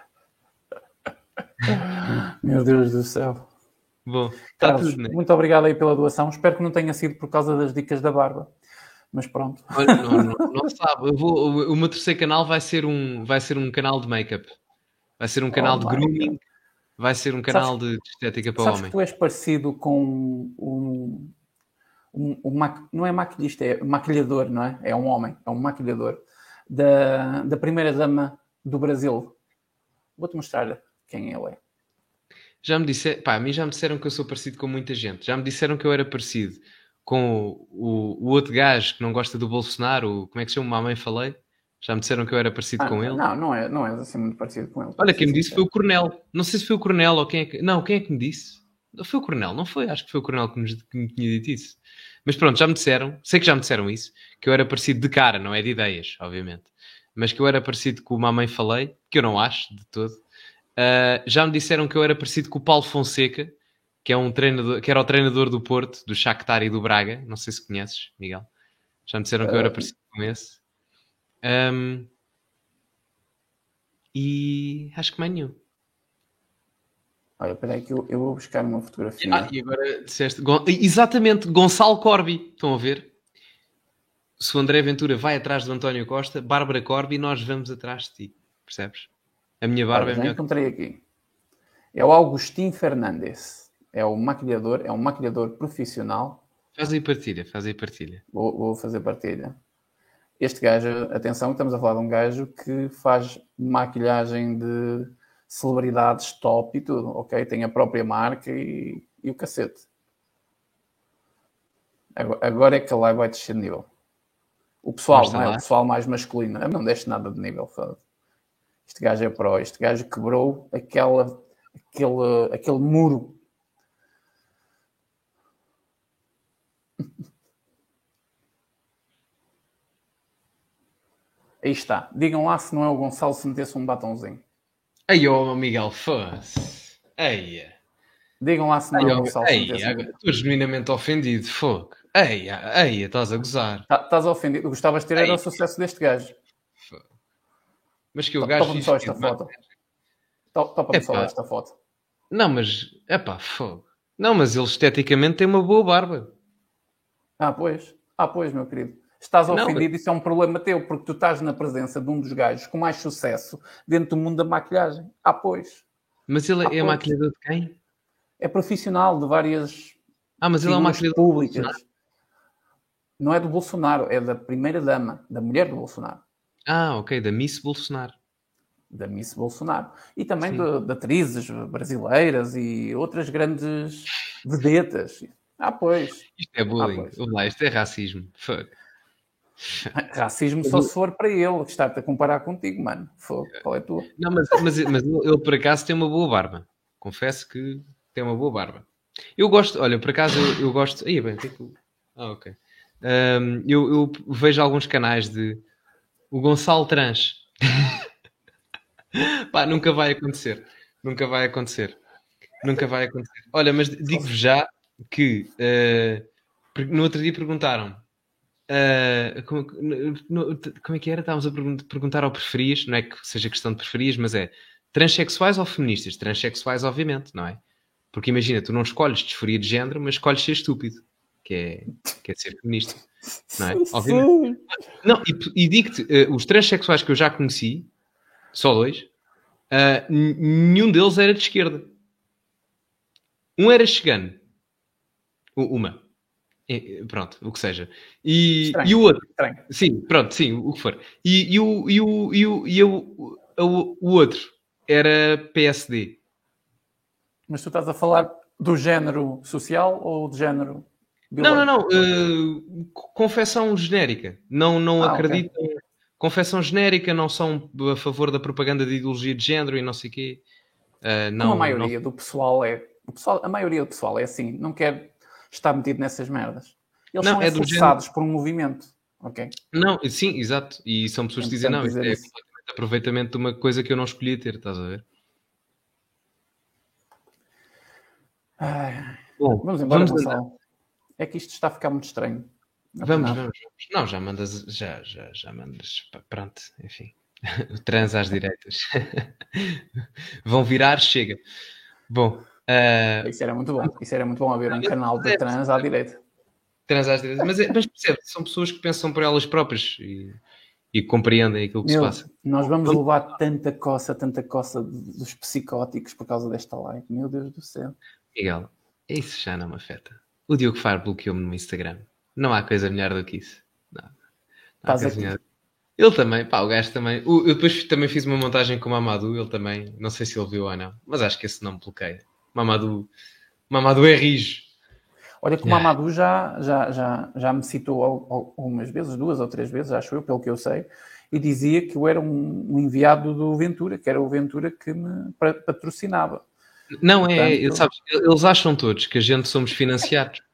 Meu Deus do céu. Bom, está Carlos, tudo, né? Muito obrigado aí pela doação. Espero que não tenha sido por causa das dicas da barba. Mas pronto. Olha, não, não, não sabe. Eu vou, o, o meu terceiro canal vai ser um, vai ser um canal de make-up. Vai ser um canal Oh, de my grooming. God. Vai ser um canal Sabes- de estética para Sabes homem. que tu és parecido com um, um, um ma- não é maquilhista, é maquilhador, não é? É um homem, é um maquilhador da, da primeira dama do Brasil. Vou-te mostrar quem ele é. Já me disseram, pá, a mim já me disseram que eu sou parecido com muita gente. Já me disseram que eu era parecido com o, o outro gajo que não gosta do Bolsonaro, o- como é que se chama? Mamãe falei. Já me disseram que eu era parecido Ah, com ele. não, não é, não é assim muito parecido com ele. Olha, para quem ser me disse foi sincero. o Coronel. Não sei se foi o Coronel ou quem é que... Não, quem é que me disse? Não foi o Coronel, não foi? Acho que foi o Coronel que, nos, que me tinha dito isso. Mas pronto, já me disseram, sei que já me disseram isso, que eu era parecido de cara, não é de ideias, obviamente. mas que eu era parecido com o Mamãe Falei, que eu não acho de todo. Uh, já me disseram que eu era parecido com o Paulo Fonseca, que, é um treinador, que era o treinador do Porto, do Shakhtar e do Braga. Não sei se conheces, Miguel. Já me disseram que eu era parecido com esse. Um, e acho que mais nenhum. Olha, espera aí que eu, eu vou buscar uma fotografia. Ah, e agora disseste... Exatamente, Gonçalo Corbi. Estão a ver? Se o André Ventura vai atrás do António Costa, Bárbara Corbi, nós vamos atrás de ti. Percebes? A minha barba Olha, é já melhor. encontrei aqui. É o Agostinho Fernandes. É um maquilhador, é um maquilhador profissional. Faz aí partilha, faz aí partilha. Vou, vou fazer partilha. Este gajo, atenção, estamos a falar de um gajo que faz maquilhagem de celebridades top e tudo, ok? Tem a própria marca e, e o cacete. Agora, agora é que ele vai descer de nível. O pessoal, não é? O pessoal mais masculino. Não desce nada de nível. Este gajo é pró. Este gajo quebrou aquela, aquele, aquele muro. Aí está. Digam lá se não é o Gonçalo se metesse um batonzinho. Aí, ó, Miguel, fosse. Aí. Digam lá se não Ei, é o Gonçalo ei, se metesse um... Estou genuinamente ofendido, fogo. Ei, ei, estás a gozar. Tá, estás ofendido. Gostavas de ter era o sucesso deste gajo. Mas que o gajo... Topa-me só esta foto. Topa-me só esta foto. Não, mas... Epá, fogo. Não, mas ele esteticamente tem uma boa barba. Ah, pois. Ah, pois, meu querido. Estás ofendido, isso é um problema teu, porque tu estás na presença de um dos gajos com mais sucesso dentro do mundo da maquilhagem. Ah, pois. Mas ele ah, é maquilhador de quem? É profissional de várias ah, mas ele é um maquilhador públicas. Não é do Bolsonaro, é da primeira-dama, da mulher do Bolsonaro. Ah, ok, da Miss Bolsonaro. Da Miss Bolsonaro. E também de, de atrizes brasileiras e outras grandes vedetas. Ah, pois. Isto é bullying. Ah, lá, isto é racismo. Fuck. Racismo só se for para ele, que está-te a comparar contigo, mano. Fuck. Qual é a tua? Não, mas, mas, mas ele, por acaso, tem uma boa barba. Confesso que tem uma boa barba. Eu gosto, olha, por acaso, eu, eu gosto... Aí, bem, o que é que... Ah, ok. Um, eu, eu vejo alguns canais de... O Gonçalo Trans. Pá, nunca vai acontecer. Nunca vai acontecer. Nunca vai acontecer. Olha, mas digo-vos já que uh, no outro dia perguntaram uh, como, no, como é que era? Estávamos a perguntar ao preferias, não é que seja questão de preferias, mas é transexuais ou feministas? Transexuais, obviamente, não é? Porque imagina, tu não escolhes disforia de género, mas escolhes ser estúpido, que é, que é ser feminista, não é? Obviamente. Não, e, e digo-te, uh, os transexuais que eu já conheci, só dois, uh, nenhum deles era de esquerda. Um era chegano. Uma. É, pronto, o que seja. E, e o outro. Estranho. Sim, pronto, sim, o que for. E, e, o, e, o, e, o, e o, o, o outro era P S D. Mas tu estás a falar do género social ou do género Não, biológico? não, não. Uh, confecção genérica. Não, não ah, acreditam. Okay. Confecção genérica, não são a favor da propaganda de ideologia de género e não sei o quê. Uh, não, Como a maioria não... do pessoal é... O pessoal, a maioria do pessoal é assim. Não quer estar metido nessas merdas. Eles não, são é forçados género... por um movimento. Ok? Não, sim, exato. E são pessoas que dizem, não, isto é isso. completamente aproveitamento de uma coisa que eu não escolhia ter, estás a ver? Ah, Bom, vamos embora, vamos Gonçalo. É que isto está a ficar muito estranho. Vamos, vamos, vamos. Não, já mandas, já, já, já mandas, pronto, enfim. O trans às direitas. Vão virar, chega. Bom. Uh... Isso era muito bom. Isso era muito bom haver um canal de trans à direita. Trans às direitas. Mas, mas percebe, são pessoas que pensam por elas próprias e, e compreendem aquilo que Meu, se passa. Nós vamos levar tanta coça, tanta coça dos psicóticos por causa desta live. Meu Deus do céu. Miguel, isso já não me afeta. O Diogo Faro bloqueou-me no Instagram. Não há coisa melhor do que isso. Não. Não Estás aqui. Melhor. Ele também, pá, o gajo também. Eu depois também fiz uma montagem com o Mamadou, ele também, não sei se ele viu ou não, mas acho que esse não me bloqueia. Mamadou, Mamadou é rijo. Olha que o Mamadou já, já, já, já me citou algumas vezes, duas ou três vezes, acho eu, pelo que eu sei, e dizia que eu era um, um enviado do Ventura, que era o Ventura que me patrocinava. Não, é, Portanto, sabes, eles acham todos que a gente somos financiados.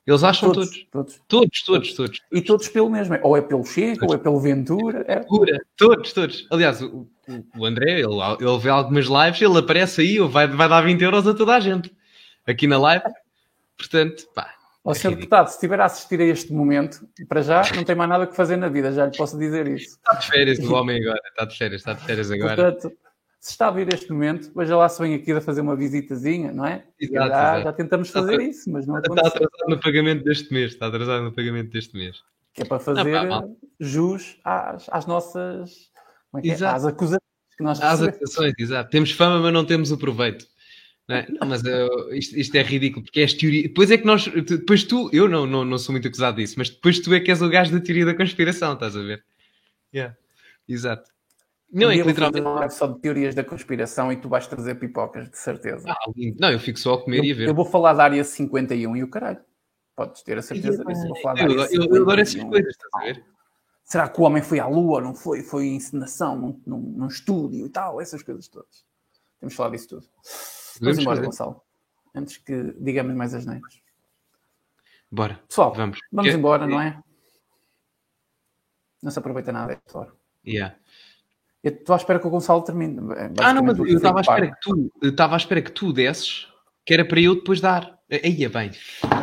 Eles acham todos. Todos, todos, todos, todos. todos. E todos pelo mesmo. Ou é pelo Chega, ou é pelo Ventura. É... Todos, todos. Aliás, o, o André, ele, ele vê algumas lives, ele aparece aí, vai, vai dar vinte euros a toda a gente. Aqui na live. Portanto, pá. Ó, senhor deputado, se estiver a assistir a este momento, para já não tem mais nada que fazer na vida, já lhe posso dizer isso. Está de férias o homem agora, está de férias, está de férias agora. Portanto, se está a vir este momento, veja lá se vem aqui a fazer uma visitazinha, não é? Exato, já, exato. já tentamos fazer está, isso, mas não aconteceu. Está atrasado no pagamento deste mês, está atrasado no pagamento deste mês. Que é para fazer não, pá, jus às, às nossas... Como é que é? Às acusações que nós recebemos. Às acusações, exato. Temos fama, mas não temos o proveito. Não, é? Não, mas uh, isto, isto é ridículo, porque é as teorias. Depois é que nós. Depois tu, eu não, não, não sou muito acusado disso, mas depois tu é que és o gajo da teoria da conspiração, estás a ver? Yeah. Exato. Não, é que literalmente. Não é só de teorias da conspiração e tu vais trazer pipocas, de certeza. Ah, não, eu fico só a comer eu, e a ver. Eu vou falar da área cinquenta e um e o caralho. Podes ter a certeza disso. Eu, vou falar eu, eu, eu adoro essas coisas, estás a ver? Será que o homem foi à Lua? Não foi? Foi encenação num, num, num estúdio e tal, essas coisas todas. Temos de falar disso tudo. Vamos embora, Gonçalo. Antes que digamos mais as neiras. Bora. Pessoal, vamos, vamos que... embora, não é? Não se aproveita nada desta hora. Yeah. Eu estou à espera que o Gonçalo termine. Ah, não, mas eu estava à espera que tu, eu estava à espera que tu desses, que era para eu depois dar. Aí é bem.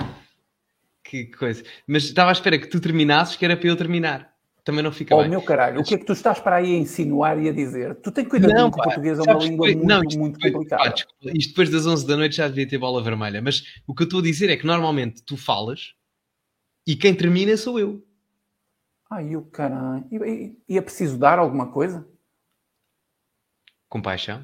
Que coisa. Mas estava à espera que tu terminasses, que era para eu terminar. Também não fica oh, bem. Oh, meu caralho, mas... o que é que tu estás para aí a insinuar e a dizer? Tu tens cuidado não, que o português é uma língua muito, não, isto muito depois, complicada. Pá, desculpa, isto depois das onze da noite já devia ter bola vermelha. Mas o que eu estou a dizer é que normalmente tu falas e quem termina sou eu. Ai, o caralho. E, e, e é preciso dar alguma coisa? Compaixão.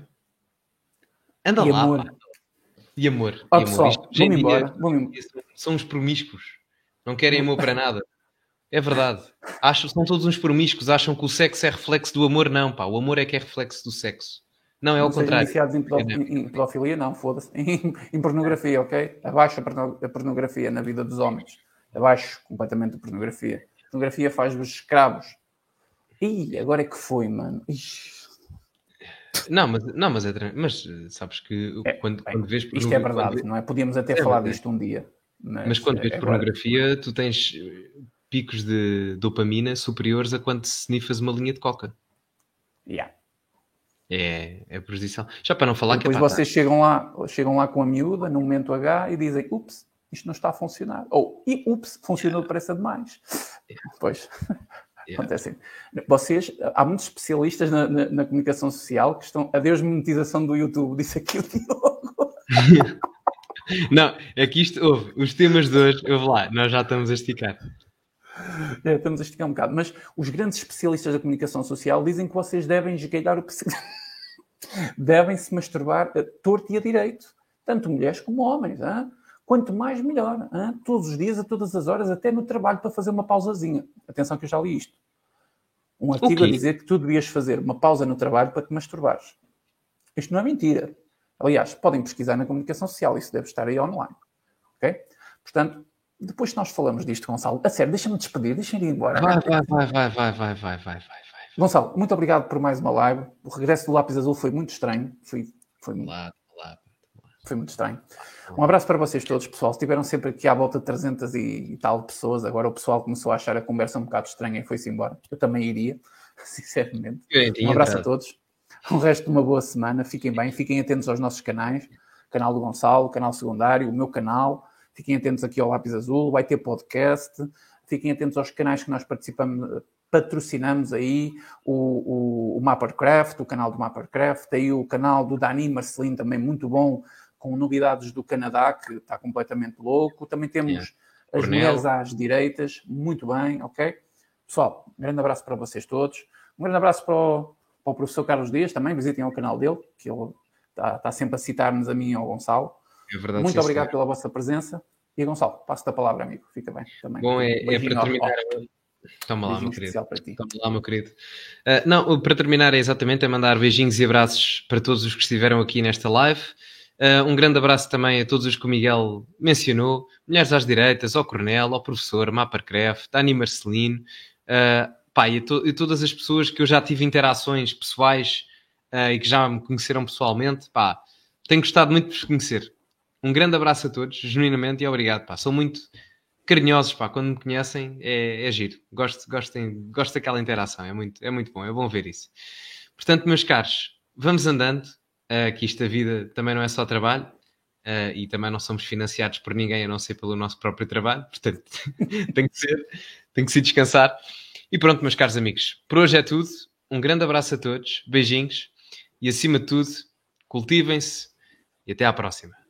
Anda e lá. Amor. Pá. E amor. Oh, e amor. pessoal, Isto, vamos embora. Vamos... São uns promíscuos. Não querem amor para nada. É verdade. Acham, são todos uns promíscuos. Acham que o sexo é reflexo do amor. Não, pá. O amor é que é reflexo do sexo. Não, é ao não contrário. Iniciados em, pedof... em, em pedofilia? Não, foda-se. Em, em pornografia, ok? Abaixo a pornografia na vida dos homens. Abaixo completamente a pornografia. A pornografia faz-vos escravos. Ih, agora é que foi, mano. Ixi. Não, mas, não, mas, é, mas sabes que quando, é, quando vês pornografia... Isto é verdade, quando... não é? Podíamos até é falar verdade. disto um dia. Mas, mas quando vês é pornografia, verdade. Tu tens picos de dopamina superiores a quando snifas uma linha de coca. Yeah. É, é prejudicial. Já para não falar e depois que é vocês chegam lá, chegam lá com a miúda no momento H e dizem, ups, isto não está a funcionar. Ou, e ups, funcionou depressa demais. Yeah. Pois, yeah. Acontece. Vocês, há muitos especialistas na, na, na comunicação social que estão, adeus monetização do YouTube, disse aqui o Diogo. Não, é que isto, houve, os temas de hoje, houve lá, nós já estamos a esticar. É, estamos a esticar um bocado, mas os grandes especialistas da comunicação social dizem que vocês devem esgueirar o devem se masturbar a torto e a direito, tanto mulheres como homens, hein? Quanto mais melhor, hein? Todos os dias, a todas as horas, até no trabalho para fazer uma pausazinha. Atenção que eu já li isto. Um artigo a dizer que tu devias fazer uma pausa no trabalho para te masturbares. Isto não é mentira. Aliás, podem pesquisar na comunicação social, isso deve estar aí online. Ok? Portanto, depois que nós falamos disto, Gonçalo, a sério, deixa-me despedir, deixa-me ir embora. Vai, vai, vai, vai, vai, vai, vai, vai, vai. Gonçalo, muito obrigado por mais uma live. O regresso do Lápis Azul foi muito estranho. Foi, foi, olá, olá. foi muito estranho. Um abraço para vocês todos, pessoal. Estiveram sempre aqui à volta de trezentas e, e tal pessoas. Agora o pessoal começou a achar a conversa um bocado estranha e foi-se embora. Eu também iria, sinceramente. Um abraço a todos. Um resto de uma boa semana. Fiquem bem. Fiquem atentos aos nossos canais. O canal do Gonçalo, o canal secundário, o meu canal. Fiquem atentos aqui ao Lápis Azul. Vai ter podcast. Fiquem atentos aos canais que nós participamos, patrocinamos aí. O, o, o Mappercraft, o canal do Mappercraft. Aí o canal do Dani Marcelino, também muito bom, com novidades do Canadá, que está completamente louco. Também temos yeah. as Cornel. Mulheres às direitas. Muito bem, ok? Pessoal, um grande abraço para vocês todos. Um grande abraço para o, para o professor Carlos Dias também. Visitem o canal dele, que ele está, está sempre a citar-nos a mim e ao Gonçalo. É verdade, muito sim, obrigado senhor. Pela vossa presença. E Gonçalo, passo-te a palavra, amigo. Fica bem também. Bom, é, é para terminar. Toma lá, meu querido. Toma lá, meu querido. Uh, não, para terminar é exatamente é mandar beijinhos e abraços para todos os que estiveram aqui nesta live. Uh, um grande abraço também a todos os que o Miguel mencionou. Mulheres às direitas, ao Cornel, ao professor, Mappercraft, Dani Marcelino. Uh, pá, e, to- e todas as pessoas que eu já tive interações pessoais uh, e que já me conheceram pessoalmente. Pá, tenho gostado muito de vos conhecer. Um grande abraço a todos, genuinamente, e obrigado. Pá. Sou muito, carinhosos, pá, quando me conhecem, é, é giro. Gosto, gosto, gosto daquela interação, é muito, é muito bom, é bom ver isso. Portanto, meus caros, vamos andando, uh, que isto da vida também não é só trabalho, uh, e também não somos financiados por ninguém, a não ser pelo nosso próprio trabalho, portanto, tem que ser, tem que se descansar. E pronto, meus caros amigos, por hoje é tudo. Um grande abraço a todos, beijinhos, e acima de tudo, cultivem-se e até à próxima.